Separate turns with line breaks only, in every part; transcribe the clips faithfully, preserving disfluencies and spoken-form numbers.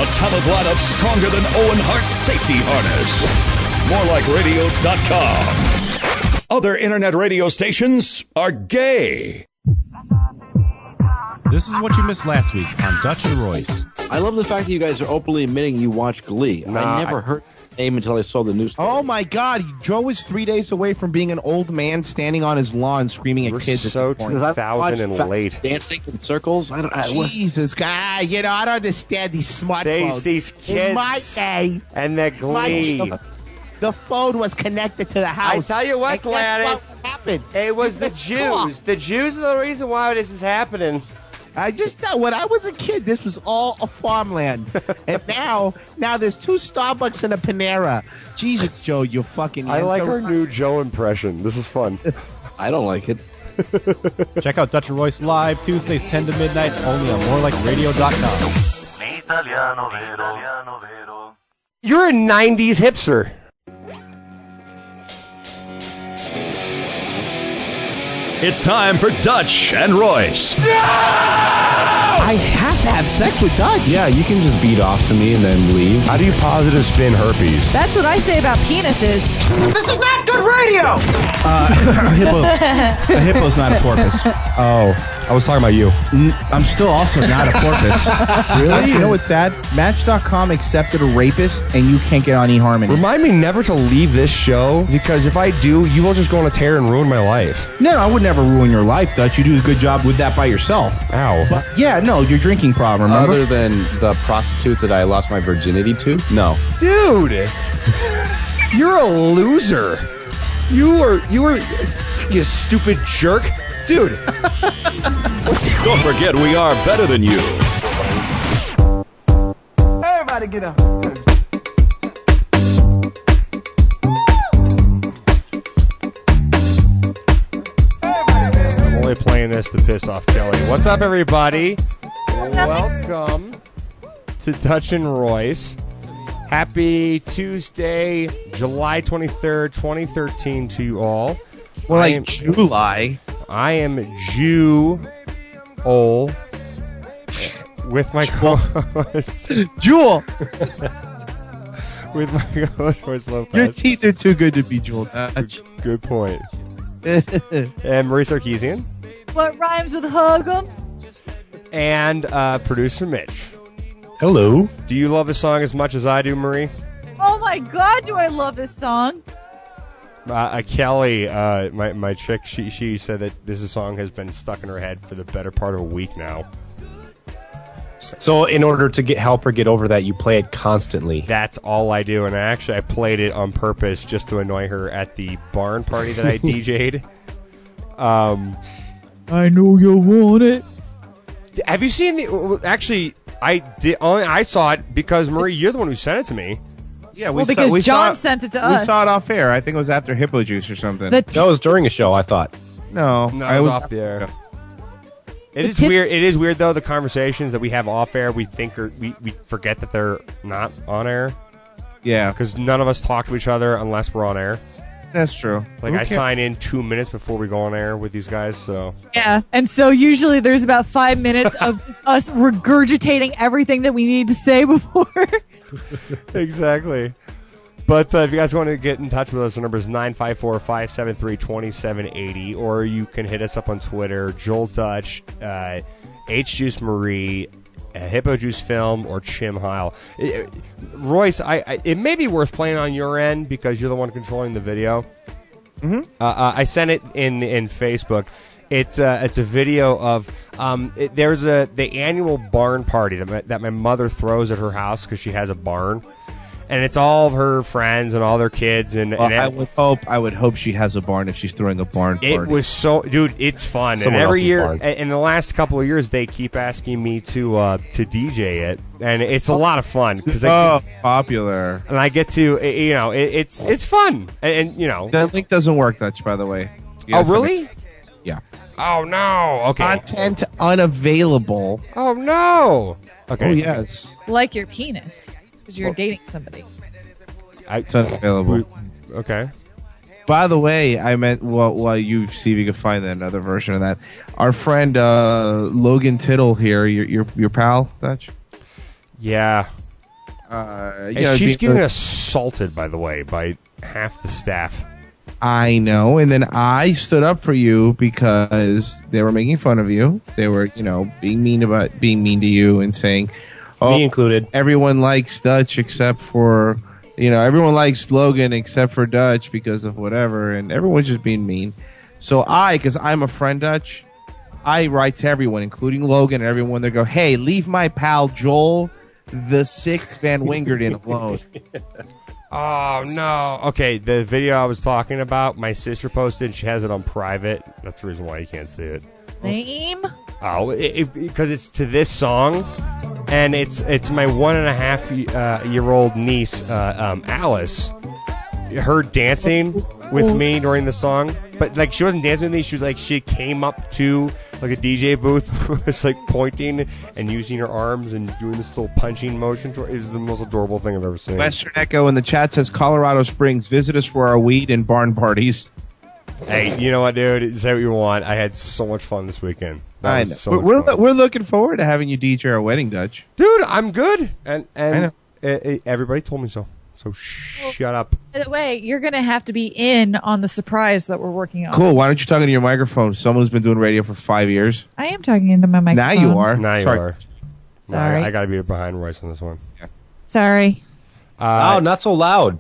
Atomic lineup stronger than Owen Hart's safety harness. more like radio dot com. Other internet radio stations are gay.
This is what you missed last week on Dutch and Royce.
I love the fact that you guys are openly admitting you watch Glee. Nah, I never I... heard the name until I saw the news.
Oh my God! Joe is three days away from being an old man standing on his lawn screaming at
We're
kids.
So
at this point.
two thousand and late.
Dancing in circles. I don't. I,
Jesus, God! You know I don't understand these smartphones.
These, these kids
in my day,
and the Glee.
My, the, the phone was connected to the house.
I tell you what,
and
Gladys.
What happened?
It was the Jews. The Jews are the reason why this is happening.
I just thought when I was a kid, this was all a farmland, and now, now there's two Starbucks and a Panera. Jesus, Joe, you fucking.
I like our new Joe impression. This is fun.
I don't like it.
Check out Dutch and Royce live Tuesdays ten to midnight only on more like radio dot com.
You're a nineties hipster.
It's time for Dutch and Royce.
No! I have to have sex with Dutch.
Yeah, you can just beat off to me and then leave. How do you positive spin herpes?
That's what I say about penises.
This is not good radio!
Uh, a hippo. A hippo's not a porpoise.
Oh, I was talking about you.
N- I'm still also not a porpoise. Really? You know what's sad? Match dot com accepted a rapist, and you can't get on eHarmony.
Remind me never to leave this show, because if I do, you will just go on a tear and ruin my life.
No, no, I would never ruin your life, Dutch. You do a good job with that by yourself.
Ow.
But, yeah, no, your drinking problem, remember?
Other than the prostitute that I lost my virginity to? No.
Dude! You're a loser. You were, you were, you stupid jerk. Dude. Don't forget, we are better than you.
Everybody get up.
I'm only playing this to piss off Kelly. What's up, everybody? Welcome to Dutch and Royce. Happy Tuesday, July twenty-third, twenty thirteen to you all.
Well,
I
like
am,
July.
I am Jew Ol with my co-host
Jewel.
with my co-host Royce Lopez.
Your teeth are too good to be Jewel. Dutch.
Good point. And Marie Sarkeesian.
What rhymes with hug 'em?
And uh, producer Mitch.
Hello.
Do you love the song as much as I do, Marie?
Oh my God, do I love this song?
Uh, uh, Kelly, uh, my my chick, she she said that this song has been stuck in her head for the better part of a week now.
So in order to get help her get over that, you play it constantly.
That's all I do, and actually I played it on purpose just to annoy her at the barn party that I D J'd. Um,
I know you want it.
have you seen the? Actually, I did. Only I saw it because Marie, you're the one who sent it to me.
Yeah, we
Well,
saw,
because
we
John
saw,
sent it to
we
us.
saw it off air. I think it was after Hippo Juice or something.
The t-
That was during a show, I thought.
no,
No,
I
it was
was
off the air. It
The
is
tip-
weird. It is weird though. The conversations that we have off air, we think are we, we forget that they're not on air
Yeah,
because none of us talk to each other unless we're on air.
that's true.
Like
Who
I
ca-
sign in two minutes before we go on air with these guys. So
yeah, and so usually there's about five minutes of us regurgitating everything that we need to say before.
exactly. But uh, if you guys want to get in touch with us, the number is nine five four, five seven three, two seven eight zero, or you can hit us up on Twitter, Joel Dutch, uh, H Juice Marie, uh, Hippo Juice Film, or Chim Heil. It, it, Royce, I, I, it may be worth playing on your end because you're the one controlling the video.
Mm-hmm.
Uh, uh, I sent it in in Facebook. It's uh, it's a video of um, it, there's a the annual barn party that my, that my mother throws at her house because she has a barn. And it's all of her friends and all their kids, and,
Well,
and
I would hope. I would hope she has a barn if she's throwing a barn party.
it was so, dude. It's fun,
Someone
and every
else's
year,
barn.
in the last couple of years, they keep asking me to uh, to D J it, and it's a lot of fun because
so popular.
and I get to, uh, you know, it, it's it's fun, and, and you know,
That link doesn't work, Dutch. By the way.
oh
Yes,
really?
Yeah.
Oh no! Okay.
Content unavailable.
Oh no! Okay.
Oh yes,
Like your penis, because you're dating somebody.
I,
it's unavailable.
okay.
By the way, I meant well, while you see if you can find another version of that. Our friend uh, Logan Tittle here, your your your pal, Dutch.
Yeah.
Uh, you
And
know,
she's
being-
getting assaulted, by the way, by half the staff.
I know, and then I stood up for you because they were making fun of you. They were, you know, being mean about being mean to you and saying, "Oh,
Me included.
everyone likes Dutch except for, you know, everyone likes Logan except for Dutch because of whatever," and everyone's just being mean. So I, because I'm a friend, Dutch, I write to everyone, including Logan and everyone. They go, "Hey, leave my pal Joel, the sixth Van Wingerden alone."
Oh, no. Okay, the video I was talking about, my sister posted. She has it on private. That's the reason why you can't see it.
Name?
Oh, because it, it, because it's to this song, and it's it's my one and a half uh, year old niece, uh, um, Alice. Her dancing with me during the song, but like she wasn't dancing with me. She was like she came up to like a D J booth, was like pointing and using her arms and doing this little punching motion. To, it was the most adorable thing I've ever seen.
Western Echo in the chat says Colorado Springs, visit us for our weed and barn parties.
Hey, you know what, dude? Say what you want. I had so much fun this weekend. That
I
was
know.
so
we're,
much fun.
we're, we're looking forward to having you D J our wedding, Dutch.
Dude, I'm good, and
I
and
know.
uh, uh, everybody told me so. So shut up.
By the way, you're going to have to be in on the surprise that we're working on.
Cool. Why don't you talk into your microphone? Someone who's been doing radio for five years.
I am talking into my
Now
microphone.
you are.
Now you
Sorry.
are.
Sorry.
No, I, I got to be behind Royce on this one.
Sorry.
Oh, not so loud.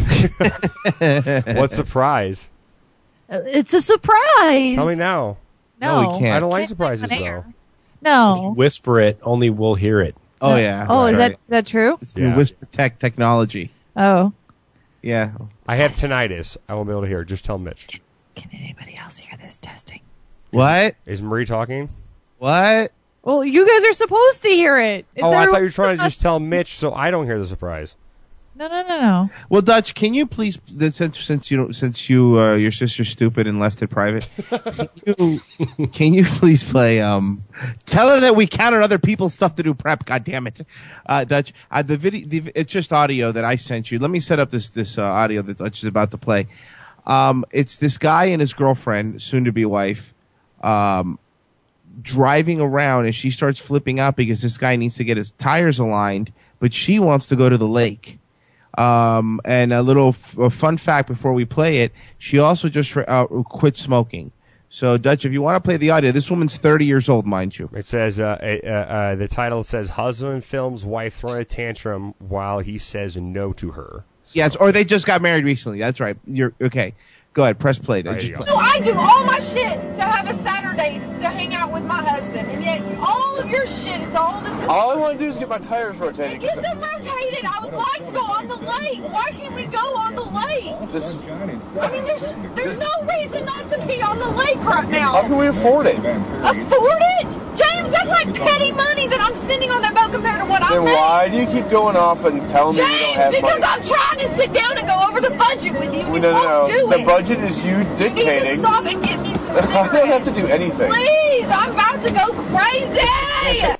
What surprise?
Uh, It's a surprise.
Tell me now.
No,
No, we can't.
I don't like
Can't
surprises
say on air.
though.
No.
Whisper it, only we'll hear it.
Oh, yeah.
Oh,
That's
is
right.
that is that true?
It's new
Yeah.
Whisper Tech technology.
Oh.
Yeah.
I have tinnitus. I won't be able to hear. Just tell Mitch.
Can anybody else hear this testing?
What?
Is Marie talking?
What?
Well, you guys are supposed to hear it. It's
Oh, I thought
everyone-
you were trying to just tell Mitch so I don't hear the surprise.
No, no, no, no.
Well, Dutch, can you please, since since you don't, since you uh, your sister's stupid and left it private, can you, can you please play? Um, tell her that we counted other people's stuff to do prep. God damn it, uh, Dutch. Uh, the video, the, it's just audio that I sent you. Let me set up this this uh, audio that Dutch is about to play. Um, it's this guy and his girlfriend, soon to be wife, um, driving around, and she starts flipping out because this guy needs to get his tires aligned, but she wants to go to the lake. Um, and a little f- a fun fact before we play it, she also just uh, quit smoking. So, Dutch, if you want to play the audio, this woman's thirty years old, mind you.
It says, uh, uh, uh, the title says, husband films wife throwing a tantrum while he says no to her.
Yes, or they just got married recently. That's right. You're okay. Go ahead, press play.
There
Just
you go.
play.
So I do all my shit to have a Saturday to hang out with my husband, and yet all of your shit is all this.
All I want to do is get my tires rotated.
Get them rotated. I would like to go on the lake. Why can't we go on the lake?
This,
I mean, there's there's no reason not to be on the lake right now.
how can we afford it?
Afford it, James? That's like petty money that I'm spending on that boat compared to what I'm
Then
making.
why do you keep going off and telling me you don't
James,
have
because
money?
I'm trying to sit down and go over the budget with you.
no,
You
no,
won't
no.
do
The
it.
budget is you
You need to
dictating.
stop and get me some
I don't have
cigarettes.
to do anything.
Please, I'm about to go crazy.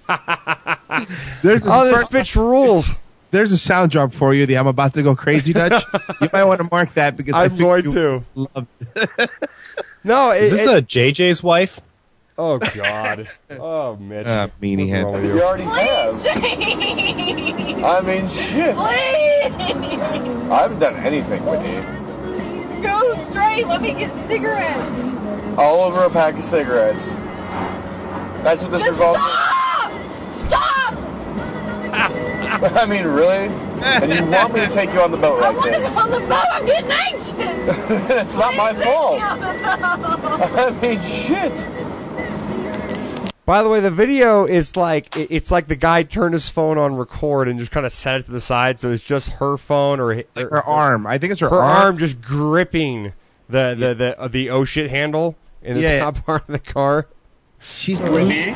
There's a,
Oh, this
first-
bitch rules.
there's a sound drop for you. The I'm about to go crazy, Dutch. You might want to mark that because I
I'm
think
going
you
to.
love-
No, it,
Is this
it-
a J J's wife?
Oh, God. Oh, Mitch.
Ah, meanie
What's
head.
wrong with
You
you?
already
Please,
have.
James.
I mean, shit.
Please.
I haven't done anything with you.
Go straight. Let me get cigarettes.
All over a pack of cigarettes. That's what this
Just
revolves.
stop. Stop.
I mean, really? And you want me to take you on the boat
I
like
want to
this?
go on the boat. I'm getting anxious.
It's not my
Please
fault.
take me on the boat.
I mean, shit.
By the way, the video is like, it- it's like the guy turned his phone on record and just kind of set it to the side, so it's just her phone or, or
her arm. I think it's her,
her
arm.
arm just gripping the the the, uh, the oh shit handle in the
Yeah.
top part of the car.
She's losing.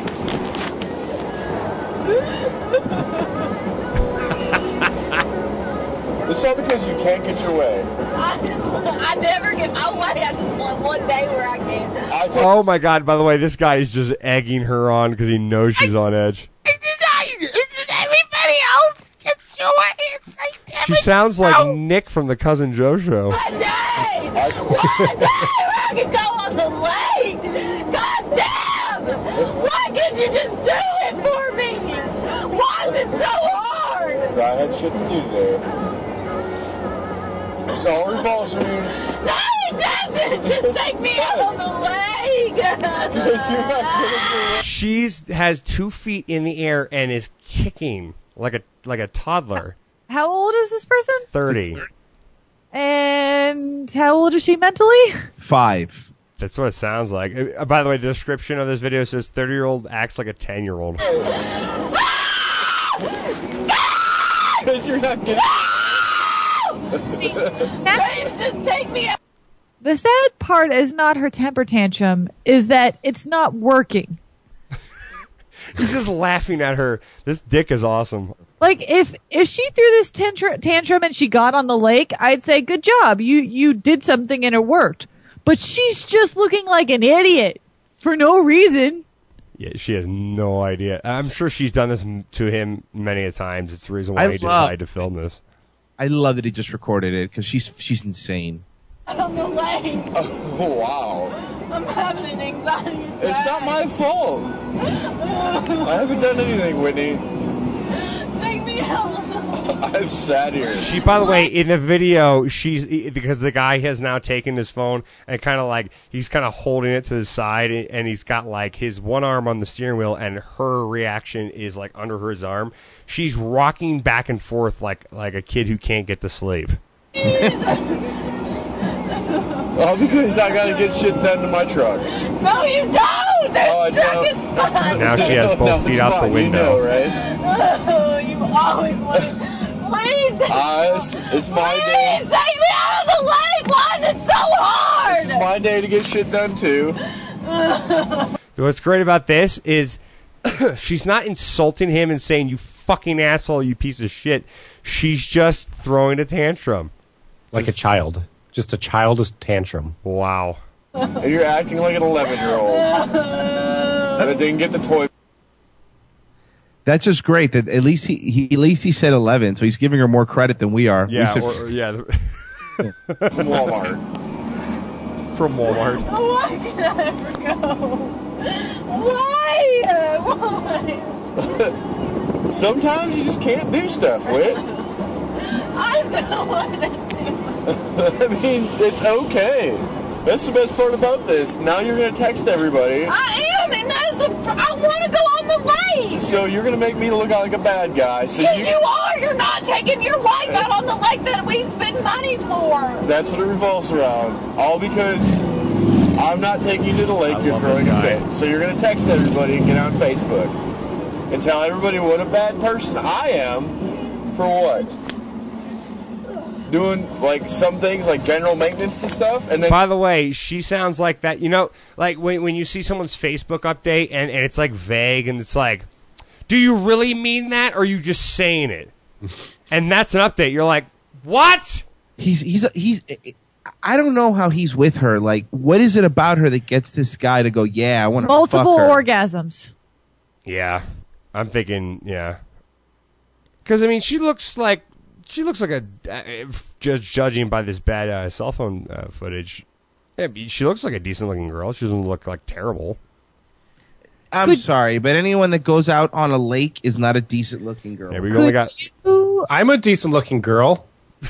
It's all because you can't get your way.
I, just, I never get my way. I just want one day where I can.
I told
Oh my God! By the way, this guy is just egging her on because he knows she's on edge.
It's just, it's just everybody else gets your way. It's like, damn
She
it,
sounds like
no.
Nick from the Cousin Joe show.
One day! One day where I can go on the lake! God damn! Why can't you just do it for me? Why is it so hard?
because I had shit to do today. So it revolves around.
No, it doesn't! Just take me out on the leg!
She's has two feet in the air and is kicking like a like a toddler.
How old is this person?
Thirty.
And how old is she mentally?
Five.
That's what it sounds like. Uh, by the way, the description of this video says thirty-year-old acts like a ten-year-old.
Because you're not getting.
See,
just take me out.
the sad part is not her temper tantrum, is that it's not working.
He's just laughing at her. This dick is awesome.
Like, if if she threw this tantr- tantrum and she got on the lake, I'd say, good job. You, you did something and it worked. But she's just looking like an idiot for no reason.
Yeah, she has no idea. I'm sure she's done this m- to him many a times. It's the reason why
I
he
love-
decided to film this.
I love that he just recorded it because she's she's insane.
On the leg.
Oh, wow.
I'm having an anxiety attack.
It's not my fault. I haven't done anything, Whitney.
Take me out.
I've sat here.
She, by the way, in the video, she's because the guy has now taken his phone and kind of like he's kind of holding it to the side, and he's got like his one arm on the steering wheel, and her reaction is like under his arm. She's rocking back and forth like like a kid who can't get to sleep.
Oh, because I gotta get shit done to my truck.
No, you don't. That
Oh, I
truck
don't.
is fine.
Now she has both
No,
feet
it's
out the
fine,
window.
You know, right?
Oh, you always wanted. Please.
Uh, it's, it's my
Please
day.
take me out of the lake. Why is it so hard?
It's my day to get shit done too.
What's great about this is she's not insulting him and saying, you fucking asshole, you piece of shit. She's just throwing a tantrum.
Like a child. Just a childish tantrum.
Wow.
And you're acting like an eleven-year-old that didn't get the toy.
That's just great. That at least he, he at least he said eleven, so he's giving her more credit than we are.
Yeah,
we said,
or, or- yeah.
From Walmart.
From Walmart.
Why can I ever go? Why? Why?
Sometimes you just can't do stuff, Whit.
I don't want to do
I mean, it's okay. That's the best part about this. Now you're going to text everybody.
I am, and that's the. I want to go on the lake.
So you're going to make me look like a bad guy. So
Yes,
you,
you are. You're not taking your wife out on the lake that we spend money for.
That's what it revolves around. All because I'm not taking you to the lake.
I
You're
love this
throwing a
guy.
fit. So you're going to text everybody and get on Facebook and tell everybody what a bad person I am for what? Doing like some things like general maintenance and stuff, and then
By the way, she sounds like that. You know, like when when you see someone's Facebook update and, and it's like vague and it's like, do you really mean that or are you just saying it? And that's an update. You're like, what?
he's he's he's. I don't know how he's with her. Like, what is it about her that gets this guy to go? Yeah, I want to
Multiple
fuck her.
orgasms.
Yeah, I'm thinking, yeah. Because I mean, she looks like she looks like a uh, just judging by this bad uh, cell phone uh, footage. Yeah, she looks like a decent looking girl. She doesn't look like terrible.
I'm sorry, but anyone that goes out on a lake is not a decent looking girl.
Yeah, we only got.
You,
I'm a decent looking girl.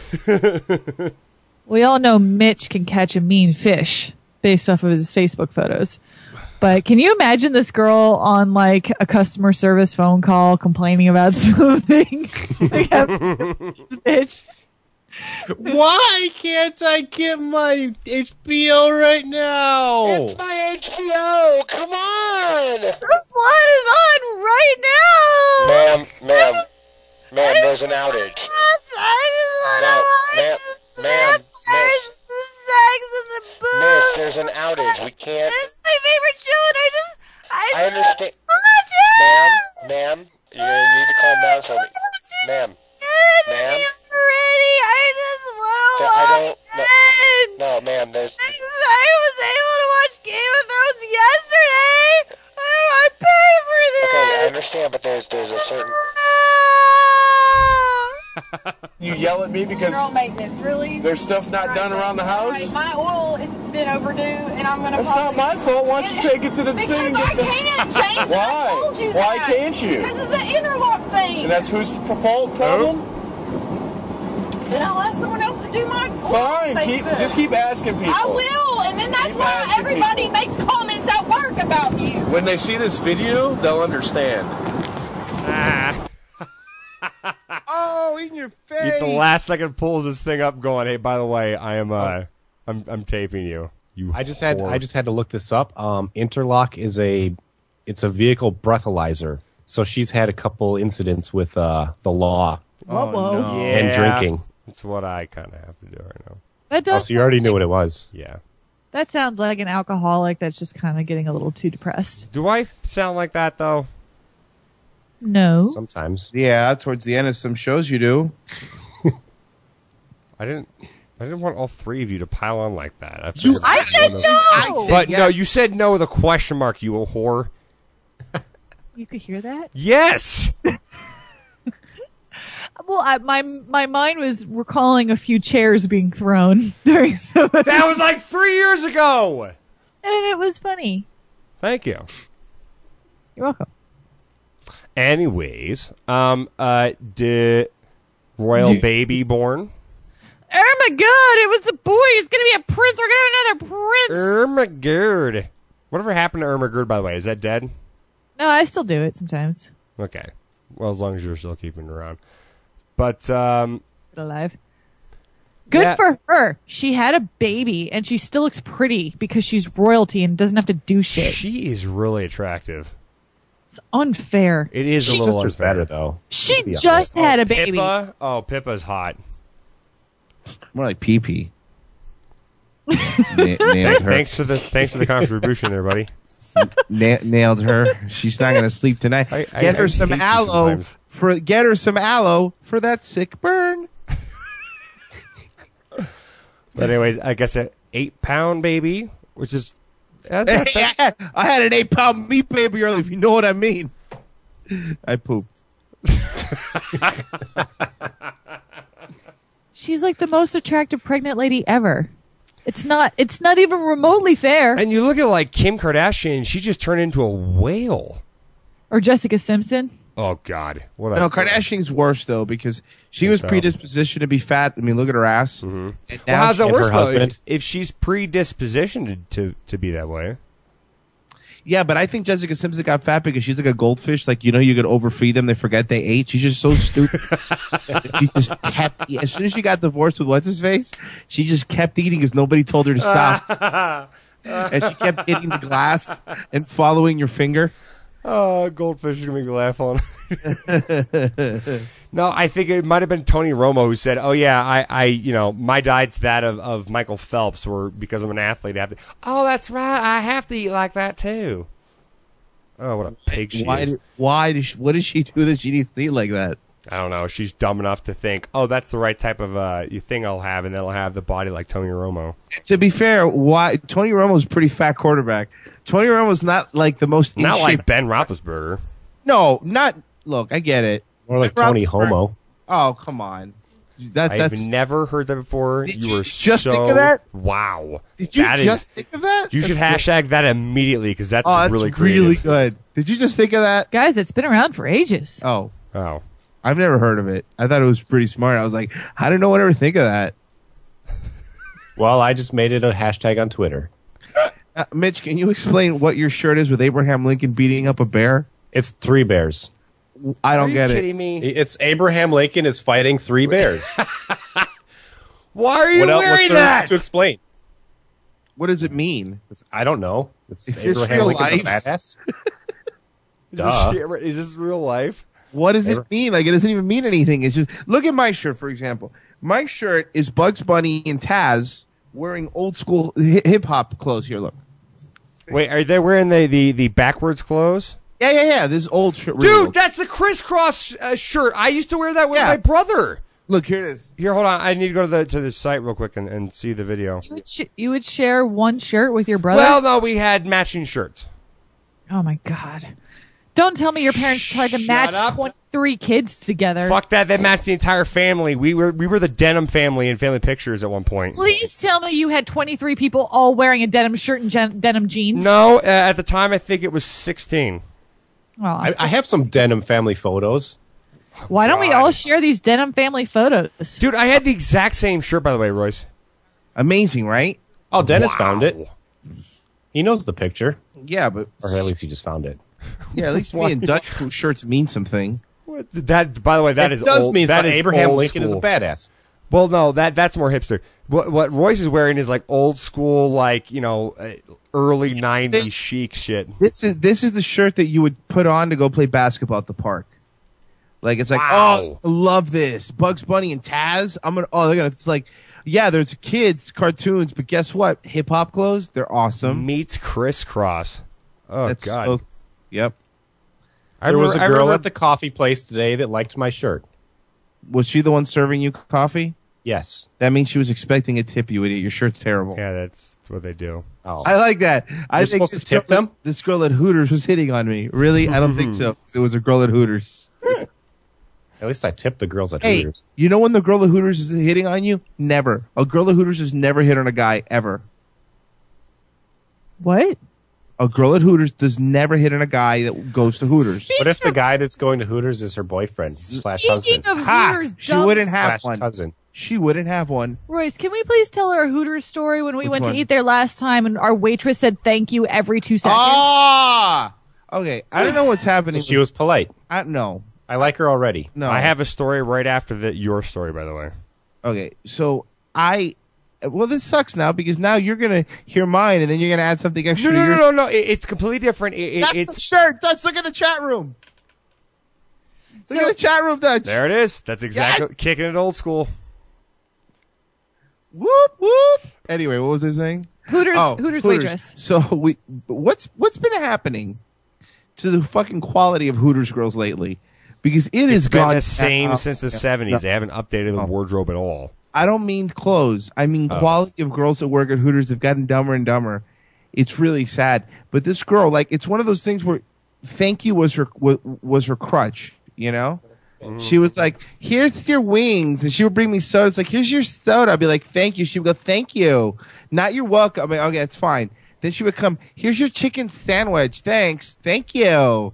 we all know Mitch can catch a mean fish based off of his Facebook photos. But can you imagine this girl on like a customer service phone call complaining about something? Like, bitch.
Why can't I get my H B O right now?
It's my H B O. Come on.
This blood is on right now.
Ma'am, ma'am, ma'am, there's an outage.
I just want
No,
to
ma'am,
watch the
ma'am,
vampires, the sex, and the boobs.
Miss, there's an outage. We can't.
It's my favorite show, and I just, I,
I understand.
just watch it.
Ma'am, ma'am, you need to calm down for me. Ma'am, ma'am.
Ready? I just want to
I
watch
don't.
it.
No, no, ma'am, there's.
I was able to watch Game of Thrones yesterday. I pay for this.
Okay, I understand, but there's there's a certain.
You yell at me because
General maintenance, really?
there's stuff not done around the house?
Right, my oil, it's been overdue, and I'm going to
That's not my fault. Why don't you take it to the
because
thing and
I
get the...
can't, Jason.
Why?
I told you
Why
that.
can't you?
Because it's an interlock thing.
And that's whose fault problem?
Then I'll ask someone else to do my oil
Fine.
on
Keep,
Facebook.
just keep asking people.
I will, and then that's
Keep
why
asking
everybody
people.
makes comments at work about you.
When they see this video, they'll understand.
Ah.
Oh, in your face!
At the last second pulls this thing up, going, "Hey, by the way, I am uh, I'm I'm taping you." You.
I just had
whore.
I just had to look this up. Um, Interlock is a it's a vehicle breathalyzer. So she's had a couple incidents with uh, the law
Whoa, whoa.
no.
Yeah,
and drinking.
That's what I kind of have to do right now.
That
Oh,
does.
so you already knew what it was.
Yeah.
That sounds like an alcoholic that's just kind of getting a little too depressed.
Do I sound like that though?
No.
Sometimes.
Yeah, towards the end of some shows you do.
I didn't. I didn't want all three of you to pile on like that. I,
You-
I said
one of-
no.
I said
But
yes.
no, you said no with a question mark. You a whore.
You could hear that?
Yes.
Well, I, my my mind was recalling a few chairs being thrown during some of
That was like three years ago.
and it was funny.
Thank you.
You're welcome.
Anyways, um, uh, did royal
Dude.
baby born?
Oh my god, it was a boy. He's gonna be a prince. We're gonna have another prince.
Ermagerd. Whatever happened to Ermagerd, by the way? Is that dead?
No, I still do it sometimes.
Okay. Well, as long as you're still keeping it around. But, um...
Alive. Good
Yeah.
for her. She had a baby, and she still looks pretty because she's royalty and doesn't have to do shit.
She is really attractive.
It's unfair.
It is
Her
a little
sister's
unfair.
better though.
She
To be
just
honest.
had a baby.
Pippa? Oh, Pippa's hot.
More like pee pee. Na- nailed
Thanks,
her.
thanks for the thanks for the contribution there, buddy.
Na- nailed her. She's not gonna sleep tonight.
I- I-
get her
I
some
hate you
aloe
sometimes.
for. Get her some aloe for that sick burn.
But anyways, I guess an eight pound baby, which is uh, that's-
Hey, I had an eight pound meat baby earlier. If you know what I mean. I pooped.
She's like the most attractive pregnant lady ever. It's not. It's not even remotely fair.
and you look at like Kim Kardashian, she just turned into a whale.
Or Jessica Simpson.
Oh God, what a
No, Kardashian's worse though because she
Think
was
so.
predispositioned to be fat. I mean, look at her ass.
Mm-hmm.
And
Well,
now
how's
she-
that
and
worse
her
though? If,
husband.
if she's predispositioned to to be that way,
Yeah, but I think Jessica Simpson got fat because she's like a goldfish. Like, you know, you could overfeed them. They forget they ate. She's just so stupid. She just kept, as soon as she got divorced with what's his face, she just kept eating because nobody told her to stop. And she kept hitting the glass and following your finger.
oh, goldfish is gonna make me laugh on. No, I think it might have been Tony Romo who said, "Oh yeah, I, I, you know, my diet's that of, of Michael Phelps, where because I'm an athlete, I have to." Oh, that's right, I have to eat like that too. Oh, what a pig she
Why,
is!
did- why does she, what does she do that she needs to eat like that?
I don't know. She's dumb enough to think, "Oh, that's the right type of uh, thing I'll have, and then I'll have the body like Tony Romo."
To be fair, why Tony Romo's a pretty fat quarterback. Tony Romo's not like the most in
Not
shape.
like Ben Roethlisberger.
No, not. Look, I get it.
More like
Ben
Tony
Roethlisberger-
Homo.
Oh, come on. That
I've
that's.
never heard that before.
Did
you
you
were
just
so
think of that?
wow.
Did you
That is-
just think of that?
You should
That's
hashtag that immediately because that's,
Oh, that's
really
really,
creative.
good. Did you just think of that?
Guys, it's been around for ages.
Oh,
Oh,
I've never heard of it. I thought it was pretty smart. I was like, how did no one ever think of that?
Well, I just made it a hashtag on Twitter.
Uh, Mitch, can you explain what your shirt is with Abraham Lincoln beating up a bear?
It's three bears.
I don't
are you
get it.
kidding me?
It's Abraham Lincoln is fighting three bears.
Why are you
what else? What's
wearing
there
that?
to explain?
What does it mean?
I don't know. It's
Is this
Abraham
real
Lincoln's
life?
a badass.
Is
Duh.
this, is this real life?
What does
Abra-
it mean? Like, it doesn't even mean anything. It's just, look at my shirt, for example. My shirt is Bugs Bunny and Taz wearing old school hip hop clothes. Here, look.
Wait, are they wearing the, the, the backwards clothes?
Yeah, yeah, yeah. This old shirt. really
Dude,
old.
that's the crisscross uh, shirt. I used to wear that with
Yeah.
my brother.
Look, here it is.
Here, hold on. I need to go to the to the site real quick and, and see the video.
You would, sh- you would share one shirt with your brother?
Well, no, we had matching shirts.
Oh my god. Don't tell me your parents tried to match
up.
twenty-three kids together.
Fuck that. They matched the entire family. We were we were the denim family in Family Pictures at one point.
Please tell me you had twenty-three people all wearing a denim shirt and gen- denim jeans.
No, uh, at the time I think it was sixteen.
Oh,
I, I have some denim family photos.
Why don't we all share these denim family photos?
Dude, I had the exact same shirt, by the way, Royce.
Amazing, right?
Oh, Dennis
Wow.
found it. He knows the picture.
Yeah, but
Or at least he just found it.
yeah, at least me and Dutch shirts mean something.
What? That, by the way, that
it
is
does
old.
mean
that
something.
is
Abraham
old
Lincoln is a
school.
badass.
Well, no, that that's more hipster. What what Royce is wearing is like old school, like you know, uh, early nineties chic shit.
This is this is the shirt that you would put on to go play basketball at the park. Like it's like,
Wow.
oh, I love this Bugs Bunny and Taz. I'm gonna. Oh, they're gonna. It's like, yeah, there's kids cartoons, but guess what? Hip hop clothes, they're awesome.
Meets crisscross. Oh
That's
God.
so. Yep.
I
There was a
remember- I
girl
remember-
at the coffee place today that liked my shirt.
Was she the one serving you coffee?
Yes.
That means she was expecting a tip, you idiot. Your shirt's terrible.
Yeah, that's what they do.
Oh.
I like that. I
You're
think
supposed to
this
tip
girl-
them?
This girl at Hooters was hitting on me. Really? I don't think so. It was a girl at Hooters.
At least I tipped the girls at
Hey,
Hooters.
you know when the girl at Hooters is hitting on you? Never. A girl at Hooters has never hit on a guy ever.
What?
A girl at Hooters does never hit on a guy that goes to Hooters.
What if the guy that's going to Hooters is her boyfriend slash
Speaking
husband
of
Ha!
Hooters,
She
dumb-
wouldn't have
slash
one.
cousin?
She wouldn't have one.
Royce, can we please tell our Hooters story when we
Which
went
one?
to eat there last time and our waitress said thank you every two seconds?
Ah! Okay, I don't know what's
So
happening.
she was polite.
I, no,
I like her already.
no.
I have a story right after the, your story, by the way.
Okay, so I. Well, this sucks now because now you're gonna hear mine and then you're gonna add something
No,
extra
no,
to
no,
yours.
no, no. It, it's completely different. It, it-
That's
it's
the shirt. Dutch, look at the chat room. Look
So-
at the chat room, Dutch.
there. It is. That's exactly
Yes!
kicking it old school.
Whoop whoop. Anyway, what was I saying?
Hooters,
Oh,
Hooters, waitress.
So we, what's what's been happening to the fucking quality of Hooters girls lately? Because it
It's
has
been
gone
the same
down.
since the
Yeah.
seventies. They haven't updated the
Oh.
wardrobe at all.
I don't mean clothes. I mean
Oh.
quality of girls that work at Hooters have gotten dumber and dumber. It's really sad. But this girl, like, it's one of those things where thank you was her was, was her crutch. You know, she was like, "Here's your wings," and she would bring me soda. It's like, "Here's your soda." I'd be like, "Thank you." She would go, "Thank you," not "You're welcome." I'm like, "Okay, it's fine." Then she would come, "Here's your chicken sandwich. Thanks, thank you."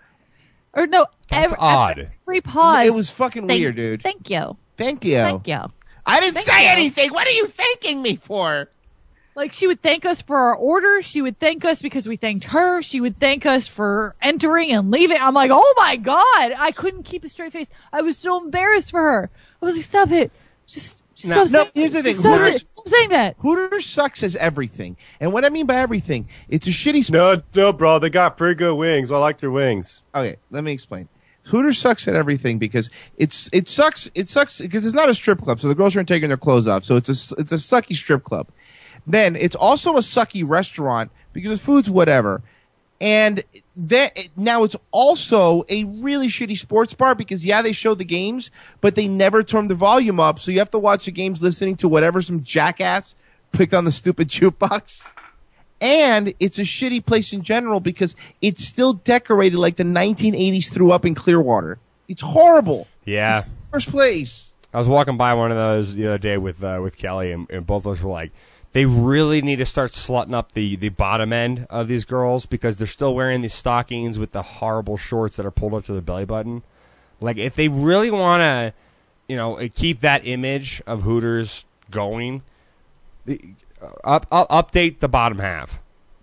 Or no,
That's
every,
odd.
Every pause.
It was fucking
Thank-
weird, dude.
Thank you.
Thank you.
Thank you.
I didn't
Thank
say
you.
anything. What are you thanking me for?
Like, she would thank us for our order. She would thank us because we thanked her. She would thank us for entering and leaving. I'm like, oh my God. I couldn't keep a straight face. I was so embarrassed for her. I was like, stop it. Just, just
No,
stop,
no,
saying,
here's the thing.
just stop,
Hooters-
say- stop saying that.
Hooters sucks as everything. And what I mean by everything, it's a shitty sp-
No, no, bro. They got pretty good wings. I like their wings.
Okay, let me explain. Hooters sucks at everything because it's it sucks it sucks because it's not a strip club, so the girls aren't taking their clothes off. So it's a it's a sucky strip club. Then it's also a sucky restaurant because the food's whatever. And that now it's also a really shitty sports bar because yeah, they show the games, but they never turn the volume up, so you have to watch the games listening to whatever some jackass picked on the stupid jukebox. And it's a shitty place in general because it's still decorated like the nineteen eighties threw up in Clearwater. It's horrible.
Yeah.
It's the first place.
I was walking by one of those the other day with uh, with Kelly, and, and both of us were like, they really need to start slutting up the, the bottom end of these girls because they're still wearing these stockings with the horrible shorts that are pulled up to the belly button. Like, if they really want to, you know, keep that image of Hooters going, the, uh, up, up, update the bottom half.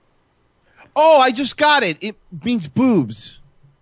Oh, I just got it. It means boobs.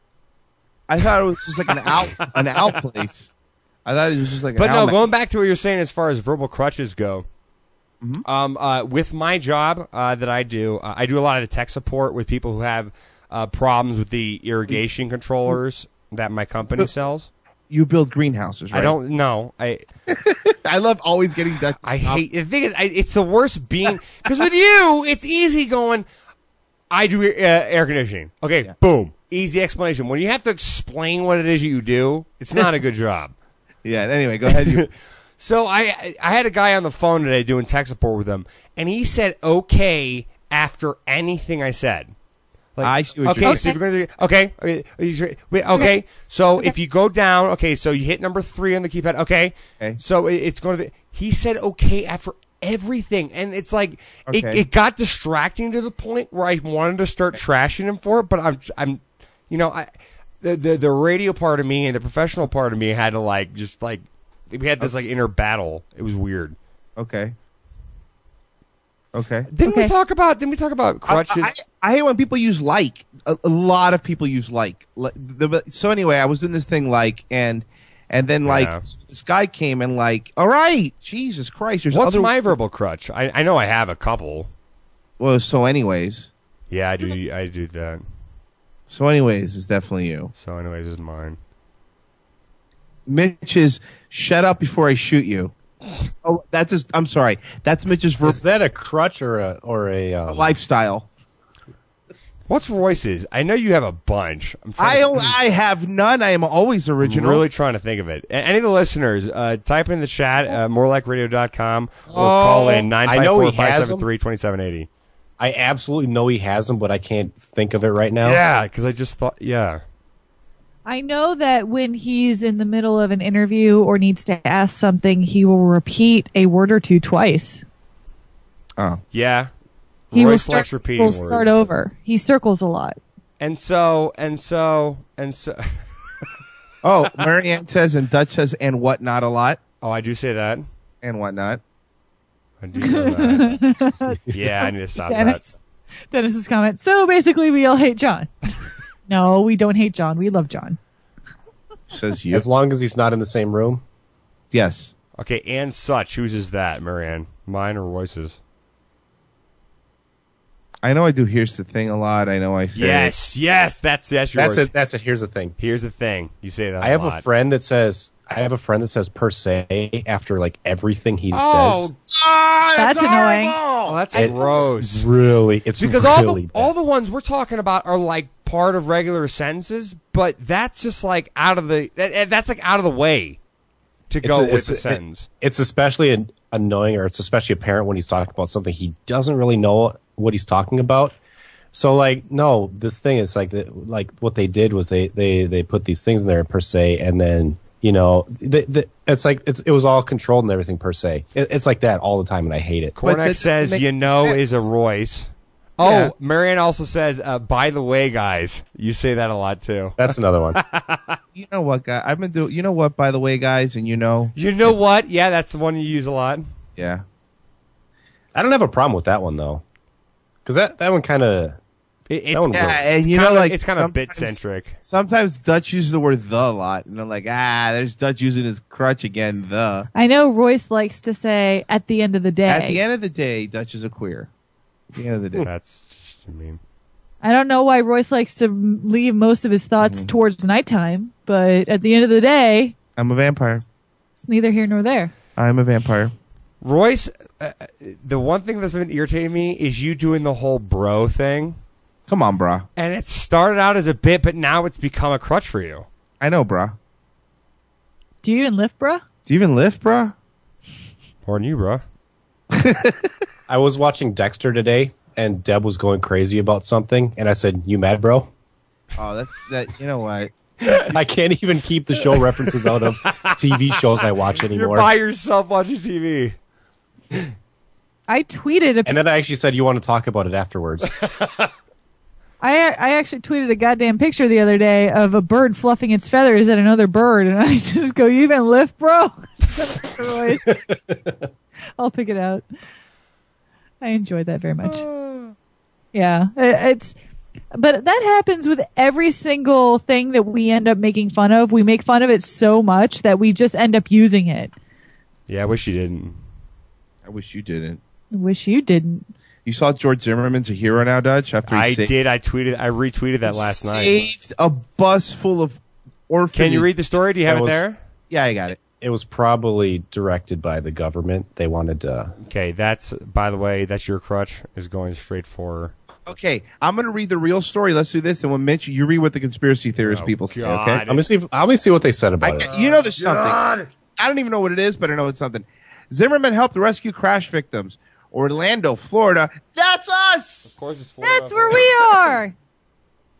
I thought it was just like an out an out place. I thought it was just like an
But no,
out
going back to what you're saying as far as verbal crutches go,
Mm-hmm.
um, uh, with my job uh, that I do, uh, I do a lot of the tech support with people who have uh, problems with the irrigation controllers that my company sells.
You build greenhouses, right?
I don't know. I
I love always getting that.
I hate the thing is I, it's the worst being because with you it's easy going. I do uh, air conditioning. Okay,
Yeah.
boom, easy explanation. When you have to explain what it is you do, it's not a good job.
Yeah. Anyway, go ahead. You.
So I I had a guy on the phone today doing tech support with him, and he said okay after anything I said. Like,
I see what
okay,
you're
so if
saying.
you're gonna do, okay, okay, okay, wait, okay. So if you go down, okay, so you hit number three on the keypad, okay.
Okay.
So it- it's going to. The, he said okay after everything, and it's like it,
Okay.
it got distracting to the point where I wanted to start trashing him for it, but I'm, I'm, you know, I, the the the radio part of me and the professional part of me had to like just like we had this like inner battle. It was weird.
Okay. Okay.
Didn't we
Okay.
talk about? Didn't we talk about crutches?
I, I, I hate when people use like. A, a lot of people use like. Like, the, but- so anyway, I was doing this thing like, and and then like
Yeah.
this guy came and like, all right, Jesus Christ, there's
What's
other.
my verbal crutch? I I know I have a couple.
Well, so anyways,
Yeah, I do. I do that.
so anyways, it's definitely you.
So, anyways, is mine.
Mitch is shut up before I shoot you. Oh, that's his. I'm sorry. That's Mitch's ver-
Is that a crutch or a or a, um,
lifestyle.
What's Royce's? I know you have a bunch. I'm
I
trying
don't,
to,
I have none. I am always
I'm
original.
really trying to think of it. A- Any of the listeners, uh, type in the chat, uh, more like radio dot com, or call in nine
I
five
know
four,
he
five
has
seven three, two seven eight zero.
I absolutely know he has them, but I can't think of it right now.
Yeah, because I just thought, yeah.
I know that when he's in the middle of an interview or needs to ask something, he will repeat a word or two twice.
Oh.
Yeah.
He will
Royce
start,
likes repeating
will
words.
start over. He circles a lot.
And so, and so, and so.
Oh, Marianne says and Dutch says and whatnot a lot.
Oh, I do say that.
And whatnot.
I do know that. Yeah, I need to stop
Dennis, Dennis's comment. So basically, we all hate John. No, we don't hate John. We love John.
Says you.
As long as he's not in the same room.
Yes.
that. Okay, and such. Whose is that, Marianne? Mine or Royce's?
I know I do. Here's the thing a lot. I know I say.
Yes, yes, that's that's yours.
That's it. That's it. Here's the thing.
Here's the thing. You say that.
I have
a, lot.
a friend that says I have a friend that says per se after like everything he
Oh,
says.
Ah,
That's annoying.
Oh, that's
It's
gross.
Really, it's
Because all
really
the
bad.
all the ones we're talking about are like part of regular sentences, but that's just like out of the that, that's like out of the way to
It's
go
a-
with
it's
the
a-
sentence.
It's especially an- annoying, or it's especially apparent when he's talking about something he doesn't really know what he's talking about. So, like, no, this thing is like, the, like what they did was they, they, they put these things in there per se, and then you know, the, the, it's like it's it was all controlled and everything per se. It, it's like that all the time, and I hate it.
Cornack
this
says,
doesn't make
"You know,"
sense.
is a Royce. Oh,
Yeah.
Marianne also says, uh, "By the way, guys," you say that a lot too.
That's another one.
You know what, guy? I've been doing. You know what? By the way, guys, and you know.
You know what? Yeah, that's the one you use a lot.
Yeah.
I don't have a problem with that one though, because that that one kind of.
It,
That
it's
one
Yeah,
works.
and
it's
you
kinda,
know, like
it's kind of bit
sometimes-
centric.
Sometimes Dutch uses the word the a lot, and I'm like, ah, there's Dutch using his crutch again. The.
I know Royce likes to say at the end of the day.
At the end of the day, Dutch is a queer. At the end of the day.
That's just, I mean,
I don't know why Royce likes to m- leave most of his thoughts
Mm-hmm.
towards nighttime, but at the end of the day,
I'm a vampire.
it's neither here nor there.
I'm a vampire.
Royce. Uh, the one thing that's been irritating me is you doing the whole bro thing.
Come on, brah.
And it started out as a bit, but now it's become a crutch for you.
I know, brah.
Do you even lift, bruh?
Do you even lift, brah?
More than you, bro.
I was watching Dexter today, and Deb was going crazy about something, and I said, "You mad, bro?"
Oh, that's that. You know what?
I can't even keep the show references out of T V shows I watch anymore.
You're by yourself watching T V.
I tweeted a
And then I actually said, "You want to talk about it afterwards?"
I I actually tweeted a goddamn picture the other day of a bird fluffing its feathers at another bird, and I just go, "You even lift, bro?" Royce. I'll pick it out. I enjoyed that very much. Yeah, it- it's. But that happens with every single thing that we end up making fun of. We make fun of it so much that we just end up using it.
Yeah, I wish you didn't.
I wish you didn't.
I wish you didn't.
You saw George Zimmerman's a hero now, Dutch. After he
I
saved,
did. I tweeted. I retweeted that last night.
saved a bus full of orphans.
Can you read the story? Do you have
That
it
was-
there?
Yeah, I got it.
It was probably directed by the government. They wanted to.
Okay, that's by the way, that's your crutch is going straight for.
Okay, I'm going to read the real story. Let's do this, and when Mitch, you read what the conspiracy theorist
Oh,
people say.
God.
Okay,
Let me see. If, let me see what they said
I,
about it.
you know there's something. I don't even know what it is, but I know it's something. Zimmerman helped rescue crash victims. Orlando, Florida. That's us.
Of course, it's
That's where we are.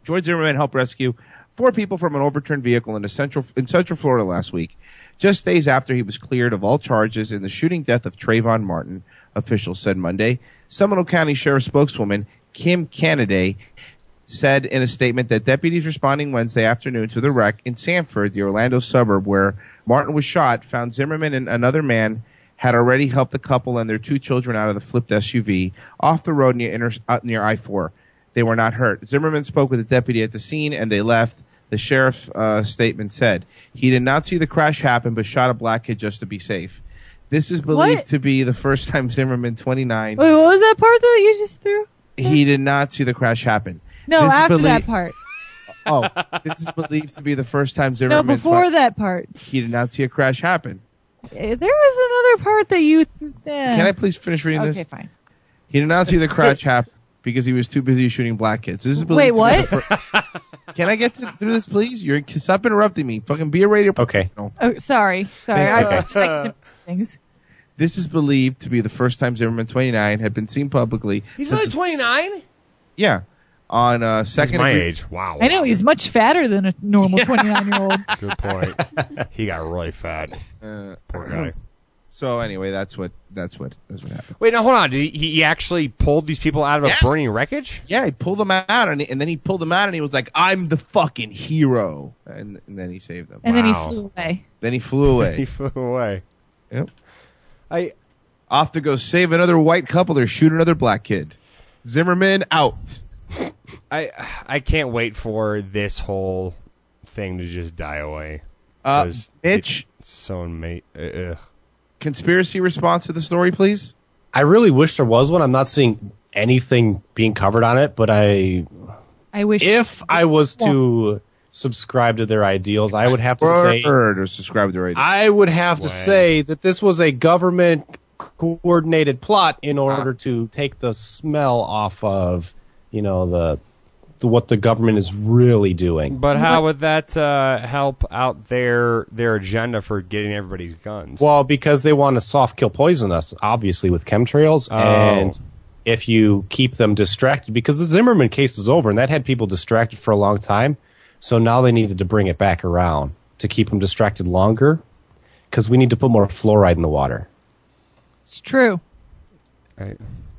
George Zimmerman helped rescue four people from an overturned vehicle in, a central, in Central Florida last week, just days after he was cleared of all charges in the shooting death of Trayvon Martin, officials said Monday. Seminole County Sheriff spokeswoman Kim Canaday said in a statement that deputies responding Wednesday afternoon to the wreck in Sanford, the Orlando suburb where Martin was shot, found Zimmerman and another man had already helped the couple and their two children out of the flipped S U V off the road near, inter, uh, near I four. They were not hurt. Zimmerman spoke with the deputy at the scene, and they left. The sheriff's uh, statement said he did not see the crash happen, but shot a black kid just to be safe. This is believed
What?
to be the first time Zimmerman, twenty-nine.
Wait, what was that part that you just threw?
He did not see the crash happen.
No,
This is
after
belie-
that part.
Oh, this is believed to be the first time
No,
Zimmerman.
before that part.
He did not see a crash happen.
Eh, There was another part that you. Th- eh.
Can I please finish reading this?
Okay, fine.
He did not see the crash happen because he was too busy shooting black kids. This is
Wait,
believed to be
what?
the fir- Can I get to, through this, please? You're stop interrupting me. Fucking be a radio professional.
Oh, sorry, sorry.
Thank
I
you.
just like some things.
This is believed to be the first time Zimmerman, twenty-nine, had been seen publicly.
He's
since
only
his-
twenty-nine?
Yeah, on uh,
He's
second.
my
degree-
age. Wow.
I know he's much fatter than a normal twenty-nine-year-old.
Good point. He got really fat.
Uh,
Poor guy.
So anyway, that's what that's what that's what happened.
Wait, now hold on. Did he, he actually pulled these people out of
Yeah.
a burning wreckage?
Yeah, he pulled them out, and, and then he pulled them out, and he was like, "I'm the fucking hero," and, and then he saved them.
And then he
Wow.
flew away.
Then he flew away.
He flew away.
Yep.
I
Off to go save another white couple or shoot another black kid. Zimmerman out.
I I can't wait for this whole thing to just die away.
Uh,
'Cause
Mitch,
it's so ma- uh,
conspiracy response to the story, please.
I really wish there was one. I'm not seeing anything being covered on it, but I,
I wish.
if I was to subscribe to their ideals, I would have to say,
Word or subscribe to radio.
I would have to
When?
say that this was a government coordinated plot in order to take the smell off of, you know, the, the what the government is really doing.
But how would that uh, help out their their agenda for getting everybody's guns?
Well, because they want to soft kill poison us, obviously, with chemtrails.
Oh.
And if you keep them distracted, because the Zimmerman case is over, and that had people distracted for a long time. So now they needed to bring it back around to keep them distracted longer, because we need to put more fluoride in the water.
It's true.
I,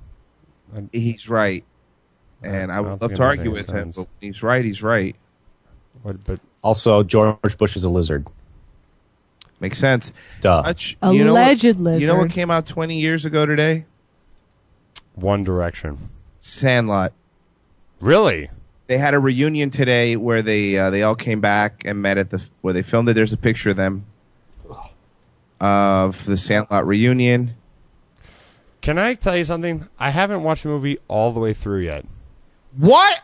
He's right. And I
I
would
don't
love
think
to
it makes
argue
any
with him,
sense.
but when he's right, he's right.
what, but
Also, George Bush is a lizard.
Makes sense.
Duh.
Hutch,
A
you know
alleged
what, You know what
lizard.
came out twenty years ago today?
One Direction.
Sandlot.
Really?
They had a reunion today where they uh, they all came back and met at the where they filmed it. There's a picture of them of the Sandlot reunion.
Can I tell you something? I haven't watched the movie all the way through yet.
What?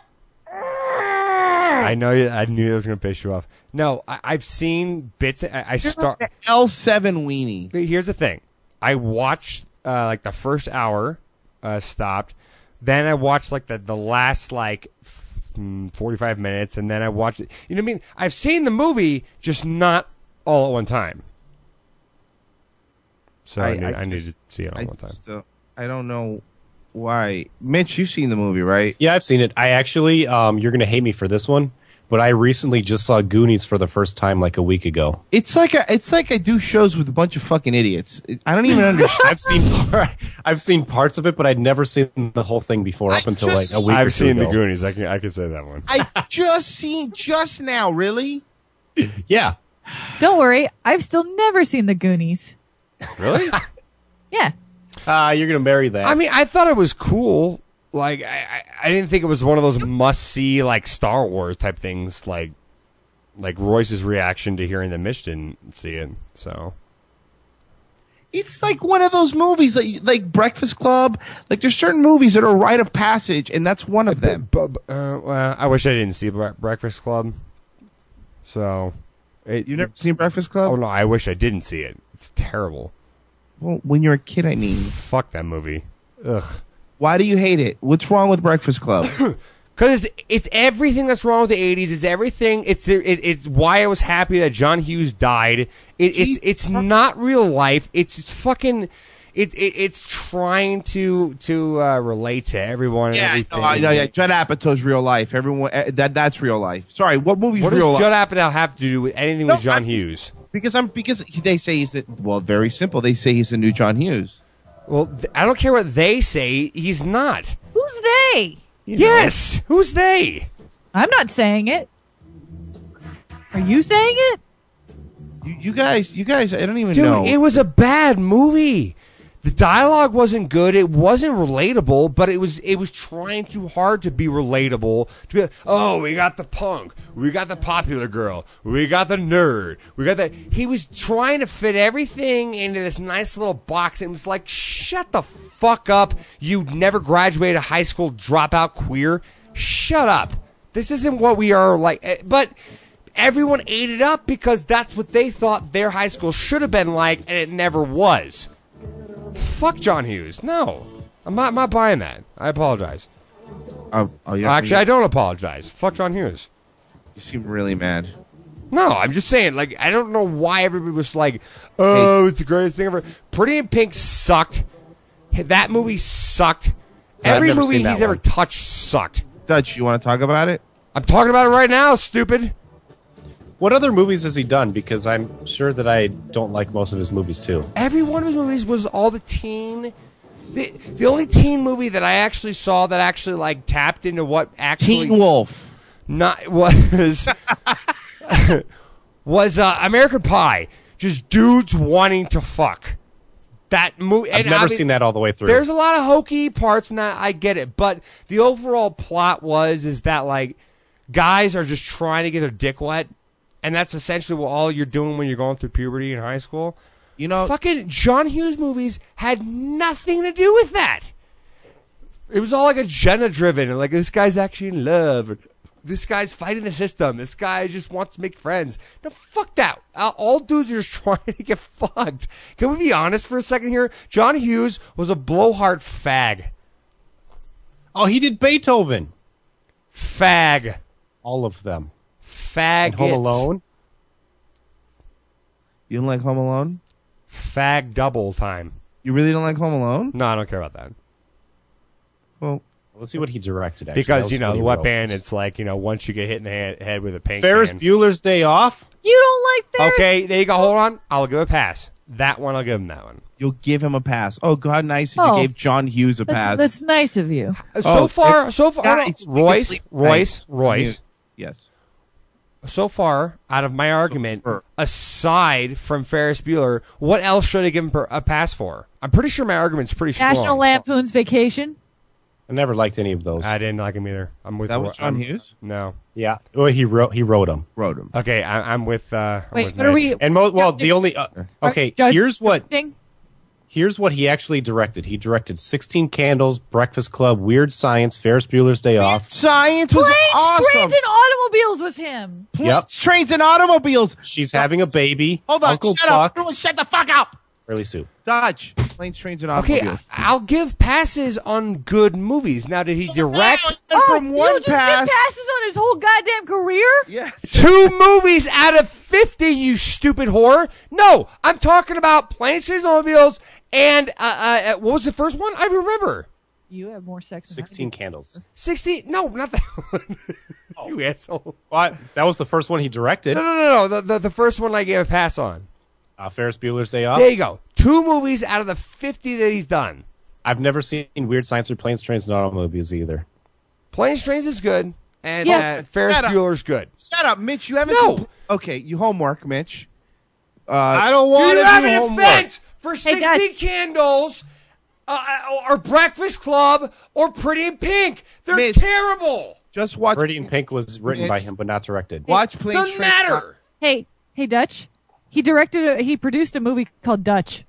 I know you, I knew it was going to piss you off. No, I, I've seen bits. I, I start.
L seven weenie.
Here's the thing. I watched uh, like the first hour, uh, stopped. Then I watched like the, the last like f- mm, forty-five minutes, and then I watched it. You know what I mean? I've seen the movie, just not all at one time. So I,
I-
need,
I
I, need to
just-
see it all
I
at one time.
just, uh, I don't know why. Mitch, you've seen the movie, right?
Yeah, I've seen it. I actually, um, you're going to hate me for this one, but I recently just saw Goonies for the first time like a week ago.
It's like a, it's like I do shows with a bunch of fucking idiots. It- I don't even understand.
I've seen I've seen parts of it, but I'd never seen the whole thing before up
I
until like
just-
a week or
I've
two
seen
ago.
the Goonies. I can I can say that one.
I just seen just now. Really?
Yeah.
Don't worry, I've still never seen the Goonies.
Really?
Yeah.
Ah, you're going to marry that.
I mean, I thought it was cool. Like, I, I, I didn't think it was one of those must-see, like, Star Wars type things, like, like Royce's reaction to hearing that Mitch didn't see it, so.
It's like one of those movies, like, like Breakfast Club. Like, there's certain movies that are a rite of passage, and that's one of them.
But, uh, well, I wish I didn't see Bre- Breakfast Club. So. It,
You've never seen Breakfast Club?
Oh, no, I wish I didn't see it. It's terrible.
Well, when you're a kid, I mean.
Fuck that movie. Ugh.
Why do you hate it? What's wrong with Breakfast Club?
Because it's, it's everything that's wrong with the eighties. It's everything. It's it, it's why I was happy that John Hughes died. It, it's it's not real life. It's just fucking. it, it it's trying to to uh, relate to everyone.
Yeah,
and everything.
I know, I know, yeah. Judd Apatow's real life. Everyone uh, that that's real life. Sorry, what movie's
What
real
does
life?
Judd Apatow have to do with anything
No,
with John
I'm-
Hughes?
Because I'm because they say he's the well, very simple. They say he's the new John Hughes.
Well, th- I don't care what they say. He's not.
Who's they?
Yes, who's they?
I'm not saying it. Are you saying it?
You, you guys, you guys, I don't even
Dude,
know.
it was a bad movie. The dialogue wasn't good. It wasn't relatable, but it was it was trying too hard to be relatable. To be like, oh, we got the punk, we got the popular girl, we got the nerd, we got that. He was trying to fit everything into this nice little box, and it was like, shut the fuck up, you never graduated high school dropout queer. Shut up. This isn't what we are like. eh, But everyone ate it up because that's what they thought their high school should have been like, and it never was. Fuck John Hughes. No. I'm not, I'm not buying that. I apologize.
Oh, oh yeah.
Actually, I don't apologize. Fuck John Hughes.
You seem really mad.
No, I'm just saying, like, I don't know why everybody was like, oh, it's the greatest thing ever. Pretty in Pink sucked. That movie sucked.
I've
Every
never
movie
seen that
he's ever
one.
touched sucked.
Dutch, you want to talk about it?
I'm talking about it right now, stupid.
What other movies has he done? Because I'm sure that I don't like most of his movies too.
Every one of his movies was all the teen. The, the only teen movie that I actually saw that actually like tapped into what actually
Teen Wolf.
not was was uh, American Pie. Just dudes wanting to fuck. That movie.
I've never seen that all the way through.
There's a lot of hokey parts in that. I get it, but the overall plot was is that like guys are just trying to get their dick wet, and that's essentially what all you're doing when you're going through puberty in high school.
You know,
fucking John Hughes movies had nothing to do with that. It was all like agenda driven, and like this guy's actually in love. Or, this guy's fighting the system. This guy just wants to make friends. No, fuck that. All- All dudes are just trying to get fucked. Can we be honest for a second here? John Hughes was a blowhard fag.
Oh, he did Beethoven.
Fag.
All of them.
Fag.
And Home Alone.
You don't like Home Alone?
Fag double time.
You really don't like Home Alone?
No, I don't care about that.
Well,
we'll see what he directed. Actually.
Because,
That
you
was
know,
what
the
he
wet
wrote.
band, it's like, you know, once you get hit in the head, head with a paint
Ferris
can.
Bueller's Day Off.
You don't like Ferris?
Okay, there you go. Hold on. I'll give a pass. That one, I'll give him that one.
You'll give him a pass. Oh, God, nice that
Oh.
you gave John Hughes a
That's,
pass.
that's nice of you.
So
Oh,
far,
it-
so far, hold on.
guys, we can
Royce,
sleep
Royce,
tonight.
Royce.
Yes.
So far, out of my argument, aside from Ferris Bueller, what else should I give him per- a pass for? I'm pretty sure my argument's pretty strong.
National Lampoon's Vacation.
I never liked any of those.
I didn't like him either. I'm with
That was John
I'm-
Hughes?
No.
Yeah. Well, he wrote. He wrote them.
Wrote him.
Okay, I, I'm with. Uh, I'm
Wait,
with
what are
Mitch.
we?
And mo- well, the only. Uh, okay,
Judge-
here's what.
Ding.
Here's what he actually directed. He directed sixteen Candles, Breakfast Club, Weird Science, Ferris Bueller's Day Off.
Science was
Planes,
awesome.
Trains, and Automobiles was him.
Planes,
Yep.
Trains, and Automobiles.
She's having a baby.
Hold on.
Uncle
shut
Buck,
up. Everyone shut the fuck up.
Early Soup.
Dodge. Planes, Trains, and
Okay,
Automobiles.
I- I'll give passes on good movies. Now, did he direct
Oh,
from one
you just
pass.
get passes on his whole goddamn career?
Yes.
two movies out of fifty? You stupid whore! No, I'm talking about Planes, Trains, and Automobiles. And uh, uh, what was the first one? I remember.
You have more sex than
sixteen Candles.
sixty? No, not that one. You asshole.
What? That was the first one he directed.
No, no, no, no. The, the, the first one I gave a pass on.
Uh, Ferris Bueller's Day Off.
There you go. Two movies out of the fifty that he's done.
I've never seen Weird Science or Planes, Trains, and Automobiles either.
Planes, Trains is good. And
Yeah.
uh, Ferris
Shut up.
Bueller's good.
Shut up, Mitch. You haven't.
No.
compl- okay, you homework, Mitch. Uh,
I don't
Do
want
you
to
have
do
an
homework.
offense for
Hey,
sixty
Dad.
Candles uh, or Breakfast Club or Pretty in Pink? They're
Mitch.
terrible.
just watch.
Pretty in Pink was written by
Mitch.
him, but not directed.
Watch Planes,
Doesn't
Trains, and
matter.
Hey, hey, Dutch. He directed. A, he produced a movie called Dutch.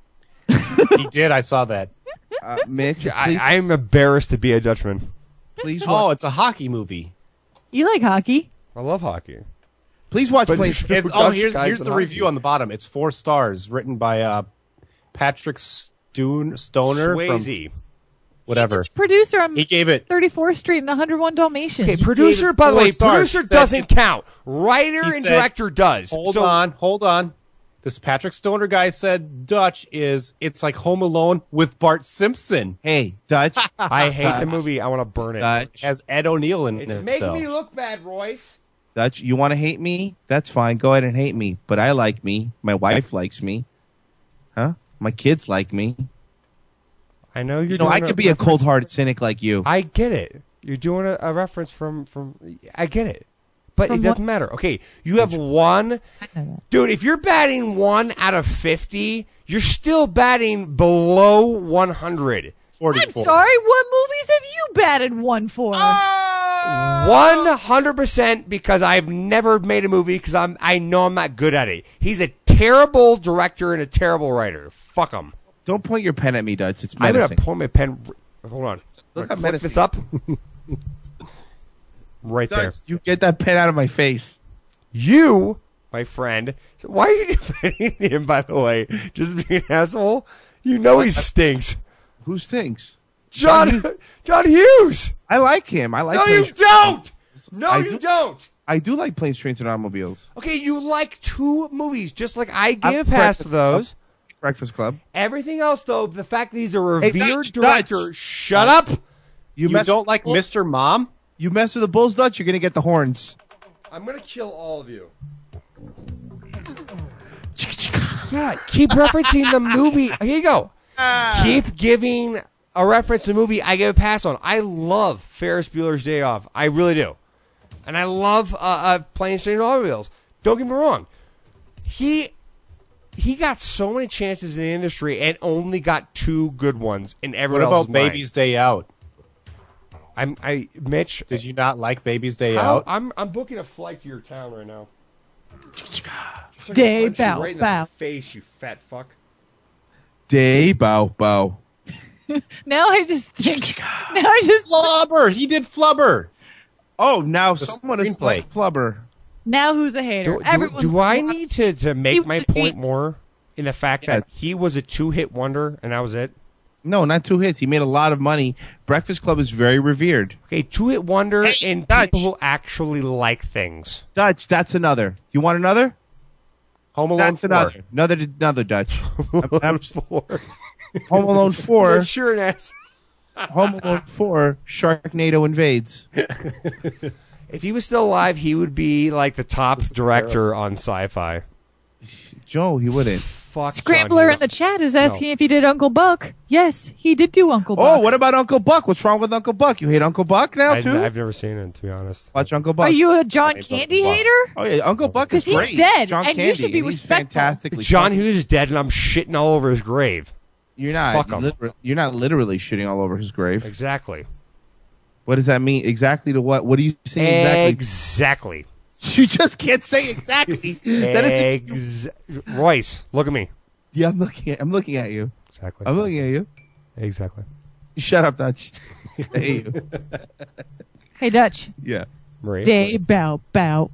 He did. I saw that.
Uh, Mitch,
I,
please,
I'm embarrassed to be a Dutchman.
please,
Oh,
watch,
it's a hockey movie.
You like hockey?
I love hockey.
please watch
but-
Planes.
It's
Dutch
oh, here's
guys
here's
in
the
hockey.
review on the bottom. It's four stars, written by uh, Patrick Stoon, Stoner
Swayze.
from whatever.
He's producer on
He gave it.
thirty-fourth Street and one oh one Dalmatians.
Okay, producer,
gave it
by the
four
way,
stars.
producer
He said
doesn't
it's-
count. Writer
he
and
said-
director does.
Hold
so,
on, hold on. this Patrick Stoner guy said Dutch is it's like Home Alone with Bart Simpson.
Hey, Dutch.
I hate
Dutch.
the movie. I want to burn it.
Dutch.
Has Ed O'Neill in
It's
it.
making
though.
me look bad, Royce.
Dutch, you want to hate me? That's fine. Go ahead and hate me. But I like me. My wife likes me. Huh? My kids like me.
I know you're.
You know,
doing
I
a
could be a
reference-
cold-hearted cynic like you.
I get it. You're doing a, a reference from from. I get it, but
From
it doesn't
what-
matter. Okay, you have one, dude. If you're batting one out of fifty, you're still batting below one hundred.
I'm sorry. What movies have you batted one for?
One hundred percent because I've never made a movie because I'm I know I'm not good at it. He's a terrible director and a terrible writer. Fuck him.
Don't point your pen at me, Dutch. It's
I'm
menacing.
gonna point my pen. Hold on.
Look
Look
how
Click this up. right
Dutch,
there.
you get that pen out of my face.
You, my friend. So why are you defending him? By the way, just being an asshole. You know he stinks.
Who stinks?
John John Hughes.
I like him. I like.
No,
Planes-
you don't. No,
I
you
do-
don't.
I do like planes, trains, and automobiles.
Okay, you like two movies, just like I
I'm
give pass to
Breakfast
those.
Club. Breakfast Club.
Everything else, though, the fact that he's a
Hey,
revered
Dutch,
director.
Dutch.
Shut up.
You,
mess
don't like
with-
Mister Mom?
You mess with the Bulls, Dutch, you're gonna get the horns.
I'm gonna kill all of you. God, keep referencing the movie. Here you go. Keep giving a reference to the movie I give a pass on. I love Ferris Bueller's Day Off. I really do. And I love uh, uh, Planes, Trains, and Automobiles. Don't get me wrong. He he got so many chances in the industry and only got two good ones in
What
everyone
about
else's mind.
Baby's Day Out?
I'm I Mitch.
Did you not like Baby's Day
How-
Out?
I'm I'm booking a flight to your town right now. Just so I can
Day
punch you
bow,
right in
bow.
the face, you fat fuck.
Day bow bow.
Now I just think. Now I just.
Flubber. He did Flubber.
Oh, now
The
someone is
screenplay.
playing Flubber.
Now who's a hater?
Do, do,
Everyone.
do I need to, to
He
make my
was
point
a-
more in the fact
Yeah.
that he was a two hit wonder and that was it?
No, not two hits. He made a lot of money. Breakfast Club is very revered.
Okay, two hit wonder
Hey,
and
Dutch.
people who actually like things.
Dutch, that's another. You want another?
Home Alone
That's
four.
another. Another, another Dutch. I'm- I'm-
Four.
Home Alone four.
What's your ass?
Home Alone four. Sharknado invades.
If he was still alive, he would be like the top director on sci-fi.
Joe, he wouldn't.
Fuck
Scrambler
John
in the
Hughes.
chat is asking if he did Uncle Buck. Yes, he did do Uncle
Oh,
Buck.
what about Uncle Buck? What's wrong with Uncle Buck? You hate Uncle Buck now
I,
too?
I've never seen it, to be honest.
Watch Uncle Buck.
Are you a John
hate
Candy
Uncle Buck.
hater?
Oh yeah, Uncle Buck is
'Cause he's
great.
dead,
John
and you
Candy,
should be
and he's
respectful.
fantastically.
John
funny.
Hughes is dead, and I'm shitting all over his grave.
You're not.
Fuck 'em.
liter- you're not literally shitting all over his grave.
Exactly.
What does that mean? Exactly to what? What are you saying exactly?
Exactly.
You just can't say exactly. That is.
Ex- Royce, look at me.
Yeah, I'm looking. At, I'm looking at you.
Exactly.
I'm looking at you.
Exactly.
Shut up, Dutch. I hate you.
Hey, Dutch.
Yeah.
Marie.
Day bow bow.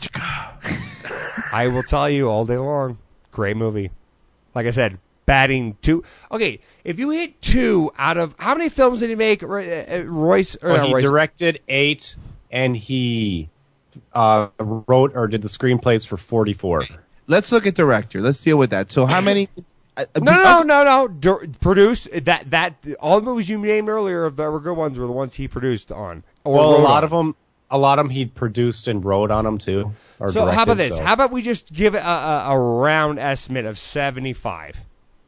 I will tell you all day long. Great movie. Like I said, batting two. Okay, if you hit two out of how many films did he make? Roy- uh, Royce. Or
Well,
not
he
Royce?
directed eight, and he uh, wrote or did the screenplays for forty-four.
Let's look at director. Let's deal with that. So how many? uh,
No, no, no, no. Dur- produced that that all the movies you named earlier that were good ones were the ones he produced on. Or
Well, a
wrote
lot
on.
of them, a lot of them he produced and wrote on them too. Or
So how about
directed,
this?
so-
How about we just give it a, a, a round estimate of seventy-five?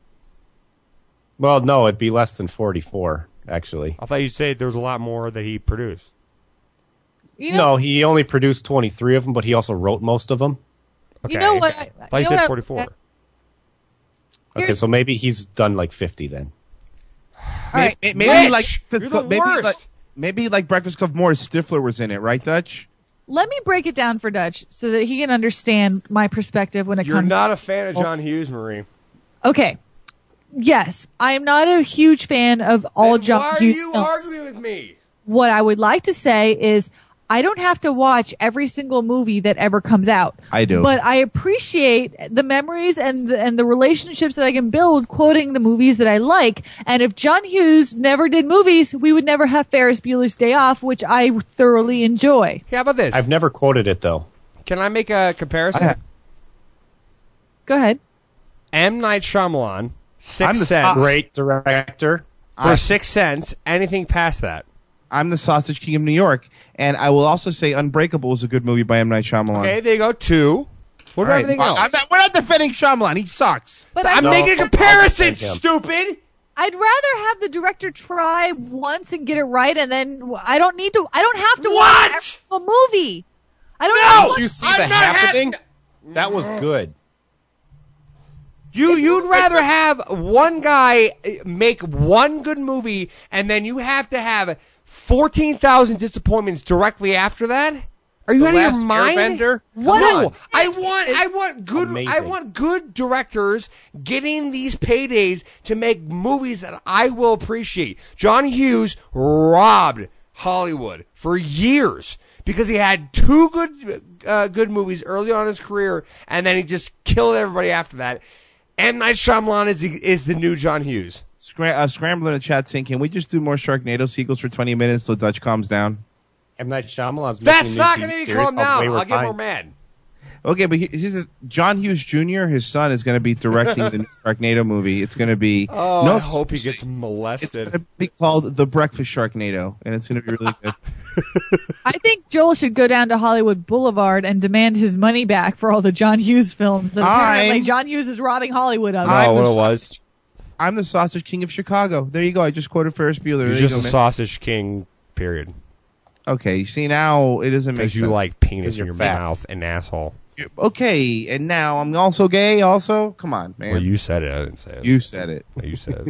Well, no, it'd be less than forty-four actually.
I thought you said there was a lot more that he produced.
You know,
No, he only produced twenty-three of them, but he also wrote most of them.
Okay.
You know what? I,
I thought you
you know
said
what I-
forty-four.
Okay,
Here's-
so maybe he's done like fifty then.
All right.
Maybe, maybe
Rich,
like
you're the
maybe
worst.
like maybe like Breakfast Club more Stifler was in it, right, Dutch?
Let me break it down for Dutch so that he can understand my perspective when it
You're
comes.
not a fan of John Hughes, Marie.
Okay. Yes, I am not a huge fan of all
Then
John
why are
Hughes
you
films.
arguing with me?
What I would like to say is I don't have to watch every single movie that ever comes out.
I do.
But I appreciate the memories and the, and the relationships that I can build quoting the movies that I like. And if John Hughes never did movies, we would never have Ferris Bueller's Day Off, which I thoroughly enjoy.
Hey, how about this?
I've never quoted it though.
Can I make a comparison?
I-
Go ahead.
M. Night Shyamalan, Sixth
I'm the-
Sense.
Great director.
For
I-
Sixth Sense, anything past that.
I'm the Sausage King of New York, and I will also say Unbreakable is a good movie by M. Night Shyamalan.
Okay, there you go. Two. What about
All right.
everything
Well,
else?
I'm not- we're not defending Shyamalan. He sucks.
But
I'm
I'd,
making a
No,
comparison,
I'll defend him.
stupid.
I'd rather have the director try once and get it right, and then I don't need to. I don't have to
What?
watch a movie. I don't.
No!
have
Did
to
you see
I'm
the
not
happening? That was good.
You you'd rather have one guy make one good movie, and then you have to have fourteen thousand disappointments directly after that? Are you
The
out of
Last
your mind?
Airbender?
What
No,
a-
I want I want good
Amazing.
I want good directors getting these paydays to make movies that I will appreciate. John Hughes robbed Hollywood for years because he had two good uh, good movies early on in his career, and then he just killed everybody after that. M. Night Shyamalan is the, is the new John Hughes.
Scra- uh, Scrambler in the chat saying, can we just do more Sharknado sequels for twenty minutes till Dutch calms down?
M. Night Shyamalan's
That's
making a
not
new
going to be
series
calm
called
down.
Wayward
I'll get more
Pines.
mad.
Okay, but he- here's the, John Hughes Junior, his son, is going to be directing the new Sharknado movie. It's going to be...
Oh,
no,
I hope he gets
It's
molested.
going to be called The Breakfast Sharknado, and it's going to be really good.
I think Joel should go down to Hollywood Boulevard and demand his money back for all the John Hughes films. That apparently
I'm-
John Hughes is robbing Hollywood of.
I'm
Oh,
the
what it
sausage-
was.
I'm the Sausage King of Chicago. There you go. I just quoted Ferris Bueller. There
He's
you
just
go,
a
man.
sausage king, period.
Okay, see, now it doesn't make
Because
sense.
you like penis
'Cause
in
you're
your
fat.
mouth and asshole.
Okay, and now I'm also gay also? Come on, man.
Well, you said it. I didn't say it.
You said it.
You said it.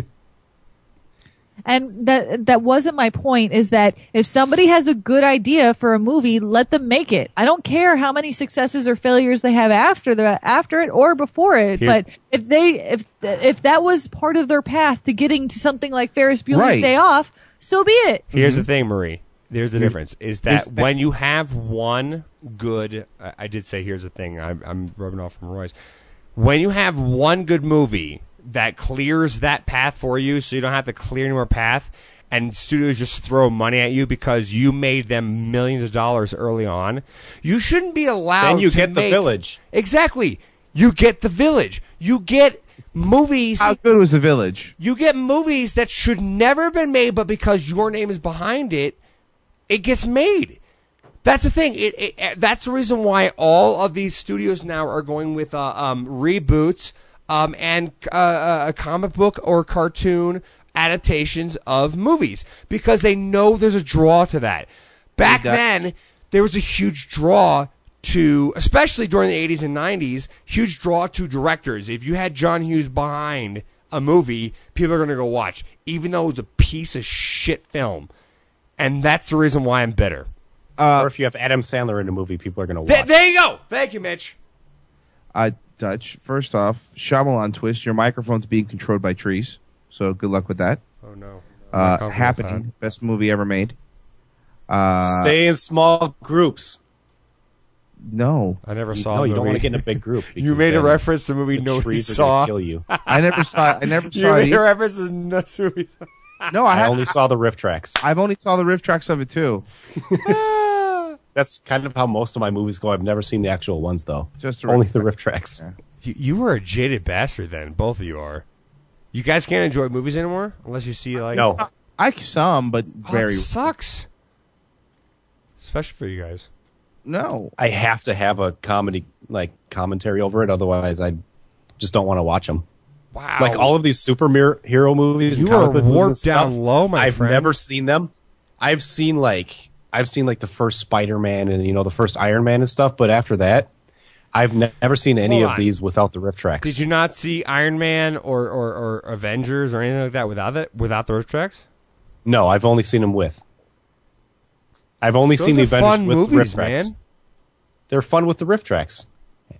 And that that wasn't my point. Is that if somebody has a good idea for a movie, let them make it. I don't care how many successes or failures they have after the after it or before it.
Here-
But if they if if that was part of their path to getting to something like Ferris Bueller's
Right.
Day Off, so be it.
Here's the thing, Marie. There's the difference. Is that
here's the-
when you have one good... I, I did say here's the thing. I'm, I'm rubbing off from Royce. When you have one good movie that clears that path for you so you don't have to clear any more path, and studios just throw money at you because you made them millions of dollars early on, you shouldn't be allowed
Then you
to
get the
make-
Village.
Exactly. You get The Village. You get movies...
How good was The Village?
You get movies that should never have been made, but because your name is behind it, it gets made. That's the thing. It, it, that's the reason why all of these studios now are going with uh, um, reboots um, and uh, a comic book or cartoon adaptations of movies because they know there's a draw to that. Back then, there was a huge draw to, especially during the eighties and nineties, huge draw to directors. If you had John Hughes behind a movie, people are going to go watch, even though it was a piece of shit film. And that's the reason why I'm bitter.
Uh,
or if you have Adam Sandler in a movie, people are going to watch.
Th- there you go. Thank you, Mitch.
Uh, Dutch, first off, Shyamalan twist, your microphone's being controlled by trees. So good luck with that.
Oh, no.
Uh, Happening, best movie ever made. Uh,
Stay in small groups.
No.
I never
You,
saw
no,
the
you don't
movie.
want to get in a big group.
You
because
made a
then
reference to a movie
the
nobody
trees are
saw.
gonna kill you.
I never saw I never
You
saw it.
made a
either.
reference to no movie.
No, I,
I
have,
only saw the riff tracks.
I've only saw the riff tracks of it too.
That's kind of how most of my movies go. I've never seen the actual ones though.
Just the
only
riff
the riff tracks.
Yeah.
You, you were a jaded bastard then. Both of you are. You guys can't enjoy movies anymore unless you see like.
No,
I some, but
Oh,
very
it sucks. Especially for you guys.
no.
I have to have a comedy like commentary over it. Otherwise, I just don't want to watch them.
Wow.
Like all of these superhero movies, and
You
comic
are
book movies and
warped down
stuff,
low, my
I've
friend.
never seen them. I've seen like I've seen like the first Spider-Man and you know the first Iron Man and stuff, but after that, I've ne- never seen any
Hold
of
on.
these without the riff tracks.
Did you not see Iron Man or, or, or Avengers or anything like that without it? Without the riff tracks?
No, I've only seen them with. I've only
Those
seen the
are
Avengers
fun
with
movies,
riff tracks.
man.
They're fun with the riff tracks.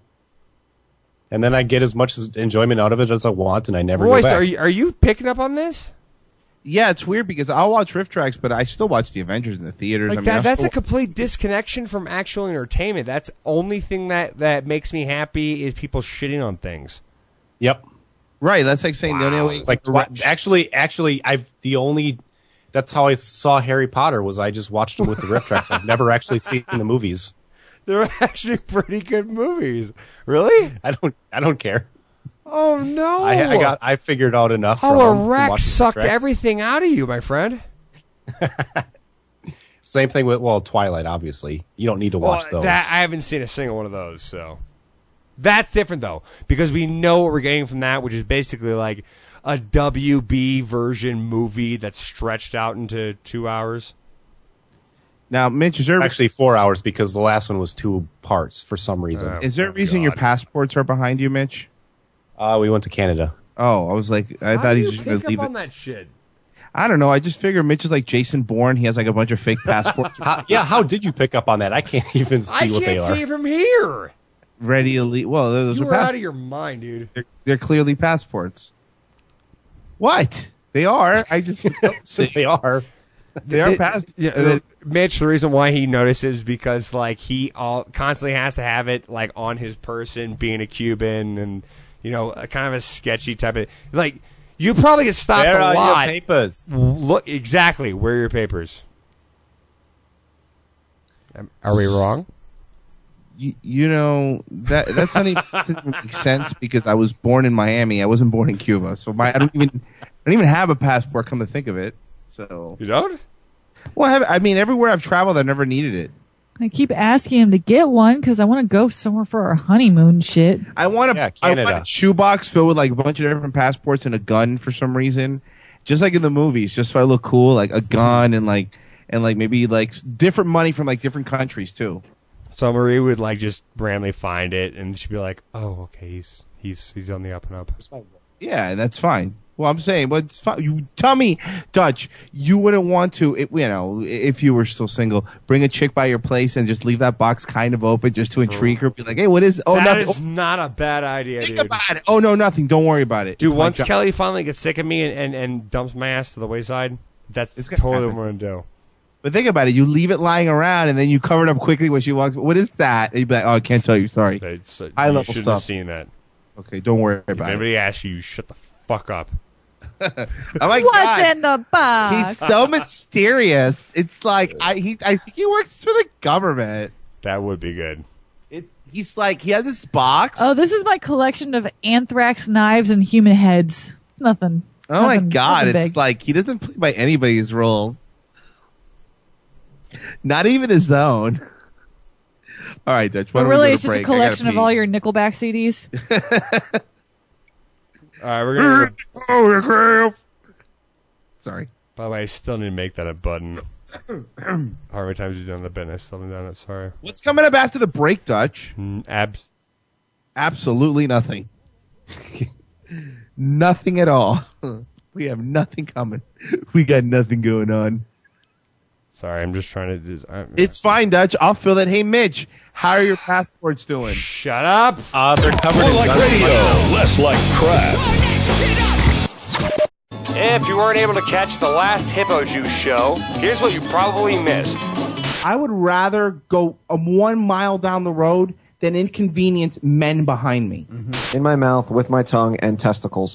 And then I get as much as enjoyment out of it as I want, and I never
Royce,
go back.
are you are you picking up on this?
Yeah, it's weird because I'll watch riff tracks, but I still watch the Avengers in the theaters.
Like
I mean,
that,
I'll
that's
still-
a complete disconnection from actual entertainment. That's only thing that, that makes me happy is people shitting on things.
Yep.
right. That's like saying the only way.
It's like
to
twi-
watch-
actually, actually, I've the only. That's how I saw Harry Potter was I just watched them with the riff tracks. I've never actually seen the movies.
They're actually pretty good movies. Really?
I don't. I don't care.
Oh no!
I, I got. I figured out enough.
Oh,
from
a
him from
wreck
watching
sucked
Shreks.
everything out of you, my friend.
Same thing with well, Twilight. Obviously, you don't need to watch
well,
those.
That I haven't seen a single one of those, so that's different though, because we know what we're getting from that, which is basically like a W B version movie that's stretched out into two hours.
Now, Mitch, is there
Actually, four hours because the last one was two parts for some reason.
Uh,
is there a reason your passports are behind you, Mitch?
Uh, we went to Canada.
Oh, I was like, I
How
thought
do
he's
you
just going
pick
to leave
up
it.
on that shit?
I don't know. I just figure Mitch is like Jason Bourne. He has like a bunch of fake passports.
How, yeah, how did you pick up on that? I can't even see
I
what they
can't
are.
see it from here.
Ready to leave. Well, those
You
are
were
pass-
out of your mind, dude.
they're, they're clearly passports. What? They are. I just don't see.
They are.
They are
It-
pass-
yeah,
and then-
Mitch, the reason why he notices is because like he all constantly has to have it like on his person, being a Cuban, and you know, a, kind of a sketchy type of like. You probably get stopped
Where
a
are your
lot.
papers?
Look exactly where are your papers. Um, Are we wrong?
You, you know that that's not even doesn't even make sense because I was born in Miami. I wasn't born in Cuba, so my I don't even I don't even have a passport. Come to think of it, so
You don't?
well, I, have, I mean, everywhere I've traveled, I've never needed it.
I keep asking him to get one because I want to go somewhere for our honeymoon shit.
I want
Yeah,
a, I
Canada.
want a shoebox filled with like a bunch of different passports and a gun for some reason, just like in the movies, just so I look cool, like a gun and like and like maybe like s- different money from like different countries too.
So Marie would like just randomly find it, and she'd be like, "Oh, okay, he's he's he's on the up and up."
Yeah, and that's fine. Well, I'm saying, but it's fine. You tell me, Dutch, you wouldn't want to, it, you know, if you were still single, bring a chick by your place and just leave that box kind of open just to intrigue her. Be like, hey, what is? Oh,
That
nothing.
is not a bad idea,
Think
dude.
about it. Oh no, nothing. Don't worry about it.
Dude,
It's my
once
job.
Kelly finally gets sick of me and, and, and dumps my ass to the wayside, that's
It's gonna
totally
happen.
what we're gonna do.
But think about it. You leave it lying around and then you cover it up quickly when she walks. What is that? And you'd be like, oh, I can't tell you. Sorry.
It's, uh,
High
you
level
shouldn't
stuff.
have seen that.
Okay, don't worry
If
about it.
anybody asks you, you shut the fuck up.
Oh my
What's
god.
in the box?
He's so mysterious. It's like I he I think he works for the government.
That would be good.
It's he's like he has this box.
Oh, this is my collection of anthrax knives and human heads. Nothing.
Oh my
nothing-
god,
nothing
it's
big.
like he doesn't play by anybody's role. Not even his own. All right, Dutch. Why
But
don't we
really,
go to
it's just a
break? I gotta
collection of
pee.
all your Nickelback C Ds.
All right, we're gonna.
Oh, Sorry.
By the way, I still need to make that a button. How many times he's done the button? I still haven't done it. Sorry.
What's coming up after the break, Dutch?
Mm, abs.
Absolutely nothing. Nothing at all. We have nothing coming. We got nothing going on.
Sorry, I'm just trying to do. I,
It's fine, Dutch. I'll fill it. Hey, Mitch, how are your passports doing?
Shut up.
Uh, they're covered
More
in
like
dust.
radio, less like crap.
If you weren't able to catch the last Hippo Juice show, here's what you probably missed.
I would rather go um, one mile down the road than inconvenience men behind me.
In my mouth with my tongue and testicles.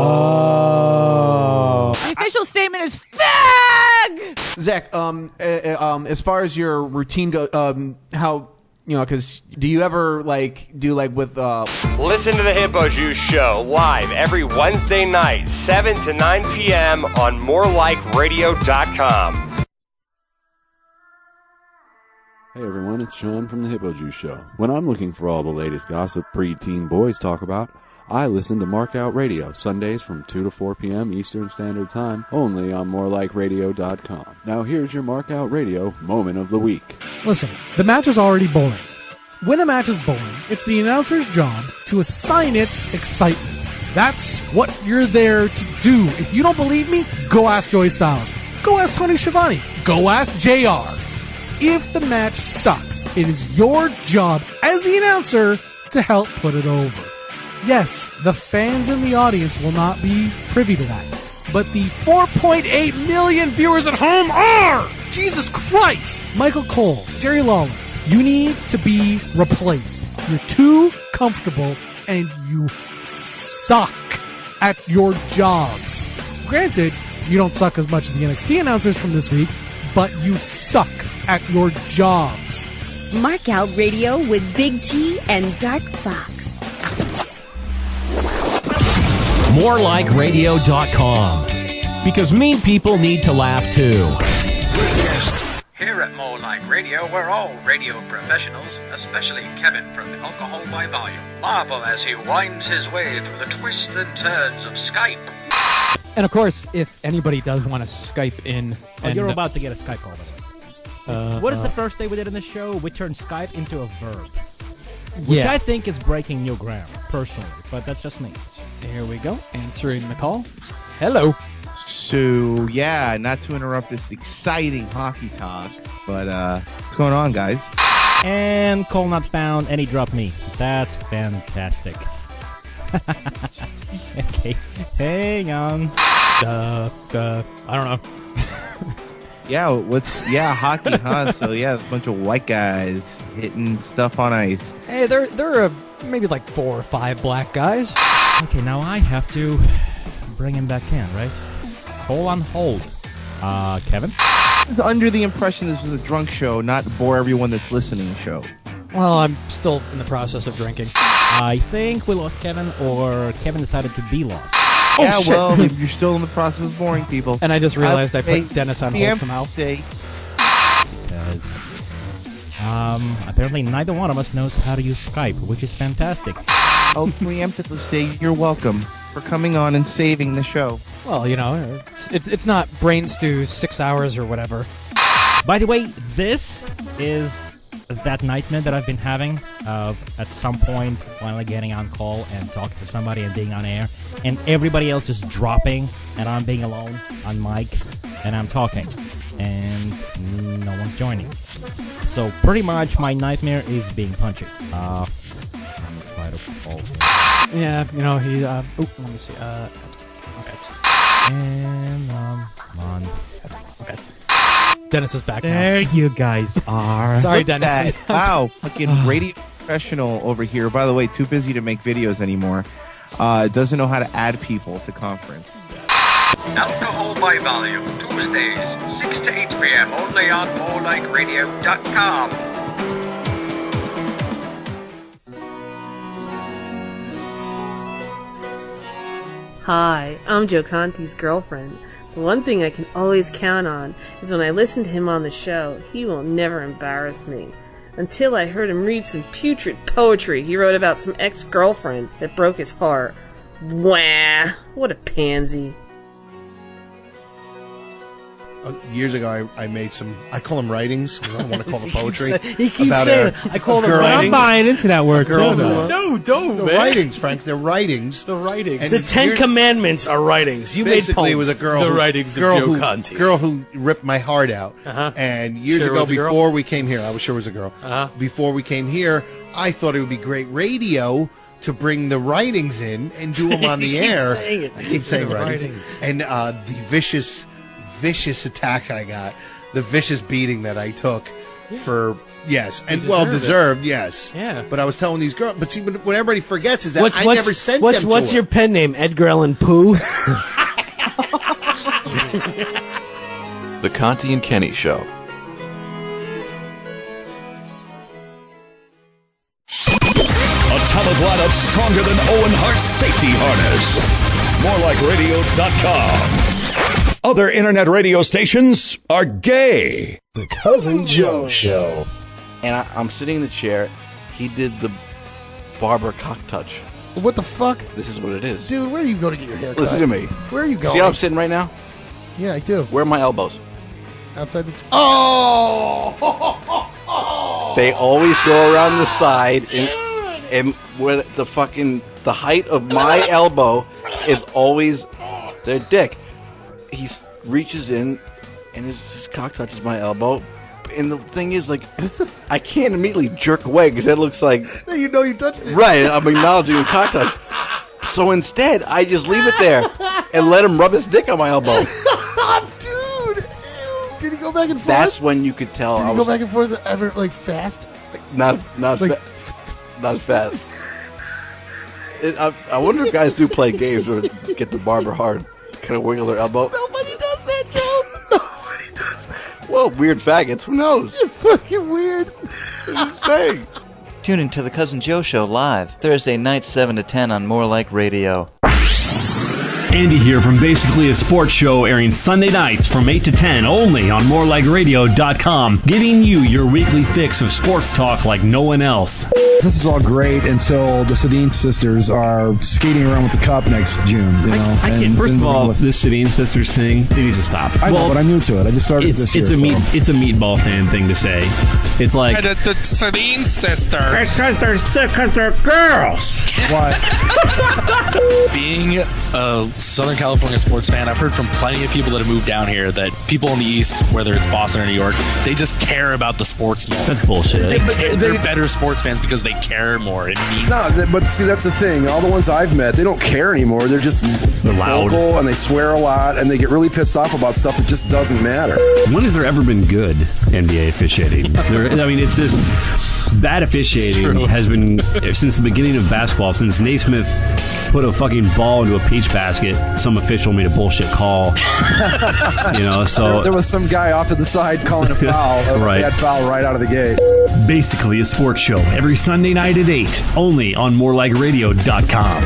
Oh.
The official statement is fag!
Zach, um, uh, uh, um, as far as your routine go, um, how, you know, because do you ever, like, do, like, with, uh...
Listen to the Hippo Juice show live every Wednesday night, seven to nine p.m. on more like radio dot com.
Hey everyone, it's Sean from the Hippo Juice Show. When I'm looking for all the latest gossip pre-teen boys talk about, I listen to Mark Out Radio, Sundays from two to four p.m. Eastern Standard Time, only on more like radio dot com. Now here's your Mark Out Radio Moment of the Week.
Listen, the match is already boring. When a match is boring, it's the announcer's job to assign it excitement. That's what you're there to do. If you don't believe me, go ask Joey Styles. Go ask Tony Schiavone. Go ask J R. If the match sucks, it is your job as the announcer to help put it over. Yes, the fans in the audience will not be privy to that, but the four point eight million viewers at home are! Jesus Christ! Michael Cole, Jerry Lawler, you need to be replaced. You're too comfortable and you suck at your jobs. Granted, you don't suck as much as the N X T announcers from this week, but you suck at your jobs.
Mark Out Radio with Big T and Dark Fox. more like radio dot com. Because mean people need to laugh too.
Here at More Like Radio, we're all radio professionals, especially Kevin from the Alcohol by Volume. Marvel as he winds his way through the twists and turns of Skype.
And of course, if anybody does want to Skype in...
Oh,
and
you're about to get a Skype call, that's
Uh,
What is the
uh,
first thing we did in the show? We turned Skype into a verb. Which
Yeah.
I think is breaking new ground, personally. But that's just me.
Here we go. Answering the call. Hello.
So, yeah, not to interrupt this exciting hockey talk, but uh, what's going on, guys?
And call not found, and he dropped me. That's fantastic. Okay, hang on.
Uh, uh, I don't know.
Yeah, what's yeah hockey, huh? So yeah, a bunch of white guys hitting stuff on ice.
Hey, there, there are maybe like four or five black guys.
Okay, now I have to bring him back in, right? Hold on hold. Uh, Kevin?
I was under the impression this was a drunk show, not bore everyone that's listening show.
Well, I'm still in the process of drinking.
I think we lost Kevin, or Kevin decided to be lost.
Oh,
yeah,
shit.
well, maybe you're still in the process of boring people.
And I just realized I,
say
put Dennis on hold somehow.
Say.
Because um, apparently neither one of us knows how to use Skype, which is fantastic.
I'll preemptively say you're welcome for coming on and saving the show.
Well, you know, it's it's, it's not brain stew six hours or whatever.
By the way, this is that nightmare that I've been having of at some point finally getting on call and talking to somebody and being on air, and everybody else just dropping, and I'm being alone on mic, and I'm talking, and no one's joining. So pretty much my nightmare is being punchy. Uh, I'm gonna try to call.
Yeah, you know, he, uh, oh, let me see, uh, okay.
And, um, come on.
Okay. Dennis is back now.
There you guys are.
Sorry,
Look at
Dennis.
that. Wow, fucking radio professional over here. By the way, too busy to make videos anymore. Uh, doesn't know how to add people to conference.
Alcohol by Volume, Tuesdays, six to eight p.m. only on more like radio dot com.
Hi, I'm Joe Conti's girlfriend. The one thing I can always count on is when I listen to him on the show, he will never embarrass me. Until I heard him read some putrid poetry he wrote about some ex-girlfriend that broke his heart. Wah! What a pansy.
Uh, years ago, I, I made some. I call them writings. I don't want to call them poetry.
He keeps
about
saying,
a,
I call
a
them
girl-
writings. I'm buying into that word,
girl
too.
who, uh,
No, don't,
The
man.
writings, Frank. They're writings.
The writings.
And
The Ten
years-
Commandments are writings. You
Basically,
made
it was a girl.
The
who,
writings
girl
of Joe
who,
Conti.
Girl who ripped my heart out.
Uh-huh.
And years
Sure it
ago,
was a girl?
before we came here, I was sure it was a girl.
Uh-huh.
Before we came here, I thought it would be great radio to bring the writings in and do them on the
You keep
air.
saying it.
I keep saying
The
writings.
writings.
And uh, the vicious, vicious attack I got, the vicious beating that I took for. Yes, and
You
well
deserve it.
deserved, yes.
Yeah.
But I was telling these girls. But see, what what everybody forgets is that
What's,
I
what's,
never sent
what's,
them
What's
to
your
her.
pen name? Edgar Allan Poe?
The Conti and Kenny Show.
A talent lineup stronger than Owen Hart's safety harness. more like radio dot com. Other internet radio stations are gay.
The Cousin Joe Show.
And I, I'm sitting in the chair. He did the barber cock touch.
What the fuck?
This is what it is.
Dude, where do you go to get your hair cut?
Listen to me.
Where are you going?
See how I'm sitting right now?
Yeah, I do.
Where are my elbows?
Outside the... T- oh!
They always go around the side, and, and where the fucking the height of my elbow is always their dick. He reaches in, and his, his cock touches my elbow. And the thing is, like, I can't immediately jerk away because that looks like
you know you touched it.
right. I'm acknowledging a cock touch. So instead, I just leave it there and let him rub his dick on my elbow.
Dude! Ew. Did he go back and forth?
That's when you could tell.
Did
I
he
was
go back and forth ever, like, fast? Like,
not not
like,
fa- not as fast. It, I, I wonder if guys do play games or get the barber hard, kind of wiggle their elbow.
Nobody does that, Joe. Nobody does that.
Well, weird faggots. Who knows?
You're fucking weird.
Hey.
Tune in to the Cousin Joe Show live Thursday night, seven to ten on More Like Radio.
Andy here from Basically a Sports Show, airing Sunday nights from eight to ten only on more like radio dot com, giving you your weekly fix of sports talk like no one else.
This is all great until the Sedin sisters are skating around with the cup next June. You know,
I, I can't. First of all, this Sedin sisters thing, it needs to stop.
I know, but I'm new to it. I just started
it's,
this year.
It's a
so.
meat, it's a meatball fan thing to say. It's like
the, the Sedin sisters.
It's because they're sick, because they're girls.
What?
Being a Southern California sports fan, I've heard from plenty of people that have moved down here that people in the East, whether it's Boston or New York, they just care about the sports more.
That's bullshit.
They,
They-
care-
they-
they're better sports fans because they care more. It means
No, th- but see, that's the thing. All the ones I've met, they don't care anymore. They're just
loud.
vocal and they swear a lot and they get really pissed off about stuff that just doesn't matter.
When has there ever been good N B A officiating? There, I mean, it's just bad officiating has been since the beginning of basketball. Since Naismith put a fucking ball into a peach basket, some official made a bullshit call. You know, so
there, there was some guy off to the side calling a foul, a
Right.
bad foul right out of the gate.
Basically a sports show every Sunday night at eight, only on more like radio dot com.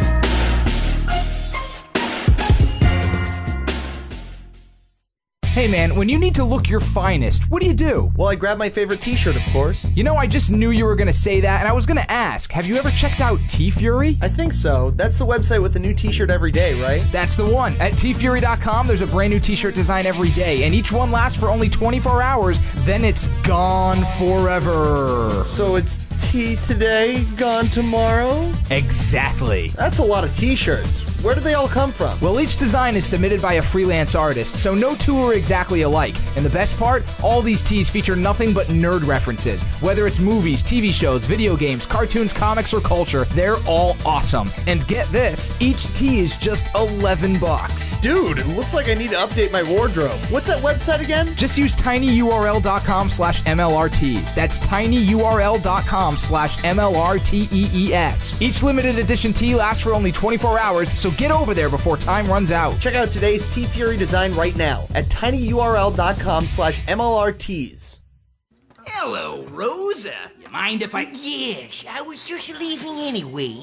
Hey man, when you need to look your finest, what do you do?
Well, I grab my favorite t-shirt, of course.
You know, I just knew you were gonna say that, and I was gonna ask, have you ever checked out T-Fury?
I think so. That's the website with the new t-shirt every day, right?
That's the one. At T Fury dot com, there's a brand new t-shirt design every day, and each one lasts for only twenty-four hours, then it's gone forever.
So it's tea today, gone tomorrow?
Exactly.
That's a lot of t-shirts. Where do they all come from?
Well, each design is submitted by a freelance artist, so no two are exactly alike. And the best part, all these tees feature nothing but nerd references. Whether it's movies, T V shows, video games, cartoons, comics, or culture, they're all awesome. And get this, each tee is just eleven bucks.
Dude, it looks like I need to update my wardrobe. What's that website again?
Just use tinyurl dot com slash M L R Ts. That's tinyurl dot com slash M L R T E E S. Each limited edition tee lasts for only twenty-four hours, so get over there before time runs out.
Check out today's T-Fury design right now at tinyurl dot com slash M L R Ts.
Hello, Rosa. You mind if I... Yes, I was just leaving anyway.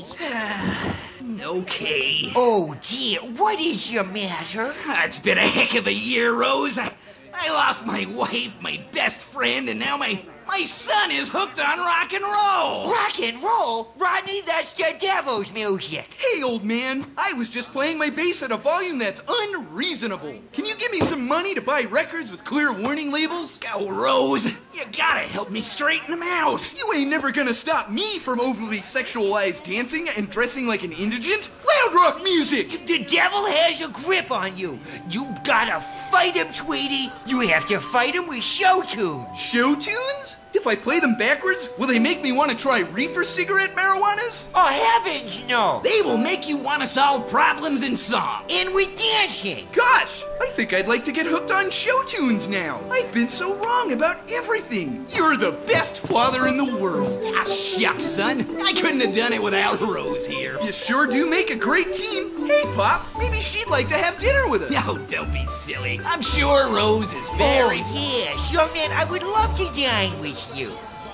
Okay.
Oh, dear. What is your matter?
It's been a heck of a year, Rose. I, I lost my wife, my best friend, and now my... My son is hooked on rock and roll.
Rock and roll? Rodney, that's the devil's music.
Hey, old man, I was just playing my bass at a volume that's unreasonable. Can you give me some money to buy records with clear warning labels? Oh, Rose, you gotta help me straighten them out. You ain't never gonna stop me from overly sexualized dancing and dressing like an indigent. Loud rock music!
The devil has a grip on you. You gotta fight him, Tweety. You have to fight him with show tunes.
Show tunes? If I play them backwards, will they make me want to try reefer cigarette marijuanas?
Oh, heavens, no.
They will make you want to solve problems in song.
And with dancing.
Gosh, I think I'd like to get hooked on show tunes now. I've been so wrong about everything. You're the best father in the world. Ah, shucks, son. I couldn't have done it without Rose here. You sure do make a great team. Hey, Pop, maybe she'd like to have dinner with us. Oh, don't be silly. I'm sure Rose is very...
Oh, yes. Young man, I would love to dine with you.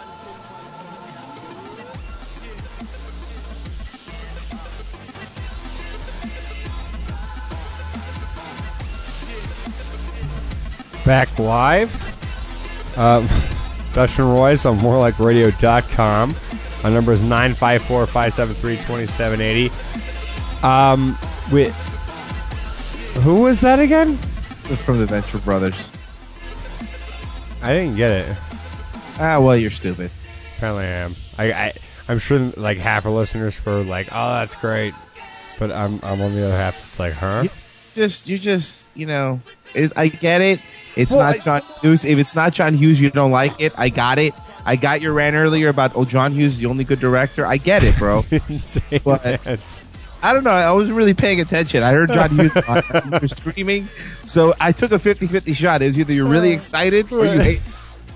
Back live. Um, Dustin Royce on more like radio dot com. My number is nine five four, five seven three, two seven eight zero. Um, we, who was that again?
From the Venture Brothers.
I didn't get it.
Ah, well, you're stupid.
Apparently I am. I, I, I'm sure like half our listeners for like, oh, that's great. But I'm, I'm on the other half. It's like, huh?
You just, you just, you know, it, I get it. It's
Well,
not
I-
John Hughes. If it's not John Hughes, you don't like it. I got it. I got your rant earlier about, oh, John Hughes is the only good director. I get it, bro. But I don't know. I wasn't really paying attention. I heard John Hughes on, you were screaming. So I took a fifty-fifty shot. It was either you're really excited or you hate.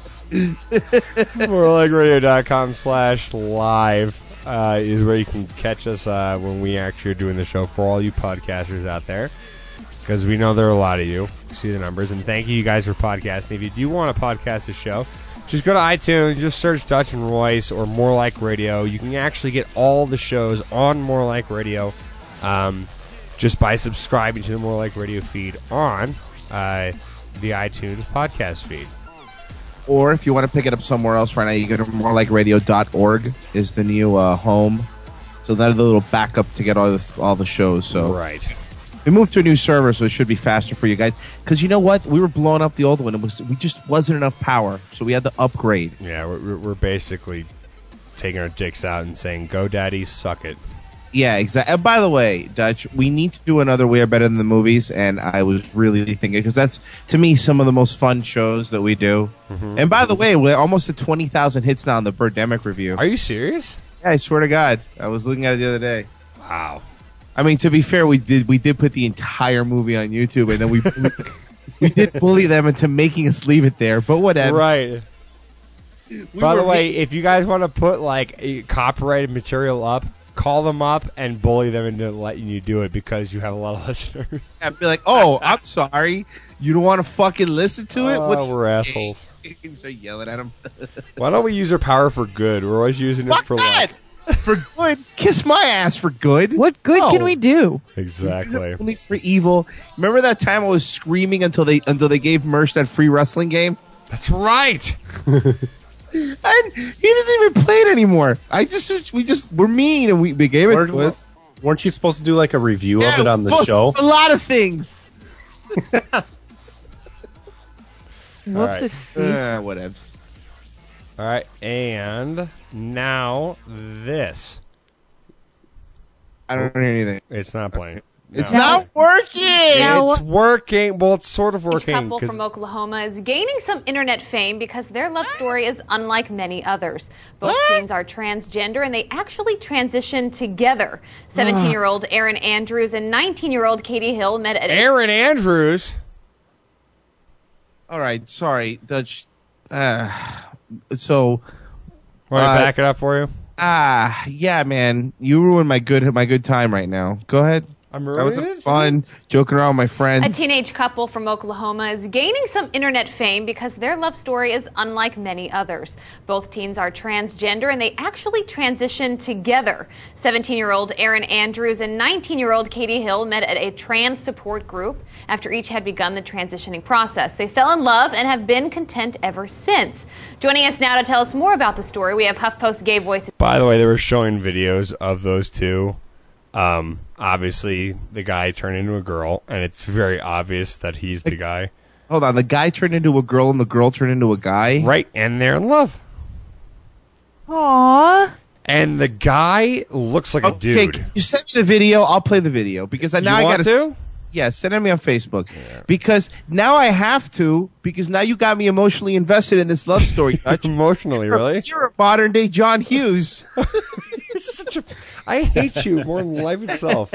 more like radio dot com slash live uh, is where you can catch us uh, when we actually are doing the show for all you podcasters out there, because we know there are a lot of you. You see the numbers, and thank you, you guys, for podcasting. If you do want to podcast a show, just go to iTunes, just search Dutch and Royce or More Like Radio. You can actually get all the shows on More Like Radio. Um, just by subscribing to the More Like Radio feed on uh, the iTunes podcast feed.
Or if you want to pick it up somewhere else right now, you go to more like radio dot org is the new uh, home. So that's the little backup to get all this, all the shows. So
right.
We moved to a new server, so it should be faster for you guys. Because you know what? We were blowing up the old one. It was we just wasn't enough power, so we had to upgrade.
Yeah, we're, we're basically taking our dicks out and saying, "Go, Daddy, suck it."
Yeah, exactly. And by the way, Dutch, we need to do another We Are Better Than the Movies, and I was really thinking, because that's, to me, some of the most fun shows that we do.
Mm-hmm.
And by the way, we're almost at twenty thousand hits now on the Birdemic review.
Are you serious?
Yeah, I swear to God. I was looking at it the other day.
Wow.
I mean, to be fair, we did we did put the entire movie on YouTube, and then we we, we did bully them into making us leave it there, but whatever.
Right.
We
By the
were
way,
ma-
if you guys want to put like a copyrighted material up, call them up and bully them into letting you do it because you have a lot of listeners.
I'd be like, "Oh, I'm sorry, you don't want to fucking listen to it."
Oh,
What-
we're assholes.
Start yelling at them.
Why don't we use our power for good? We're always using
Fuck
it for
that!
like
For good, kiss my ass for good.
What good
No.
can we do?
exactly.
Only for evil. Remember that time I was screaming until they until they gave Mersh that free wrestling game?
That's right.
And he doesn't even play it anymore. I just we just we're mean and we they gave it
Weren't-
to us.
Weren't you supposed to do like a review
Yeah,
of it on the
supposed-
show?
A lot of things.
Whoopsies.
Uh, whatevs.
All right, and now this.
I don't hear anything.
It's not playing.
It's
No.
not working.
It's working. Well, it's sort of
Each
working.
couple
'cause-
from Oklahoma is gaining some internet fame because their love story is unlike many others. Both teens are transgender and they actually transitioned together. seventeen-year-old Aaron Andrews and nineteen-year-old Katie Hill met at
Aaron Andrews.
All right, sorry, Dutch. Uh, so,
Want to
uh,
back it up for you?
Ah, yeah, man, you ruined my good my good time right now. Go ahead.
I'm
That was
ruining it?
fun joking around with my
A
friends.
teenage couple from Oklahoma is gaining some internet fame because their love story is unlike many others. Both teens are transgender and they actually transitioned together. seventeen-year-old Aaron Andrews and nineteen-year-old Katie Hill met at a trans support group after each had begun the transitioning process. They fell in love and have been content ever since. Joining us now to tell us more about the story, we have HuffPost gay voice.
By the way, they were showing videos of those two. Um, obviously, the guy turned into a girl, and it's very obvious that he's the guy.
Hold on, the guy turned into a girl and the girl turned into a guy?
Right, and they're in love.
Aww.
And the guy looks like a
Okay,
dude.
can you send me the video. I'll play the video because I now
You
I
want
gotta
to?
Yeah, send it to me on Facebook because now I have to because now you got me emotionally invested in this love story. Dutch.
Emotionally, really?
You're a modern day John Hughes.
You're such a, I hate you more than life itself.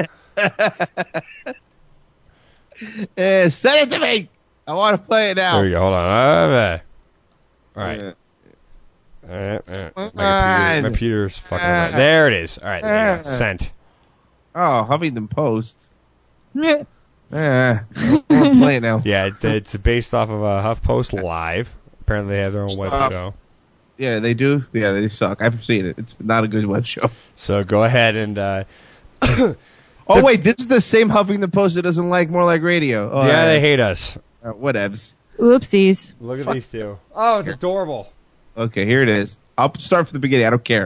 Eh, send it to me. I want to play it now.
There you go. Hold on. Uh, All right.
Yeah.
All right. all right. My,
Come
computer,
on.
my computer's fucking. Uh, there it is. All right. There you go. Sent.
Oh, Huffington Post. Eh, I won't play it now.
Yeah, it's it's based off of a HuffPost Live. Apparently, they have their own web
Stuff.
show.
Yeah, they do. Yeah, they suck. I've seen it. It's not a good web show.
So go ahead and. Uh,
Oh wait, this is the same Huffington Post that doesn't like More Like Radio. Oh,
yeah,
uh,
they hate us.
Uh, whatevs.
Oopsies.
Look at
Fuck.
these two. Oh, it's adorable.
Okay, here it is. I'll start from the beginning. I don't care.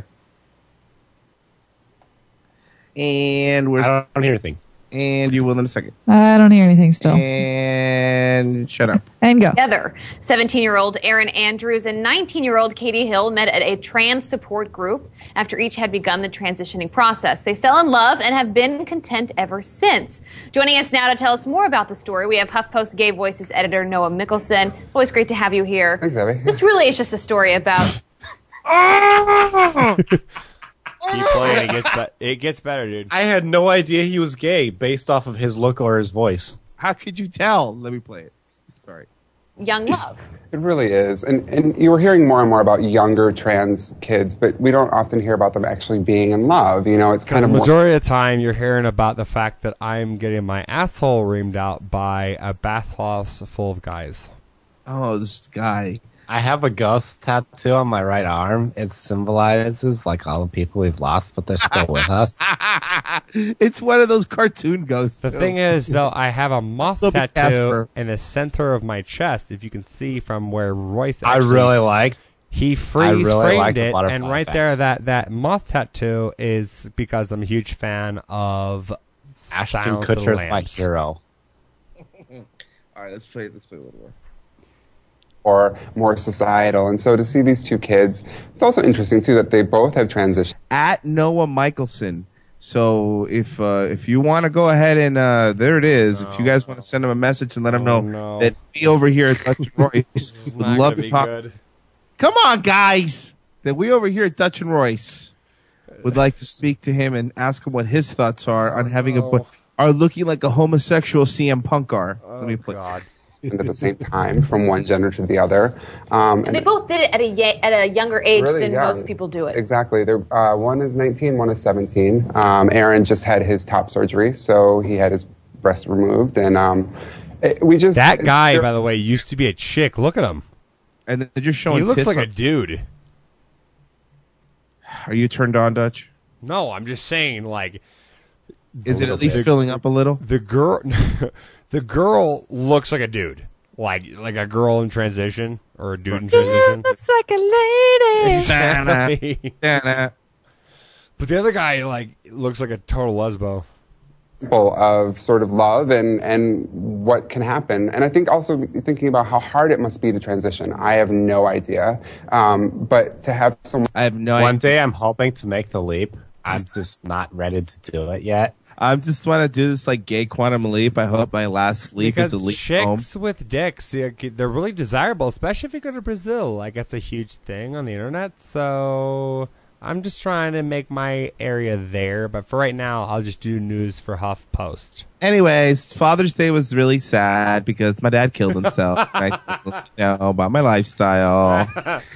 And we're.
I don't hear anything.
And you will in a second.
I don't hear anything still.
And shut up.
And go.
Together, seventeen-year-old Aaron Andrews and nineteen-year-old Katie Hill met at a trans support group after each had begun the transitioning process. They fell in love and have been content ever since. Joining us now to tell us more about the story, we have HuffPost Gay Voices editor Noah Mickelson. Always great to have you here.
Thanks, Abby.
This really is just a story about...
Keep playing. It gets be- it gets better, dude.
I had no idea he was gay based off of his look or his voice.
How could you tell? Let me play it. Sorry.
young love.
It really is. And, and you were hearing more and more about younger trans kids, but we don't often hear about them actually being in love. You know, it's kind
The
of more...
majority of the time, you're hearing about the fact that I'm getting my asshole reamed out by a bathhouse full of guys.
Oh, this guy.
I have a ghost tattoo on my right arm. It symbolizes like all the people we've lost, but they're still with us.
It's one of those cartoon ghosts.
The
too.
thing is, though, I have a moth
Little bit
tattoo
Casper.
in the center of my chest. If you can see from where Royce,
I
actually,
really like.
he
I
freeze
really
framed
like the
it,
butterfly
and right
effect.
there, that that moth tattoo is because I'm a huge fan of
Ashton
Silence of the
Kutcher's my
Lambs.
hero.
All right, let's play. Let's play a little more.
Or more societal. And so to see these two kids, it's also interesting too that they both have transitioned.
At Noah Michelson. So if uh, if you want to go ahead and uh, there it is. If you guys want to send him a message and let him know
no.
that we over here at Dutch and Royce would
not
love
gonna
to
be
talk.
good.
Come on, guys! That we over here at Dutch and Royce would like to speak to him and ask him what his thoughts are on having a bu- are looking like a homosexual C M Punk are. Let me play.
God.
At the same time from one gender to the other. Um,
And they both did it at a ye- at a younger age
Really
than
young.
most people do it.
Exactly. They're, uh, one is nineteen, one is seventeen. Um, Aaron just had his top surgery, so he had his breast removed, and um, it- we just
That guy,
they're-
by the way, used to be a chick. Look at him.
And they're just showing.
He looks
tits
like a
on-
dude.
Are you turned on, Dutch?
No, I'm just saying, like,
Is it
the-
at least
the-
filling up a little?
The girl, the girl looks like a dude, like like a girl in transition or a dude in transition.
Looks like a lady.
Exactly.
Da-na.
But the other guy, like, looks like a total lesbo.
of sort of love and, and what can happen. And I think also thinking about how hard it must be to transition. I have no idea. Um, but to have someone...
I have no
One day I'm hoping to make the leap. I'm just not ready to do it yet.
I just want to do this like gay quantum leap. I hope my last leap
Because
is a leap
chicks
home.
with dicks, yeah, they're really desirable, especially if you go to Brazil. Like, that's a huge thing on the internet. So I'm just trying to make my area there. But for right now, I'll just do news for HuffPost.
Anyways, Father's Day was really sad because my dad killed himself. I know about my lifestyle.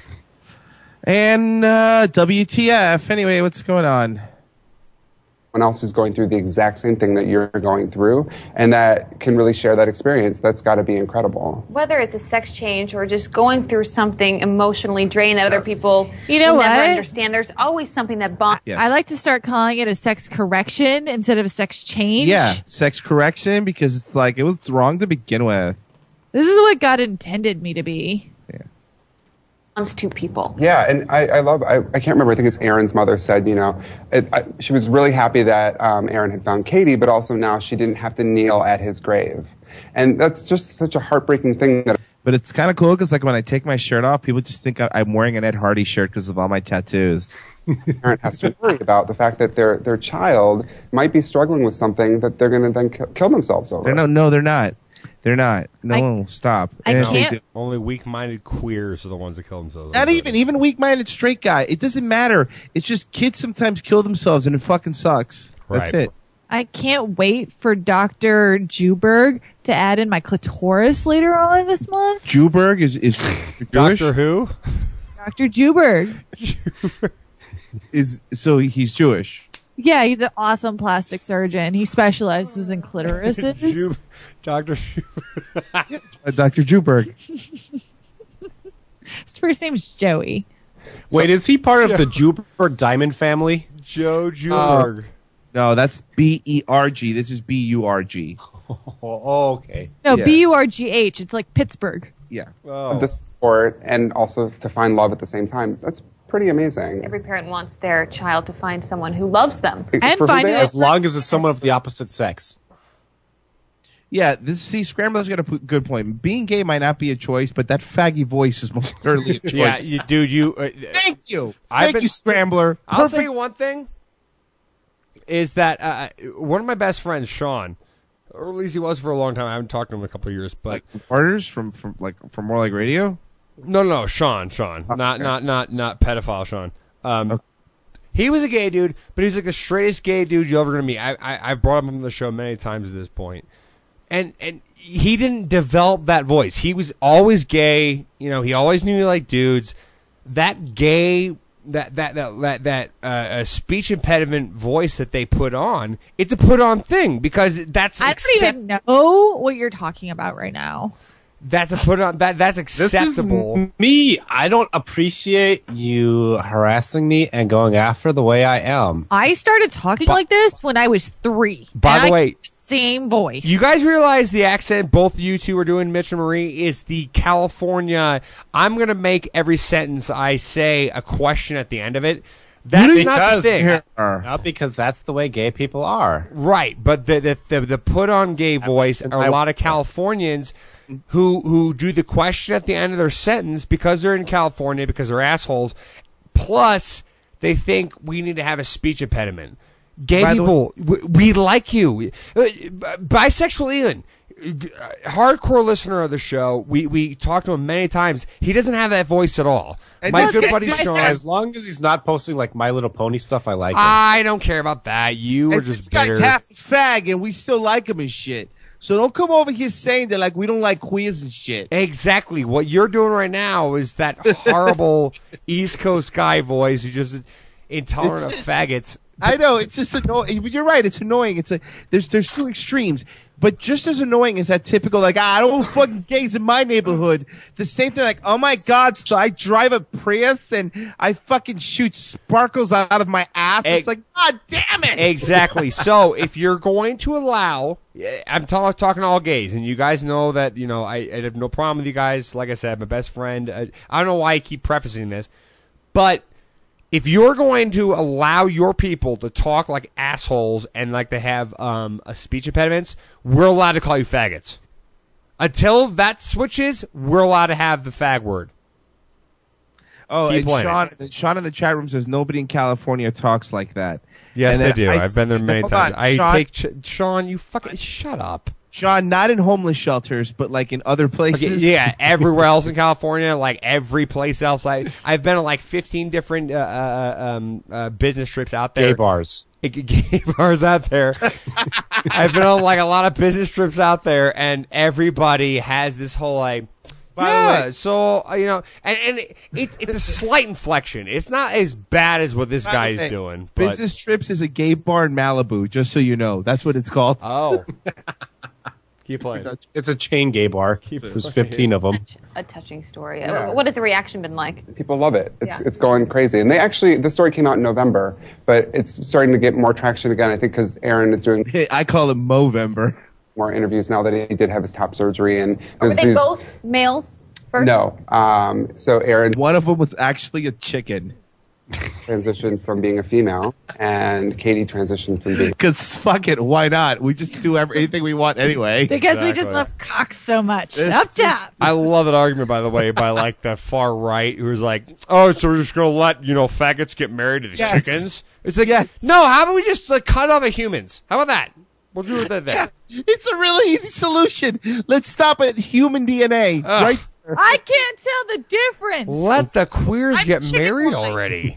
And uh, W T F. Anyway, what's going on?
Someone else who's going through the exact same thing that you're going through and that can really share that experience. That's got to be incredible.
Whether it's a sex change or just going through something emotionally draining that other people
You know
will never
what?
understand, there's always something that bonds.
I like to start calling it a sex correction instead of a sex change.
Yeah, sex correction because it's like it was wrong to begin with.
This is what God intended me to be.
bonds two people.
Yeah, and I, I love, I, I can't remember, I think it's Aaron's mother said, you know, it, I, she was really happy that um, Aaron had found Katie, but also now she didn't have to kneel at his grave. And that's just such a heartbreaking thing that...
But it's kind of cool because like when I take my shirt off, people just think I, I'm wearing an Ed Hardy shirt because of all my tattoos.
Parent has to worry about the fact that their their child might be struggling with something that they're going to then ki- kill themselves over.
They're no, no, they're not. They're not. No, stop.
I
And if they
can't-
do-
Only weak-minded queers are the ones that kill themselves.
Not even, even weak-minded straight guy. It doesn't matter. It's just kids sometimes kill themselves, and it fucking sucks. That's
Right.
it.
I can't wait for Doctor Juberg to add in my clitoris later on this month.
Juberg is is Jewish.
Doctor Who?
Doctor Juberg.
Is so he's Jewish.
Yeah, he's an awesome plastic surgeon. He specializes in clitorises.
Ju- Doctor
Uh, Doctor Juberg.
His first name's Joey.
Wait, is he part of the Juberg Diamond family?
Joe Juberg.
No, that's B E R G. This is B U R G.
Oh, okay.
No,
Yeah.
B U R G H. It's like Pittsburgh.
Yeah.
The support and also to find love at the same time. That's pretty amazing.
Every parent wants their child to find someone who loves them.
And find it
As long as it's someone of the opposite sex.
Yeah, this see, Scrambler's got a p- good point. Being gay might not be a choice, but that faggy voice is most certainly a choice.
Yeah, you, dude, you... Uh,
Thank you.
I've
Thank
been-
you, Scrambler.
I'll
Perfect.
say one thing is that uh, one of my best friends, Sean, or at least he was for a long time. I haven't talked to him in a couple of years, but
Orders from from like from more like radio.
no, no, Sean, Sean, not not not not pedophile, Sean. Um, he was a gay dude, but he's like the straightest gay dude you're ever gonna meet. I, I I've brought him on the show many times at this point, and and he didn't develop that voice. He was always gay. You know, he always knew he liked dudes. That gay. That that that that, that uh, a speech impediment voice that they put on, it's a put on thing because that's
I don't
accept-
even know what you're talking about right now.
That's a put on that. That's
This is
acceptable.
me. I don't appreciate you harassing me and going after the way I am.
I started talking like this when I was three.
By
And
the
I-
way,
same voice.
You guys realize the accent both you two are doing, Mitch and Marie, is the California. I'm going to make every sentence I say a question at the end of it. That's
because,
not the thing.
Not because that's the way gay people are.
Right, but the the the, the put on gay voice are a lot of Californians who who do the question at the end of their sentence because they're in California, because they're assholes. Plus, they think we need to have a speech impediment. Gay
By the
people, we, we like you. Uh, Bisexual Ian, uh, hardcore listener of the show. We we talked to him many times. He doesn't have that voice at all.
And
My
this
good
guy's
buddy
nice,
Sean.
as long as he's not posting like My Little Pony stuff, I like it.
I don't care about that. You were
And
just
this guy's
bitter.
half a fag, and we still like him and shit. So don't come over here saying that like we don't like queers and shit.
Exactly. What you're doing right now is that horrible East Coast guy voice who just intolerant
It's
of
just-
faggots.
I know it's just annoying. You're right. It's annoying. It's a there's there's two extremes, but just as annoying as that typical like ah, I don't want fucking gays in my neighborhood. The same thing like oh my god, so I drive a Prius and I fucking shoot sparkles out of my ass. It's like god damn it.
Exactly. So if you're going to allow, I'm ta- talking to all gays, and you guys know that you know I, I have no problem with you guys. Like I said, my best friend. I, I don't know why I keep prefacing this, but if you're going to allow your people to talk like assholes and like they have um, a speech impediments, we're allowed to call you faggots. Until that switches, we're allowed to have the fag word.
Oh,
Keep
and
playing
Sean, Sean in the chat room says nobody in California talks like that.
Yes,
And
they
then
do.
I-
I've been there many
hold
times.
on,
I
Sean,
take Ch- Sean. You fucking shut up.
Sean, not in homeless shelters, but like in other places.
Okay, yeah, everywhere else in California, like every place else. I, I've been on like fifteen different uh, uh, um, uh, business trips out there.
Gay bars.
Gay bars out there. I've been on like a lot of business trips out there, and everybody has this whole like,
By the
yeah,
way-
so uh, you know, and, and it, it's it's a slight inflection. It's not as bad as what this
By the
guy's
way,
doing. But,
Business Trips is a gay bar in Malibu, just so you know. That's what it's called.
Oh. Keep playing.
It's a chain gay bar. There's fifteen of them.
A touching story.
Yeah.
What has the reaction been like?
People love it. It's
Yeah.
it's going crazy, and they actually the story came out in November, but it's starting to get more traction again. I think because Aaron is doing.
I call it Movember.
More interviews now that he did have his top surgery, and
Were
there's
they
these-
both males first?
No. Um, so Aaron.
One of them was actually a chicken.
Transitioned from being a female, and Katie transitioned from being.
Because fuck it, why not? We just do every, anything we want anyway.
Because we just love cocks so much. Up top.
I love that argument, by the way, by like the far right, who's like, "Oh, so we're just gonna let you know faggots get married to the
Yes.
chickens?" It's like, no. How about we just like cut off the humans? How about that? We'll do it there.
It's a really easy solution. Let's stop at human D N A. Right?
I can't tell the difference.
Let the queers
I'm
get
chicken
married
boy.
already.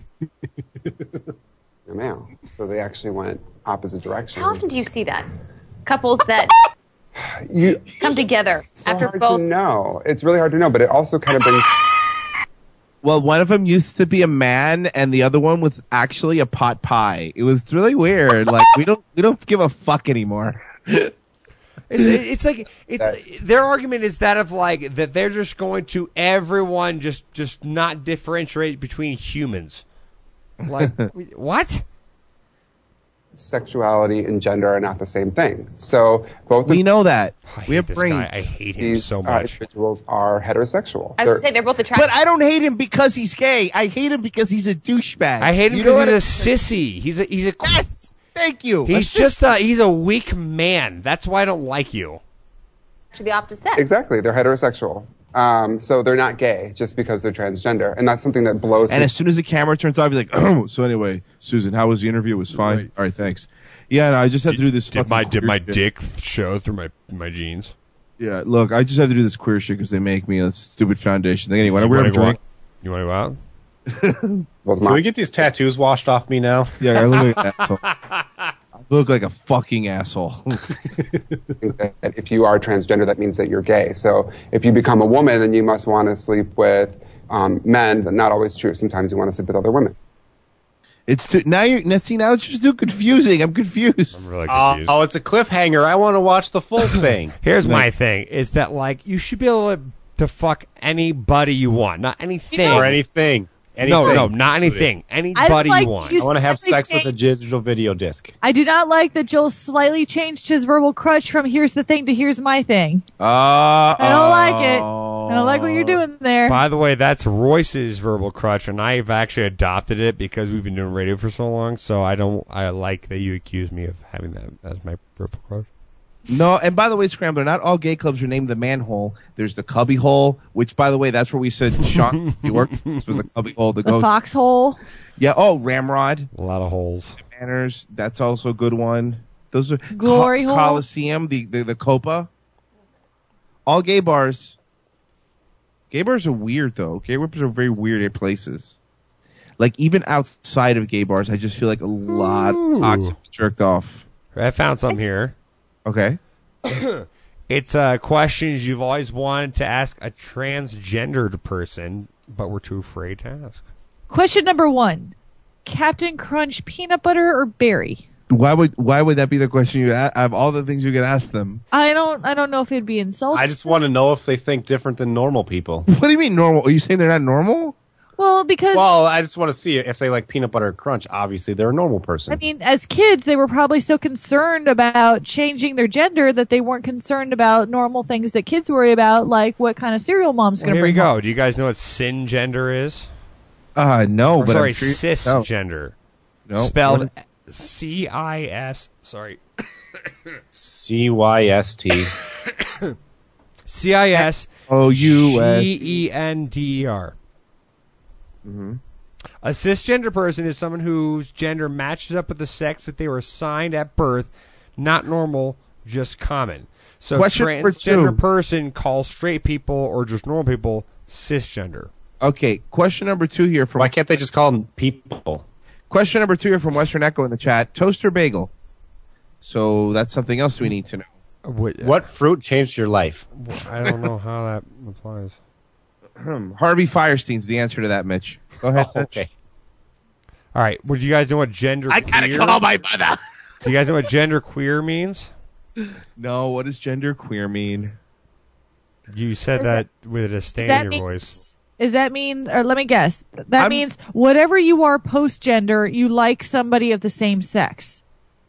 A male. So they actually went opposite directions.
How often do you see that? Couples that
You
come together
so
after
hard
both.
to know. It's really hard to know, but it also kind of brings.
Well, one of them used to be a man, and the other one was actually a pot pie. It was really weird. Like we don't we don't give a fuck anymore.
It's, it's like it's their argument is that of like that they're just going to everyone just just not differentiate between humans. Like what?
Sexuality and gender are not the same thing. So both.
We
of
know that.
I
We have
this
brains.
guy. I hate him
these
so
uh,
much.
individuals are heterosexual.
I was
They're-
to say they're both attractive.
But I don't hate him because he's gay. I hate him because he's a douchebag.
I hate him
You
because
know
he's a
what
sissy. He's a he's a
Yes. Thank you.
he's just a he's a weak man. That's why I don't like you.
Actually, the opposite sex.
Exactly, they're heterosexual. Um, so they're not gay just because they're transgender, and that's something that blows.
And
me.
as soon as the camera turns off, you're like, oh. So anyway, Susan, how was the interview? It was fine.
Right.
All right, thanks. Yeah, no, I just have to do this.
Did
fucking
my did
queer
my
shit.
dick show through my my jeans?
Yeah, look, I just have to do this queer shit because they make me a stupid foundation thing. Anyway, I wear a
wanna go
drink.
out? You want to go out?
Well,
Can we get these tattoos washed off me now?
Yeah, I look like an asshole. I look like a fucking asshole.
think that if you are transgender, that means that you're gay. So if you become a woman, then you must want to sleep with um, men. But not always true. Sometimes you want to sleep with other women.
It's too, now you're now see now it's just too confusing. I'm confused.
I'm really
Oh,
confused.
oh, it's a cliffhanger. I want to watch the full thing.
Here's my thing: is that like you should be able to, to fuck anybody you want, not anything
You know-
Or anything. anything.
No, no, not anything. Anybody
like
you want.
you
I want to have
slightly
sex with a digital video disc.
I do not like that Joel slightly changed his verbal crutch from "here's the thing" to "here's my thing."
Uh,
I don't like it. I don't like what you're doing there.
By the way, that's Royce's verbal crutch, and I've actually adopted it because we've been doing radio for so long. So I don't. I like that you accuse me of having that as my verbal crutch.
No, and by the way, Scrambler, not all gay clubs are named the Manhole. There's the Cubby Hole, which, by the way, that's where we said Sean, you worked for this was the Cubby Hole. The,
The
go-
foxhole.
Yeah, oh, Ramrod.
A lot of holes.
Manners, that's also a good one. Those are
Glory Hole.
Coliseum, the, the, the Copa. All gay bars. Gay bars are weird, though. Gay bars are very weird places. Like, even outside of gay bars, I just feel like a lot
Ooh.
of toxic jerked off.
I found some here.
Okay.
It's uh, questions you've always wanted to ask a transgendered person, but were too afraid to ask.
Question number one: Captain Crunch peanut butter or berry?
Why would why would that be the question you ask? I have all the things you could ask them.
I don't. I don't know if it'd be insulting.
I just want to know if they think different than normal people.
What do you mean normal? Are you saying they're not normal?
Well, because
Well, I just want to see if they like peanut butter crunch. Obviously, they're a normal person.
I mean, as kids, they were probably so concerned about changing their gender that they weren't concerned about normal things that kids worry about, like what kind of cereal mom's
Well,
going to
here we
bring
go.
home.
Do you guys know what sin gender is?
Uh, no,
Or
but
sorry,
I'm sure-
cisgender.
No.
Spelled
What-
C I S. Sorry.
C Y S T.
C I S
O U S
G E N D E R.
Mhm.
A cisgender person is someone whose gender matches up with the sex that they were assigned at birth, not normal, just common. So
Question number
transgender
two.
person calls straight people or just normal people cisgender.
Okay, question number two here from.
Why can't they just call them people?
Question number two here from Western Echo in the chat: toaster bagel. So that's something else we need to know.
What,
What fruit changed your life?
I don't know how that applies.
Harvey Firestein's the answer to that, Mitch. Go ahead.
Oh, okay.
All right. Would you guys know what gender
I gotta
queer?
call my mother.
Do you guys know what gender queer means?
No, what does gender queer mean?
You said
Does
that with a disdain
that
in your
mean-
voice.
Does that mean, or let me guess, that
I'm-
means whatever you are post-gender, you like somebody of the same sex.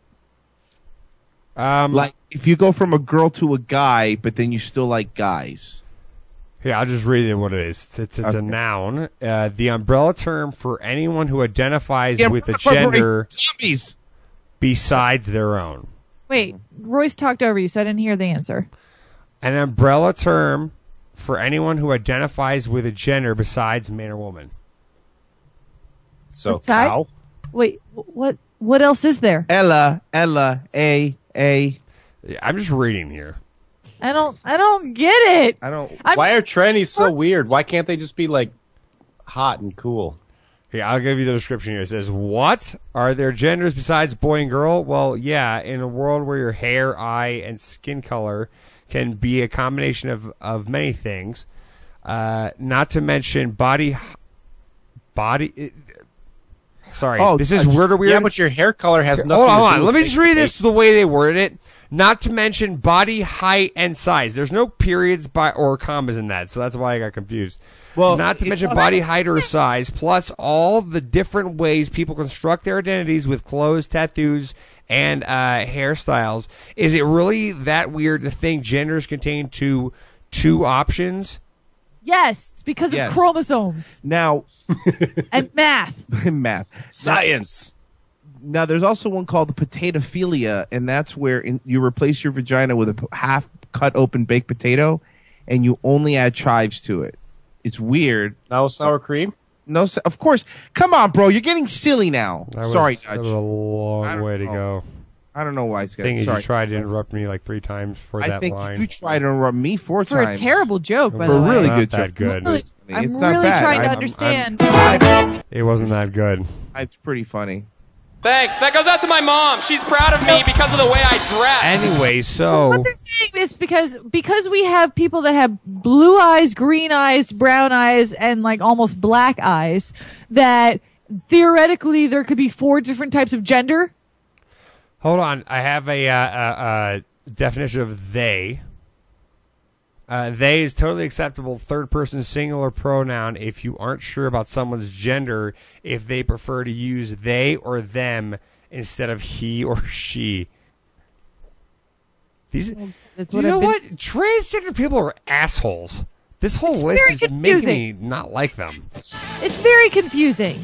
Um,
Like if you go from a girl to a guy, but then you still like guys.
Yeah, I'll just read it what it is. It's, it's
Okay.
a noun. Uh, the umbrella term for anyone who identifies
Yeah,
with a
what's the corporation?
gender
Zombies.
besides their own.
Wait, Royce talked over you, so I didn't hear the answer.
An umbrella term for anyone who identifies with a gender besides man or woman.
So
Besides-
cow.
Wait, wh- what? What else is there?
Ella, Ella, A, A.
Yeah, I'm just reading here.
I don't. I don't get it.
I don't.
I'm-
Why are trannies so weird? Why can't they just be like hot and cool?
Here, I'll give you the description here. It says, what? Are there genders besides boy and girl? Well, yeah, in a world where your hair, eye, and skin color can be a combination of, of many things, uh, not to mention body... body. It, sorry,
Oh,
this is
uh,
weird or weird.
Yeah, but your hair color has nothing
Hold on,
to
hold
do
on.
with
Let me
it.
just read this the way they worded it. Not to mention body height and size. There's no periods by or commas in that, so that's why I got confused.
Well,
not to
it's
mention
not-
body height or size, plus all the different ways people construct their identities with clothes, tattoos, and uh, hairstyles. Is it really that weird to think genders contain two two options?
Yes, it's because
Yes.
of chromosomes
Now,
and math.
math.
Science.
Now, there's also one called the potatophilia, and that's where in, you replace your vagina with a p- half cut open baked potato, and you only add chives to it. It's weird.
No sour cream.
No, s- of course. Come on, bro. You're getting silly now.
That was,
Sorry,
that
Dutch.
was a
I
long
don't
way to
know.
go.
I don't know why it's
Thing
getting.
is,
Sorry.
you tried to interrupt me like three times for
I
that
think
line.
you tried to interrupt me four
For
times.
a terrible joke, by
For
the
a
way.
really
Not
good
that
joke.
good.
Really-
It's
I'm
not
really
bad.
trying to
I'm-
understand.
I'm-
It wasn't that good.
It's pretty funny.
Thanks. That goes out to my mom. She's proud of me because of the way I dress.
Anyway,
So what
so
they're saying is because because we have people that have blue eyes, green eyes, brown eyes, and like almost black eyes, that theoretically there could be four different types of gender.
Hold on. I have a, uh, uh, uh, definition of they. Uh, they is totally acceptable third-person singular pronoun if you aren't sure about someone's gender, if they prefer to use they or them instead of he or she. These,
That's
you
what
know
I've been-
what? Transgender people are assholes. This whole
It's
list
very
is making
confusing.
me not like them.
It's very confusing.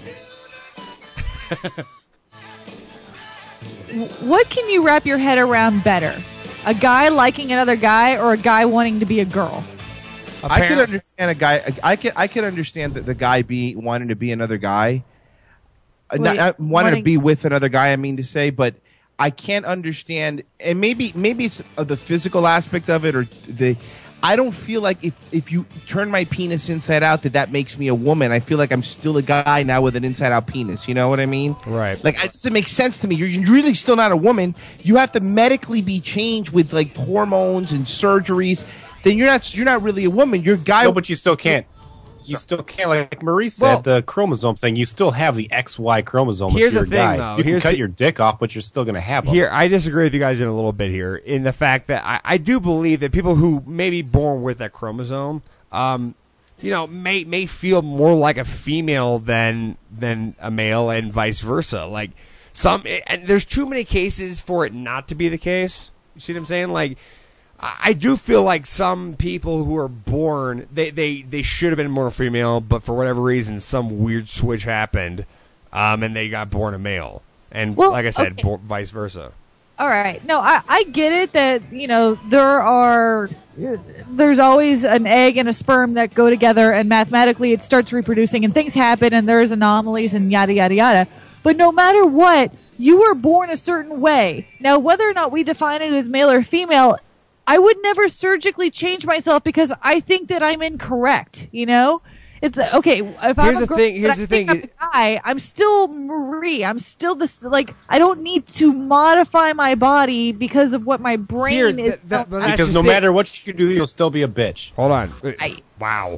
W- what can you wrap your head around better? A guy liking another guy or a guy wanting to be a girl?
I could understand a guy. I could. I could understand that the guy be wanting to be another guy, Uh, not,
Wait,
not wanting
wanting-
to be with another guy. I mean to say, but I can't understand. And maybe maybe it's uh, the physical aspect of it, or the. I don't feel like if if you turn my penis inside out, that that makes me a woman. I feel like I'm still a guy now with an inside out penis. You know what I mean?
Right.
Like it doesn't make sense to me. You're you're really still not a woman. You have to medically be changed with like hormones and surgeries. Then you're not you're not really a woman. You're a guy.
No, but you still can't. You still can't, like Marie said,
Well-
the chromosome thing. You still have the X Y chromosome.
Here's
if you're
the
a
thing,
guy.
though.
You can
Here's
cut
the-
your dick off, but you're still going to have them.
Here, I disagree with you guys in a little bit here in the fact that I, I do believe that people who may be born with that chromosome, um, you know, may may feel more like a female than than a male, and vice versa. Like some, and there's too many cases for it not to be the case. You see what I'm saying? Like, I I do feel like some people who are born, they, they, they should have been born female, but for whatever reason, some weird switch happened, um, and they got born a male. And
Well,
like I said,
okay.
bo- vice versa.
All right. No, I, I get it that, you know, there are, there's always an egg and a sperm that go together and mathematically it starts reproducing and things happen and there's anomalies and yada, yada, yada. But no matter what, you were born a certain way. Now, whether or not we define it as male or female, I would never surgically change myself because I think that I'm incorrect, you know? It's okay. If I'm
Here's
a
the
girl,
thing-
but
here's
I
the
think
thing.
I'm a guy, I'm still Marie. I'm still this. Like I don't need to modify my body because of what my brain
Here's
is.
the- the- but that's
because
just
no
it.
matter what you do, you'll still be a bitch.
Hold on. Wow.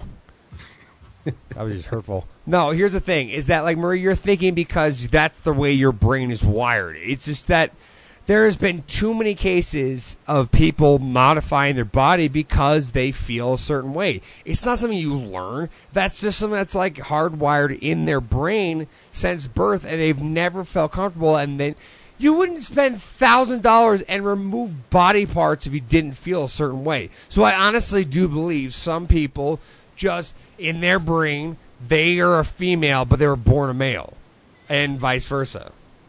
That was just hurtful. No, here's the thing: is that like Marie, you're thinking because that's the way your brain is wired. It's just that there has been too many cases of people modifying their body because they feel a certain way. It's not something you learn. That's just something that's like hardwired in their brain since birth, and they've never felt comfortable. And then you wouldn't spend thousand dollars and remove body parts if you didn't feel a certain way. So I honestly do believe some people just in their brain they are a female, but they were born a male, and vice versa.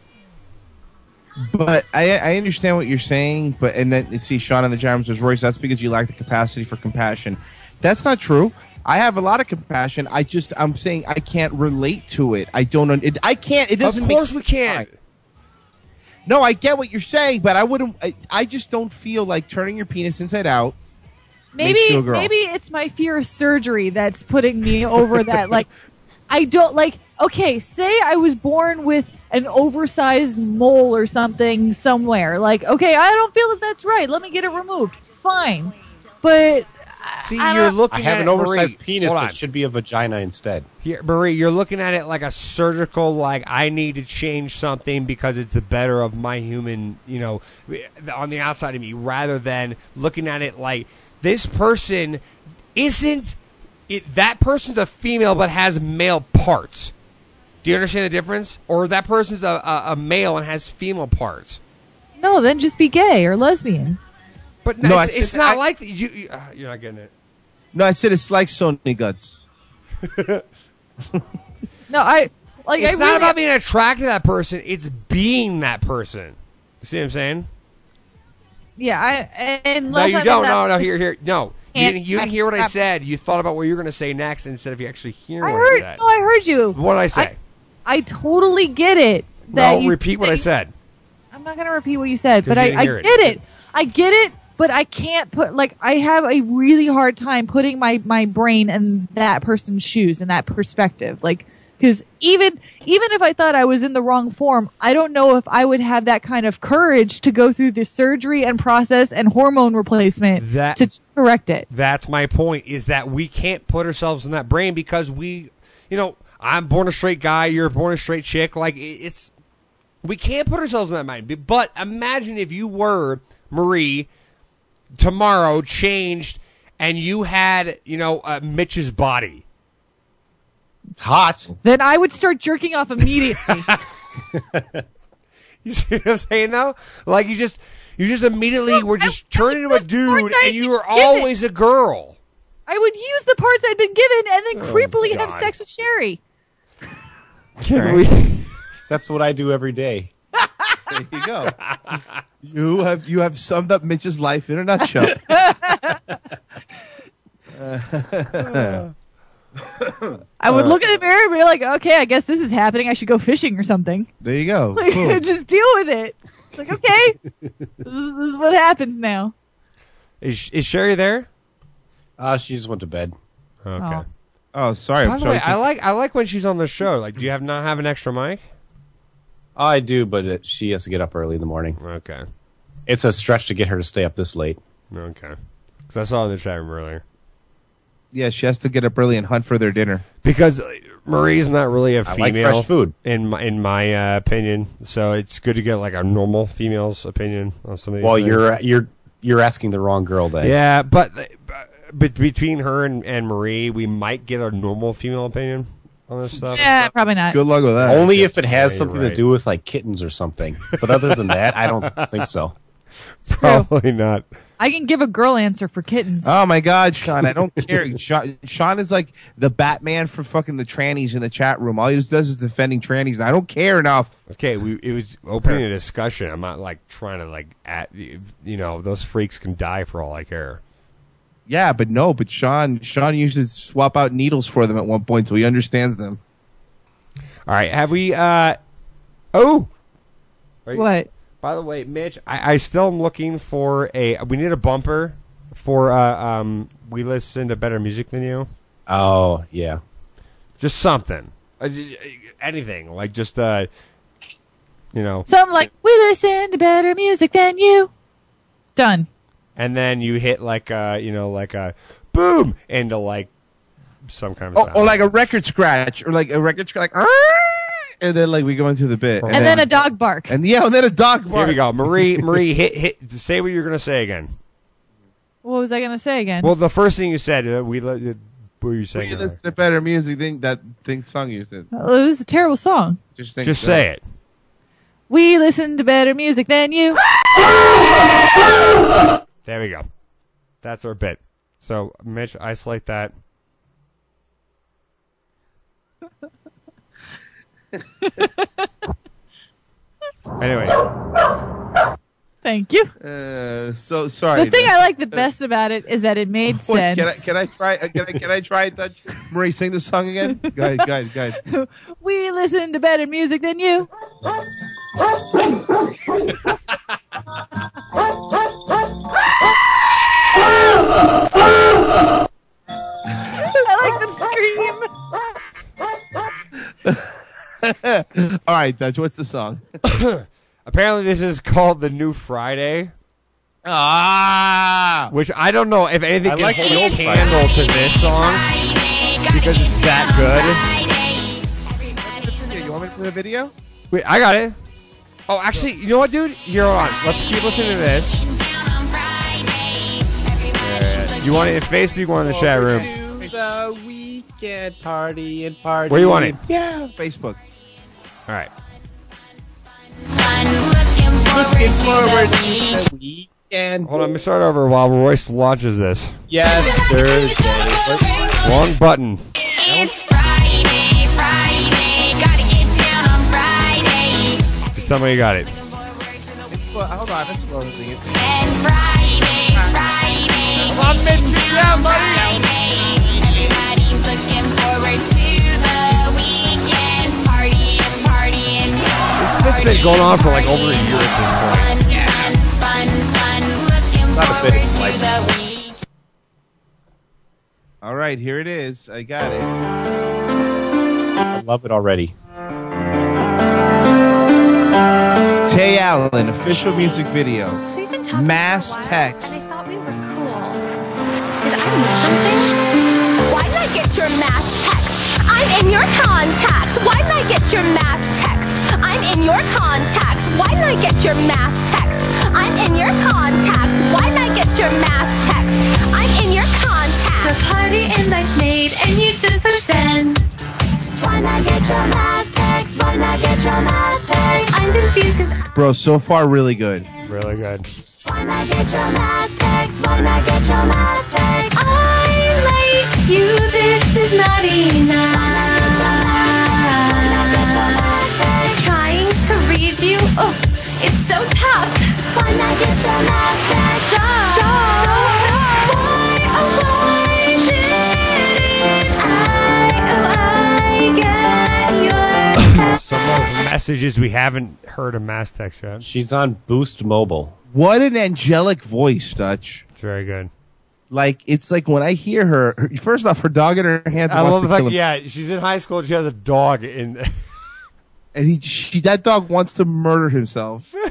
But I, I understand what you're saying, but and then you see Sean in the Jams says, Royce, that's because you lack the capacity for compassion. That's not true. I have a lot of compassion. I just I'm saying I can't relate to it. I don't. un- It, I can't. It doesn't.
Of course
make
we can't.
No, I get what you're saying, but I wouldn't. I, I just don't feel like turning your penis inside out.
Maybe
makes you a girl.
maybe it's my fear of surgery that's putting me over that. Like, I don't like. Okay, say I was born with an oversized mole or something somewhere. Like, okay, I don't feel that that's right. Let me get it removed. Fine, but
See,
I
you're
don't-
looking
I have
at
an
it,
oversized
Marie,
penis
hold on.
that should be a vagina instead.
Here, Marie, you're looking at it like a surgical, like I need to change something because it's the better of my human, you know, on the outside of me, rather than looking at it like this person isn't, it, that person's a female but has male parts. Do you understand the difference? Or that person's a, a, a male and has female parts.
no, then just be gay or lesbian.
But
No,
no,
I
it's,
said-
it's not
I-
like that. You, you, uh, you're not getting it.
No, I said it's like Sony guts.
No, I like.
It's
I
not
really,
about being attracted to that person. It's being that person. You see what I'm saying?
Yeah, I and
No, you
I'm in
don't.
that
No, no.
position-
Here, here. No, you
Can't-
didn't, you didn't
I-
hear what I
I-
said. You thought about what you were going to say next instead of you actually hearing
I
what
heard.
I said.
No, I heard you.
What did I say?
I, I totally get it. That
No,
you,
repeat what
that
I
you-
said.
I'm not going to repeat what you said,
'Cause
but
you
I,
didn't
I
hear it.
get it. I get it, but I can't put like I have a really hard time putting my my brain in that person's shoes in that perspective. Like because even even if I thought I was in the wrong form, I don't know if I would have that kind of courage to go through the surgery and process and hormone replacement
That-
to just correct it.
That's my point. Is that we can't put ourselves in that brain because we, you know, I'm born a straight guy. You're born a straight chick. Like, it's we can't put ourselves in that mind. But imagine if you were Marie tomorrow, changed, and you had, you know, uh, Mitch's body.
Hot.
Then I would start jerking off immediately.
You see what I'm saying, though? Like, you just, you just immediately were just turned into a dude, and you were always a girl.
I would use the parts I'd been given and then
Oh,
creepily have
God.
sex with Sherry.
Can we? That's what I do every day.
There you go. You have you have summed up Mitch's life in a nutshell.
I would look in the mirror and be like, okay, I guess this is happening. I should go fishing or something.
There you go.
Like,
Cool.
just deal with it. It's like, okay, this, is, this is what happens now.
Is is Sherry there?
Uh, she just went to bed.
Okay.
Oh.
Oh, sorry.
By
I'm
the way,
sorry.
I like I like when she's on the show. Like, do you have not have an extra mic?
Oh, I do, but it, she has to get up early in the morning.
Okay.
It's a stretch to get her to stay up this late.
Okay. Because I saw in the chat room earlier.
Yeah, she has to get up early and hunt for their dinner.
Because uh, Marie's not really a
I
female.
like fresh food.
In my, in my uh, opinion. So it's good to get like a normal female's opinion on some of these
Well,
things.
you're you're you're asking the wrong girl, then.
Yeah, but, but between her and, and Marie, we might get a normal female opinion on this stuff.
Yeah, probably not.
Good luck with that.
Only if it has
Yeah,
something
you're
to
right.
do with like kittens or something. But other than that, I don't think so.
Probably not.
I can give a girl answer for kittens.
Oh my God, Sean! I don't care. Sean, Sean is like the Batman for fucking the trannies in the chat room. All he does is defending trannies. And I don't care enough.
Okay, we it was opening a discussion. I'm not like trying to like at you know those freaks can die for all I care.
Yeah, but no, but Sean, Sean used to swap out needles for them at one point, so he understands them.
All right, have we? uh Oh, Wait.
What?
By the way, Mitch, I, I still am looking for a. We need a bumper for. Uh, um, we listen to better music than you.
Oh yeah,
just something, uh, j- anything like just uh, you know.
Something like, we listen to better music than you. Done.
And then you hit like uh, you know, like a boom into like some kind of.
Oh,
sound.
or like a record scratch, or like a record scratch, like, "Arr!" and then like we go into the bit,
And, then, a dog bark.
and yeah, and then a dog
Here
bark.
we go, Marie. Marie, hit hit. Say what you're gonna say again.
What was I going to say again?
Well, the first thing you said, uh, we let. Uh, what were you saying?
We listen to better music than that thing song you said.
Well, it was a terrible song.
Just, think
Just
so.
say it.
We listen to better music than you.
There we go. That's our bit. So, Mitch, isolate that. Anyways.
Thank you.
Uh, so sorry.
The thing I like the best about it is that it made
Wait,
sense.
Can I, can I try? uh, Can I, can I try it? Touch? Marie, sing the song again. Go ahead, go ahead, go ahead.
We listen to better music than you. I like the scream.
All right, Dutch. What's the song?
Apparently, this is called The New Friday.
Ah!
Which I don't know if anything
I
can
like
hold
the
a
old
candle to this song because it's that
You want me to play the video?
good. Wait, I got it. Oh, actually, you know what, dude? You're on. Let's keep listening to this. Uh, you want it in Facebook? You want it in the chat room?
The weekend party and party.
Where you want it?
Yeah, Facebook.
All right.
Looking forward to the weekend.
Hold on, let me start over while Royce launches this.
Yes, Thursday.
Wrong button.
It's Friday, Friday, gotta get down on Friday.
Just tell me you got it.
Well, hold on, it's slow.
And Friday, Friday.
Come on, Mitch, get down, buddy.
Everybody's looking forward to the weekend party and partying.
This bit's been going on for like over a year at this point.
Fun, fun, looking
Not a bit,
forward
it's
to
like-
the weekend.
All right, here it is. I got it.
I love it already.
Tay Allen, official music video.
So we've been talking
Mass
for a while,
text.
and I thought we were cool. Did I miss something?
Why did I get your mass text? I I'm in your contacts. Why didn't I get your mass text? I'm in your contacts. Why didn't I get your mass text? I'm in your contacts. Why didn't I get your mass text? I'm in your contacts.
The party invite's made and you just press send.
Why not get your mass text? Why not get your mass text?
I'm confused cause
Bro, so far really good.
Really good.
Why not get your mass text? Why not get your mass text?
I like you, this is not enough. Trying to read you, oh, it's so tough.
Why not get your mass text?
So, so, why, oh, why didn't I, oh, I get your text?
Some of the messages we haven't heard of mass text yet.
She's on Boost Mobile.
What an angelic voice, Dutch.
It's very good.
Like, it's like when I hear her, her first off, her dog in her hand.
I
wants
love
to
the fact,
kill him.
yeah, she's in high school and she has a dog in.
And he, she, that dog wants to murder himself.
Why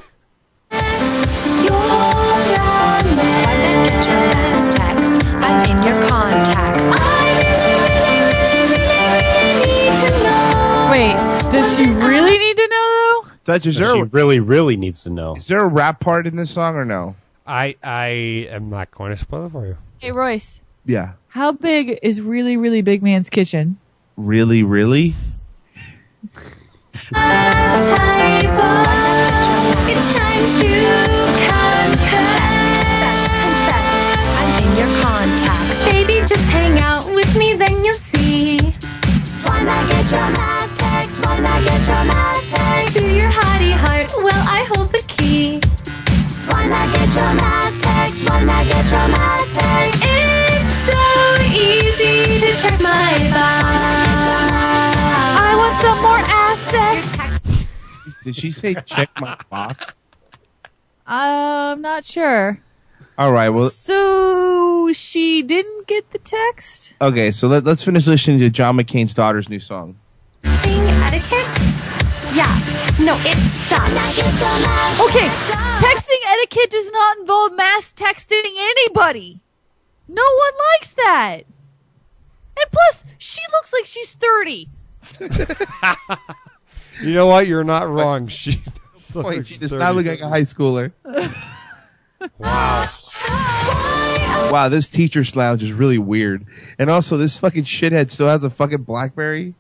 not get your mass text? I'm in your contacts.
Wait, does she really need to know though?
Dutch, is
She
there,
really, really needs to know.
is there a rap part in this song or no?
I I am not going to spoil it for you.
Hey Royce,
Yeah.
how big is really really big man's kitchen?
Really, really?
It's time to confess. I'm in your contacts. Baby, just hang out with me, then you'll see.
Why not get your mass text? Why not get your mass text?
To your hottie heart, well, I hold the key.
Why not get your mass text? Why not get your mass text?
It's so easy to check my box.
I want some more ass sex.
Did she say check my box?
I'm not sure.
All right, well,
So she didn't get the text?
okay, so let, let's finish listening to John McCain's daughter's new song.
Texting etiquette? Yeah. No, it sucks.
Okay, texting etiquette does not involve mass texting anybody. No one likes that. And plus, she looks like she's thirty.
You know what? You're not wrong. She does, look
Wait,
like
she
she's
does not look like a high schooler.
Wow.
Wow, this teacher's lounge is really weird. And also, this fucking shithead still has a fucking BlackBerry.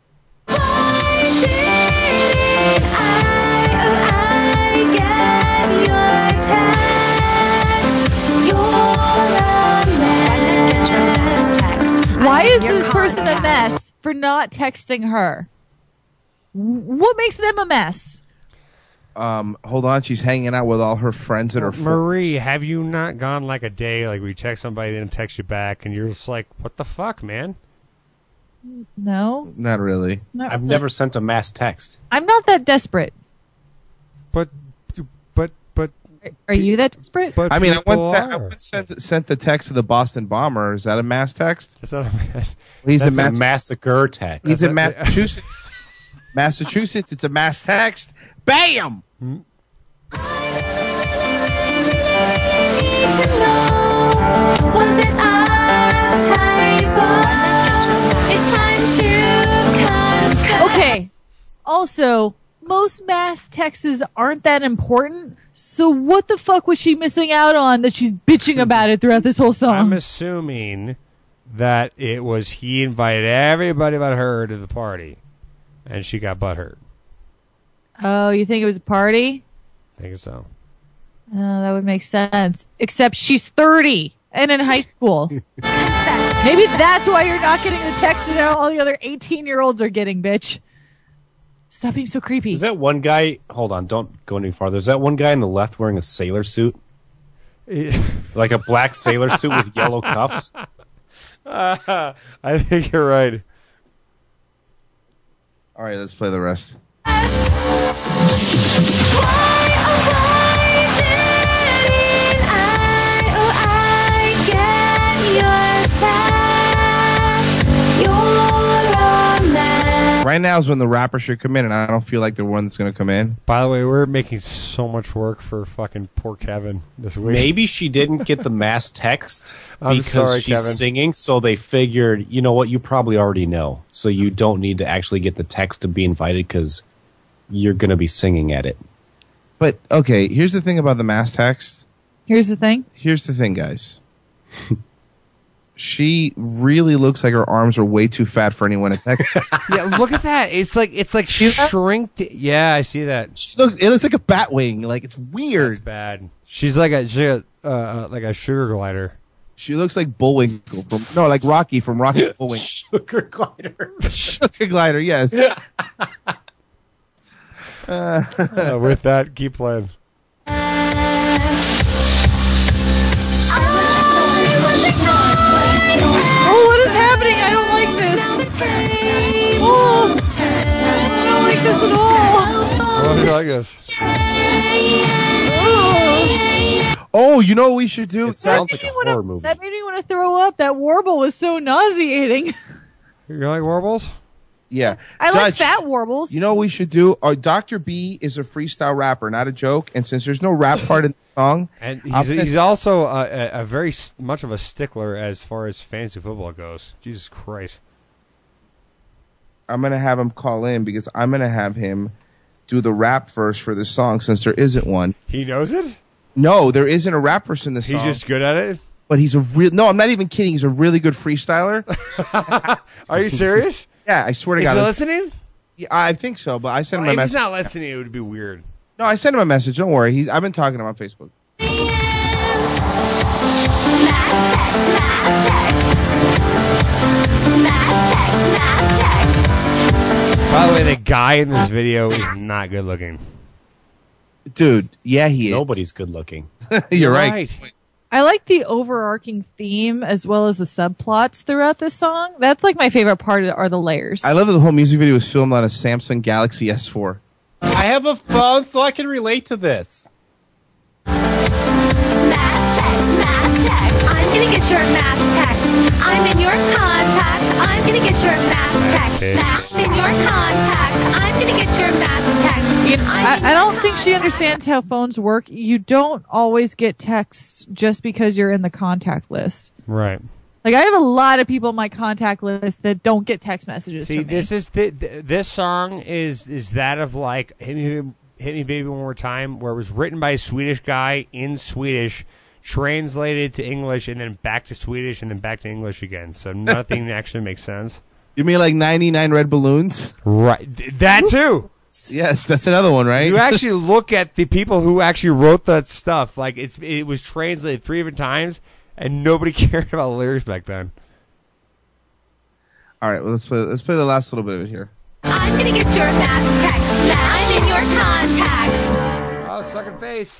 Why is this person a mess for not texting her? What makes them a mess?
Um, hold on, she's hanging out with all her friends that are
Marie, have you not gone like a day like we text somebody and text you back and you're just like, what the fuck, man?
No.
Not really.
Not
I've
really.
never sent a mass text.
I'm not that desperate.
But, but, but.
Are you that desperate?
But
I mean, I
people
once, sent, I
are.
once sent, sent the text to the Boston bomber. Is that a mass text?
Is that a mass?
He's
That's
a
a
mass.
massacre text.
He's
That's
in
a-
Massachusetts. Massachusetts. It's a mass text. Bam.
Was it a typo? It's time to confess.
Okay. Also, most mass texts aren't that important. So what the fuck was she missing out on that she's bitching about it throughout this whole song?
I'm assuming that it was he invited everybody but her to the party, and she got butthurt.
Oh, you think it was a party?
I think so.
Oh, that would make sense. Except she's thirty and in high school. Maybe that's why you're not getting the text that all the other eighteen-year-olds are getting, bitch. Stop being so creepy.
Is that one guy? Hold on, don't go any farther. Is that one guy on the left wearing a sailor suit? Like a black sailor suit with yellow cuffs?
Uh, I think you're right.
All right, let's play the rest. Right now is when the rapper should come in, and I don't feel like the one that's going to come in.
By the way, we're making so much work for fucking poor Kevin this week.
Maybe she didn't get the mass text
I'm
because
sorry,
she's
Kevin.
singing, so they figured, you know what, you probably already know. So you don't need to actually get the text to be invited because you're going to be singing at it.
But, okay, here's the thing about the mass text.
Here's the thing.
Here's the thing, guys. She really looks like her arms are way too fat for anyone to text.
Yeah, look at that. It's like it's like shrinked. Yeah, I see that.
She look, it looks like a bat wing. Like, it's weird.
That's bad. She's like a she, uh, uh, like a sugar glider.
She looks like Bullwinkle from no, like Rocky from Rocky Bullwinkle.
Sugar glider.
Sugar glider, yes.
Uh, with that, keep playing.
Oh, what is happening? I don't like this. Oh, I don't like this at all.
Oh, you like this?
Oh.
Oh, you know what we should do?
It sounds like a
wanna,
horror movie.
That made me want to throw up. That warble was so nauseating.
You like warbles?
Yeah.
I like
Dutch,
fat warbles.
You know what we should do? Uh, Doctor B is a freestyle rapper, not a joke. And since there's no rap part in the song,
And
I'm
he's,
gonna-
he's also a, a, a very s- much of a stickler as far as fantasy football goes. Jesus Christ.
I'm going to have him call in because I'm going to have him do the rap verse for this song since there isn't one.
He knows it?
No, there isn't a rap verse in this
He's
song.
just good at it?
But he's a real. No, I'm not even kidding. He's a really good freestyler.
Are you serious?
Yeah, I swear to
Is
God.
he
This-
listening?
Yeah, I think so, but I sent him
Well,
a
if
message.
he's not listening, it would be weird.
No, I sent him a message. Don't worry. He's. I've been talking to him on Facebook.
By the way, the guy in this video is not good looking.
Dude, yeah, he is.
Nobody's good looking.
You're right.
I like the overarching theme as well as the subplots throughout this song. That's like my favorite part are the layers.
I love that the whole music video was filmed on a Samsung Galaxy S four.
I have a phone, so I can relate to this.
I'm gonna get your mass text. I'm in your contacts. I'm gonna get your mass text. Mass in your contacts. I'm gonna get your mass text.
I, I don't think she understands how phones work. You don't always get texts just because you're in the contact list.
Right.
Like I have a lot of people in my contact list that don't get text messages.
See,
from me.
this is th- th- this song is is that of like hit me, hit me baby one more time, where it was written by a Swedish guy in Swedish, translated to English, and then back to Swedish, and then back to English again. So nothing actually makes sense.
You mean like ninety-nine red balloons?
Right. D- That too.
Yes, that's another one, right?
You actually look at the people who actually wrote that stuff. Like it's it was translated three different times, and nobody cared about the lyrics back then.
All right, well, let's play. Let's play the last little bit of it here.
I'm gonna get your mass text. I'm in your contacts.
Oh, sucking face.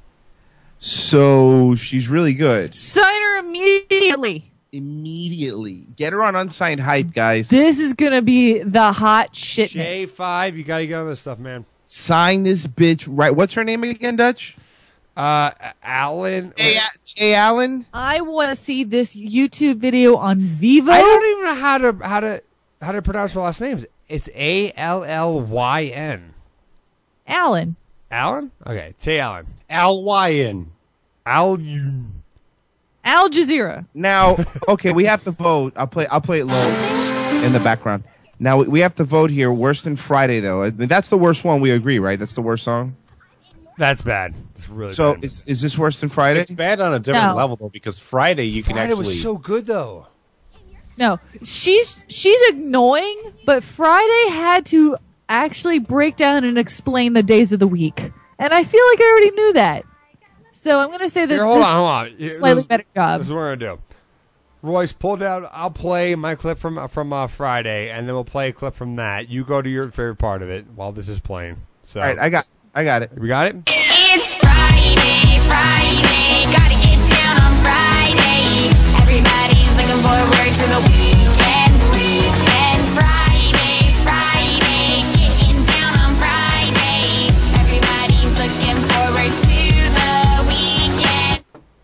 So she's really good.
Sign her immediately.
Immediately, get her on Unsigned Hype, guys.
This is gonna be the hot shit.
J five, you gotta get on this stuff, man.
Sign this bitch right. What's her name again, Dutch?
Uh, Alan.
Jay, Jay Allen.
I want to see this YouTube video on Vivo.
I don't even know how to how to how to pronounce her last names. It's A L L Y N.
Alan.
Alan? Okay, Tay Allen.
Al Wyan.
Al.
Al Jazeera.
Now, okay, we have to vote. I'll play. I'll play it low in the background. Now we- we have to vote here. Worse than Friday, though. I mean, that's the worst one. We agree, right? That's the worst song.
That's bad. It's really
So
bad.
is is this worse than Friday?
It's bad on a different
No.
level though, because Friday you can
Friday
actually.
was so good though.
No, she's she's annoying, but Friday had to actually break down and explain the days of the week, and I feel like I already knew that. So I'm gonna say that
Here, hold
this
on, hold on. Here,
slightly
this-
better job.
This is what we're gonna do. Royce, pull down. I'll play my clip from from uh, Friday, and then we'll play a clip from that. You go to your favorite part of it while this is playing. So,
All right, I got, I got it.
we got it.
It's Friday, Friday, gotta get down on Friday. Everybody's looking forward to the weekend, weekend. Friday, Friday, getting down on Friday. Everybody's looking forward to the weekend.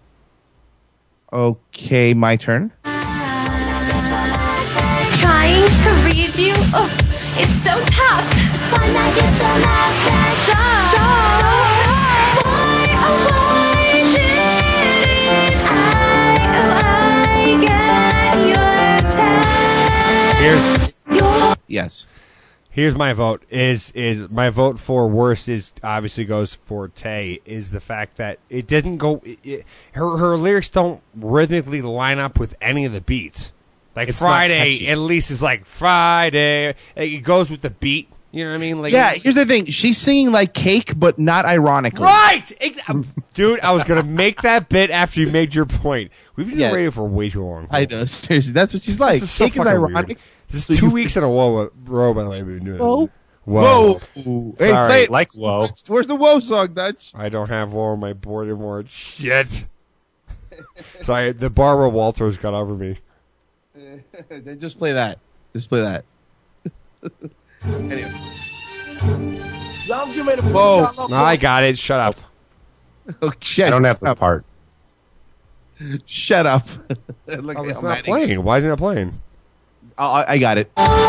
Okay, my turn.
Trying to read you? Oh, It's so tough. Why not get your mask back? So, why, oh why didn't I, oh I get your text?
Here's
yes.
Here's my vote. Is is my vote for worst is obviously goes for Tay. Is the fact that it didn't go. It, it, her her lyrics don't rhythmically line up with any of the beats. Like
It's not
Friday,
catchy.
at least is like Friday. It goes with the beat. You know what I mean? Like
Yeah, here's the thing. She's singing like Cake, but not ironically.
Right, Ex- dude. I was gonna make that bit after you made your point. We've been
Yeah.
radio for way too long.
I know. Seriously, that's what she's like.
This is so
Cake is
fucking
ironic.
weird. This
So
is two
you-
weeks in a row, row by the way. We've been doing
Whoa.
this. Whoa.
Whoa. Hey,
Sorry.
play it.
Like whoa.
Where's the whoa song, Dutch?
I don't have Whoa on my board anymore. Shit. Sorry, the Barbara Walters got over me.
Then just play that. Just play that. Anyway.
Y'all get ready to
Whoa.
No, I got it. Shut up.
Oh, shut
I don't have the
up.
part.
Shut up. Look
Oh,
at
it's
how
not
mad he-
playing. Why isn't it playing?
Oh, I, I got it.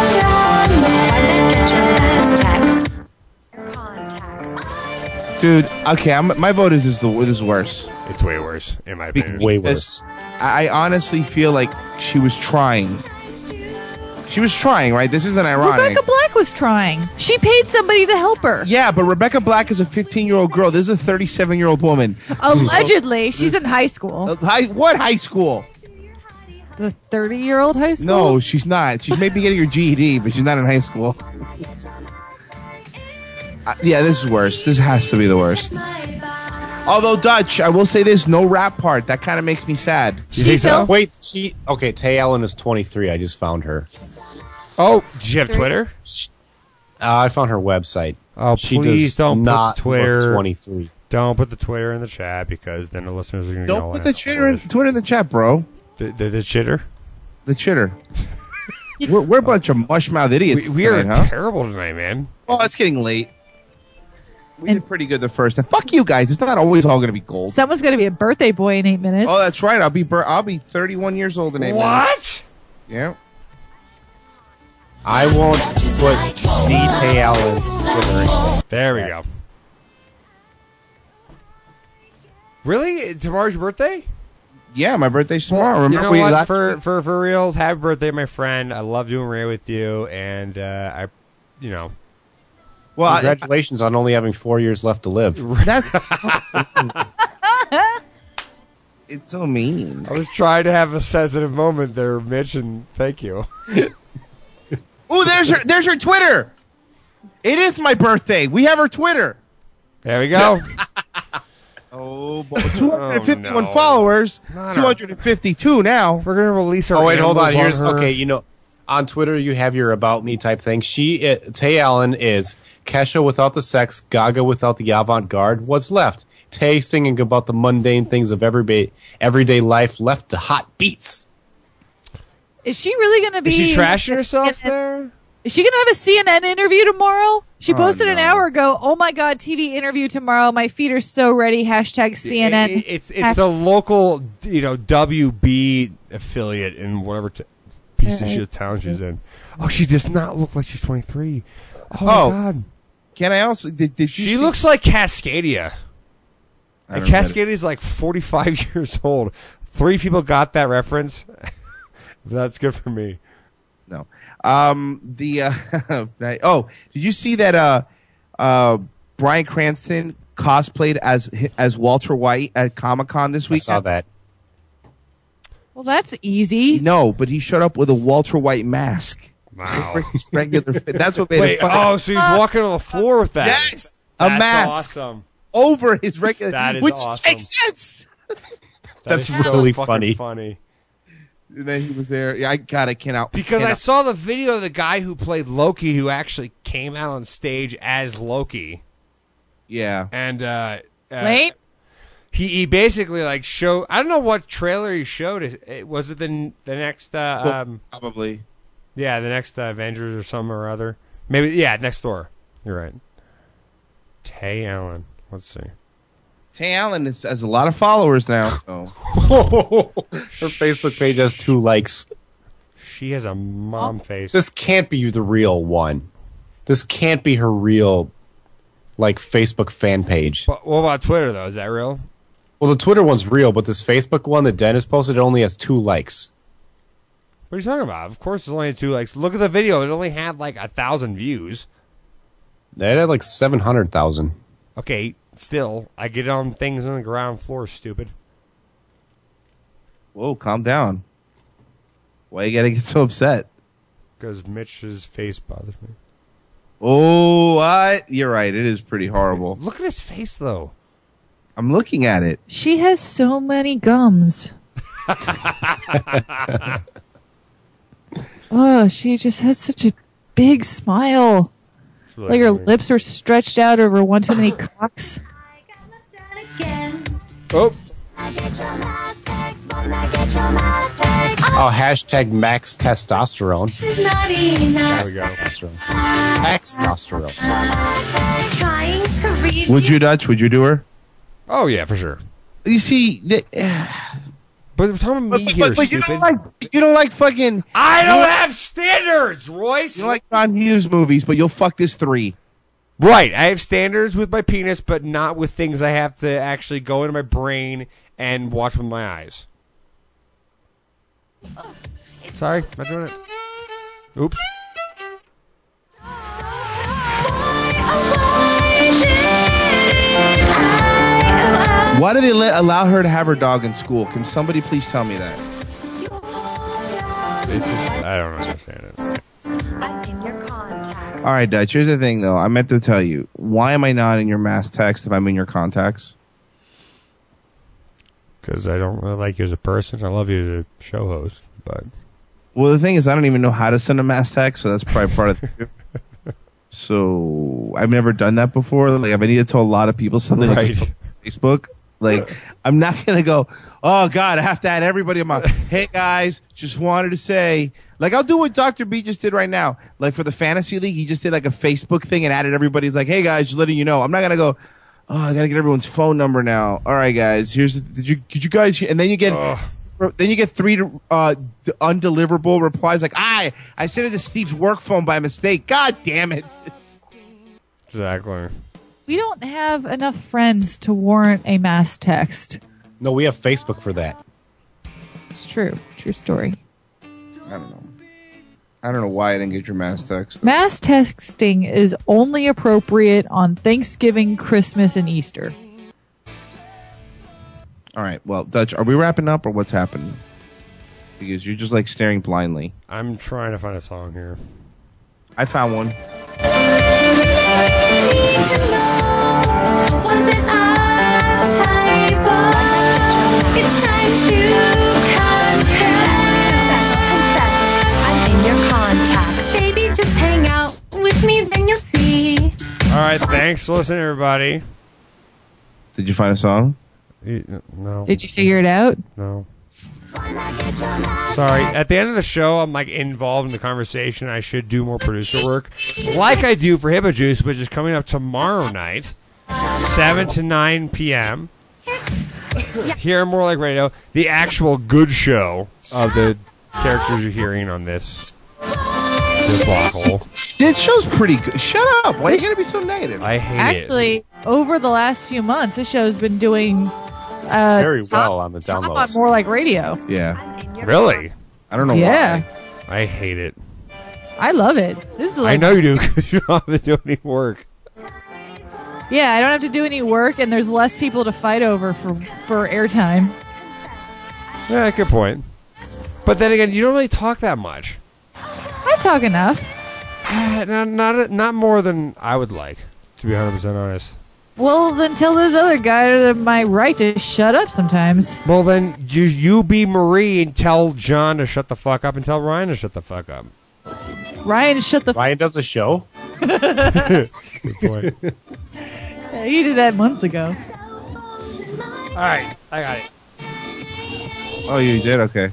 Dude, okay, I'm, my vote is is the this is worse.
It's way worse, in my opinion.
Way
Because
worse.
I I honestly feel like she was trying. She was trying, right? This isn't ironic.
Rebecca Black was trying. She paid somebody to help her.
Yeah, but Rebecca Black is a fifteen-year-old girl. This is a thirty-seven-year-old woman.
Allegedly, she's in high school.
Uh, high, what high school?
The thirty-year-old high school.
No, she's not. She's maybe getting her G E D, but she's not in high school. Uh, yeah, this is worse. This has to be the worst. Although, Dutch, I will say this, no rap part. That kind of makes me sad.
You think so?
Wait, she okay. Tay Allen is twenty-three. I just found her.
Oh, did you have Twitter?
Uh, I found her website.
Oh,
she
please
does
don't
not
put Twitter.
look twenty-three.
Don't put the Twitter in the chat because then the listeners are going to
Don't put the Twitter in, Twitter in the chat, bro.
The, the, the chitter?
The chitter. we're, we're a bunch of mush-mouth idiots.
We, we are
tonight, huh?
terrible tonight, man.
Oh, it's getting late. We did pretty good the first time. Fuck you guys. It's not always all going to be gold.
Someone's going to be a birthday boy in eight minutes.
Oh, that's right. I'll be bur- I'll be thirty-one years old in eight minutes.
What?
Yeah.
I won't put the Tay Allen's Twitter.
There we go. Really? Tomorrow's your birthday?
Yeah, my birthday's tomorrow.
You
Remember
know
we
what?
last
For,
week-
for for reals, happy birthday, my friend. I love doing radio with you, and uh, I, you know,
well, I-
Congratulations on only having four years left to live.
That's it's so mean.
I was trying to have a sensitive moment there, Mitch, and thank you.
Oh, there's her. There's her Twitter. It is my birthday. We have her Twitter.
There we go.
Oh, boy. two hundred fifty-one
Oh, no.
followers.
Not
two hundred fifty-two now.
We're gonna release our.
Oh wait, hold on.
animals
Here's
her.
okay. You know, on Twitter you have your about me type thing. She uh, Tay Allen is Kesha without the sex, Gaga without the avant garde. What's left? Tay singing about the mundane things of everyday everyday life, left to hot beats.
Is she really going to be?
Is she trashing herself there?
Is she going to have a C N N interview tomorrow? She
Oh,
posted an
no.
hour ago. Oh my God, T V interview tomorrow. My feet are so ready. Hashtag C N N.
It- it's it's
Hashtag-
the local, you know, W B affiliate in whatever t- piece of
Uh,
shit town she's in. Oh, she does not look like she's twenty-three. Oh,
Oh,
my God.
Can I also? Did, did you
She
see-
looks like Cascadia.
I
And
don't know.
Cascadia is like forty-five years old. Three people got that reference. That's good for me.
No. Um. The. Uh, right- oh, did you see that? Uh. Uh. Bryan Cranston cosplayed as as Walter White at Comic Con this
I
week.
saw that.
Well, that's easy.
No, but he showed up with a Walter White mask.
Wow.
His regular fit. That's what made
Wait,
it funny.
oh, so he's walking on the floor with that.
Yes, a
That's
mask
awesome.
over his regular.
That is
which
awesome.
makes sense.
That
That's
is so
really
fucking
funny.
funny.
And then he was there. Yeah, I God, I cannot.
Because I
cannot-
saw the video of the guy who played Loki who actually came out on stage as Loki.
Yeah.
And uh, uh
Wait.
he he basically like showed I don't know what trailer he showed. Is it was it the the next uh,
Well,
um
probably.
yeah, the next uh, Avengers or some or other. Maybe yeah, next door. You're right. Tay Allen. Let's see.
Tay Allen is, has a lot of followers now. So.
Her Facebook page has two likes.
She has a mom face.
This can't be the real one. This can't be her real, like, Facebook fan page.
But what about Twitter, though? Is that real?
Well, the Twitter one's real, but this Facebook one that Dennis posted, it only has two likes.
What are you talking about? Of course, it's only two likes. Look at the video; it only had like a thousand views.
It had like seven hundred thousand.
Okay, still, I get on things on the ground floor. Stupid.
Whoa, calm down. Why you gotta get so upset?
Because Mitch's face bothers me.
Oh, what? You're right. It is pretty horrible.
Look at his face, though.
I'm looking at it.
She has so many gums. Oh, she just has such a big smile.
Really
like her
weird.
lips are stretched out over one too many cocks.
Oh.
Oh, hashtag max testosterone.
She's not enough.
There we go. Testosterone. Testosterone.
Trying to read
Would you, Dutch? Would you do her?
Oh yeah, for sure.
You see, the,
but we're talking about me
but,
here,
but, but you
stupid.
don't like you don't like fucking.
I
you
don't have standards, Royce.
You don't like John Hughes movies, but you'll fuck this three.
Right, I have standards with my penis, but not with things I have to actually go into my brain and watch with my eyes. Sorry, not doing it. Oops.
Why do they let, allow her to have her dog in school? Can somebody please tell me that?
It's just, I don't understand it.
I'm in your contacts.
All right, Dutch. Here's the thing, though. I meant to tell you. Why am I not in your mass text if I'm in your contacts?
Because I don't really like you as a person. I love you as a show host, but
Well, the thing is, I don't even know how to send a mass text, so that's probably part of it. So I've never done that before. Like, I've needed to tell a lot of people something
Right.
like Facebook. Like, I'm not gonna go, oh God, I have to add everybody in my. Hey guys, just wanted to say, like, I'll do what Doctor B just did right now. Like for the fantasy league, he just did like a Facebook thing and added everybody. He's like, hey guys, just letting you know. I'm not gonna go. Oh, I gotta get everyone's phone number now. All right, guys. Here's. Did you? Did you guys? And then you get. Then you get three uh, d- undeliverable replies. Like, I, I sent it to Steve's work phone by mistake. God damn it!
Exactly.
We don't have enough friends to warrant a mass text.
No, we have Facebook for that.
It's true. True story.
I don't know. I don't know why I didn't get your mass text.
Mass texting is only appropriate on Thanksgiving, Christmas, and Easter.
All right. Well, Dutch, are we wrapping up or what's happening? Because you're just like staring blindly.
I'm trying to find a song here.
I found one.
Was it our typo? It's time to confess. I'm in your contacts. Baby, just hang out with me, then you'll see.
All right, thanks for listening, everybody.
Did you find a song?
You- No.
Did you figure it out?
No. Sorry. At the end of the show, I'm like involved in the conversation. I should do more producer work, like I do for Hippo Juice, which is coming up tomorrow night, seven to nine p.m. Here on More Like Radio, the actual good show of the characters you're hearing on this this block hole.
This show's pretty good. Shut up! Why are you gonna be so negative?
I hate it.
Actually, over the last few months, this show's been doing uh,
Very
top-
well on the
top
downloads.
on More Like Radio.
Yeah.
Really?
I don't know
Yeah.
why. I hate it.
I love it. This is like,
I know you do because you don't have to do any work.
yeah, I don't have to do any work, and there's less people to fight over for for airtime.
Yeah, good point. But then again, you don't really talk that much.
I talk enough.
not, not not more than I would like, to be one hundred percent honest.
Well, then tell this other guy my right to shut up sometimes.
Well, then you, you be Marie and tell John to shut the fuck up and tell Ryan to shut the fuck up.
Ryan, shut the.
Ryan does a show.
Good point.
Yeah, he did that months ago.
All right, I got it.
Oh, you did? Okay.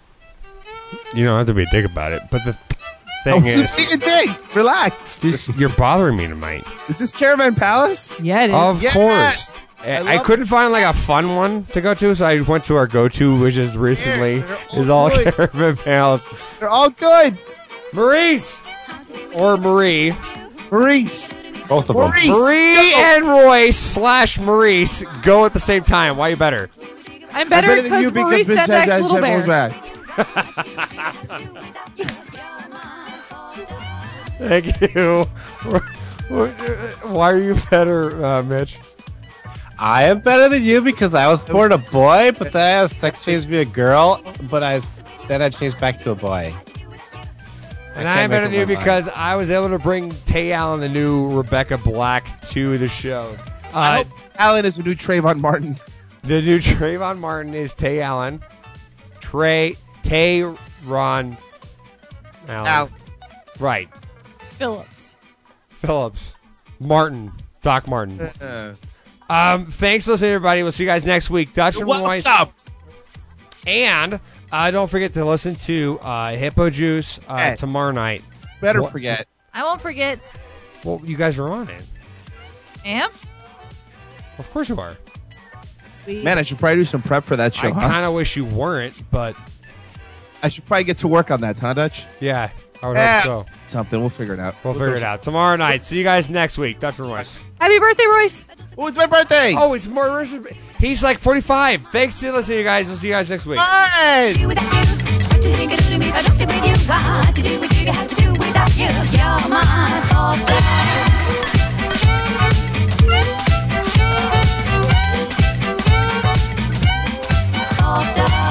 You don't have to be a dick about it, but the
I
thing
wasn't
is,
being a dick. Relax.
just, you're bothering me tonight.
Is this Caravan Palace?
Yeah, it is.
Of
Yes!
course.
I
I,
love
couldn't find like a fun one to go to, so I went to our go-to, which is recently
They're all
is all
good.
Caravan Palace.
They're all good.
Maurice or Marie,
Maurice.
Both of
Maurice,
them.
Marie and Royce slash Maurice go at the same time. Why are you better?
I'm better,
I'm better than you
because
because
Maurice
Bitch
sent
Said
X
That
Little
Said
Bear.
Thank you. Why are you better, uh, Mitch?
I am better than you because I was born a boy, but then I had sex change to be a girl, but I then I changed back to a boy.
And
I
I'm
can't
better
make
than you
up my
because I was able to bring Tay Allen, the new Rebecca Black, to the show.
I
Uh,
hope Allen is a new Trayvon Martin.
the new Trayvon Martin is Tay Allen. Trey, Tay Ron Allen.
Al.
Right.
Phillips.
Phillips. Martin. Doc Martin.
Uh,
Um, thanks for listening, everybody. We'll see you guys next week. Dutch and
what's
Royce.
up?
And uh, don't forget to listen to uh, Hippo Juice uh,
Hey.
tomorrow night.
Better
What-
forget.
I won't forget.
Well, you guys are on it.
Am?
Of course you are.
Sweet.
Man, I should probably do some prep for that show,
I
huh?
kind of wish you weren't, but
I should probably get to work on that, huh, Dutch?
yeah, I would
Yeah.
hope so.
Something. We'll figure it out.
We'll figure it out tomorrow night. See you guys next week. Dutch and Royce.
Happy birthday, Royce.
Oh, it's my birthday.
Oh, it's more. He's like forty-five. Thanks for listening, you guys. We'll see you guys next week.
Hey!
What you think I do to me if I don't get with you? Got to do what you have to do without you. You're my all-star. All-star.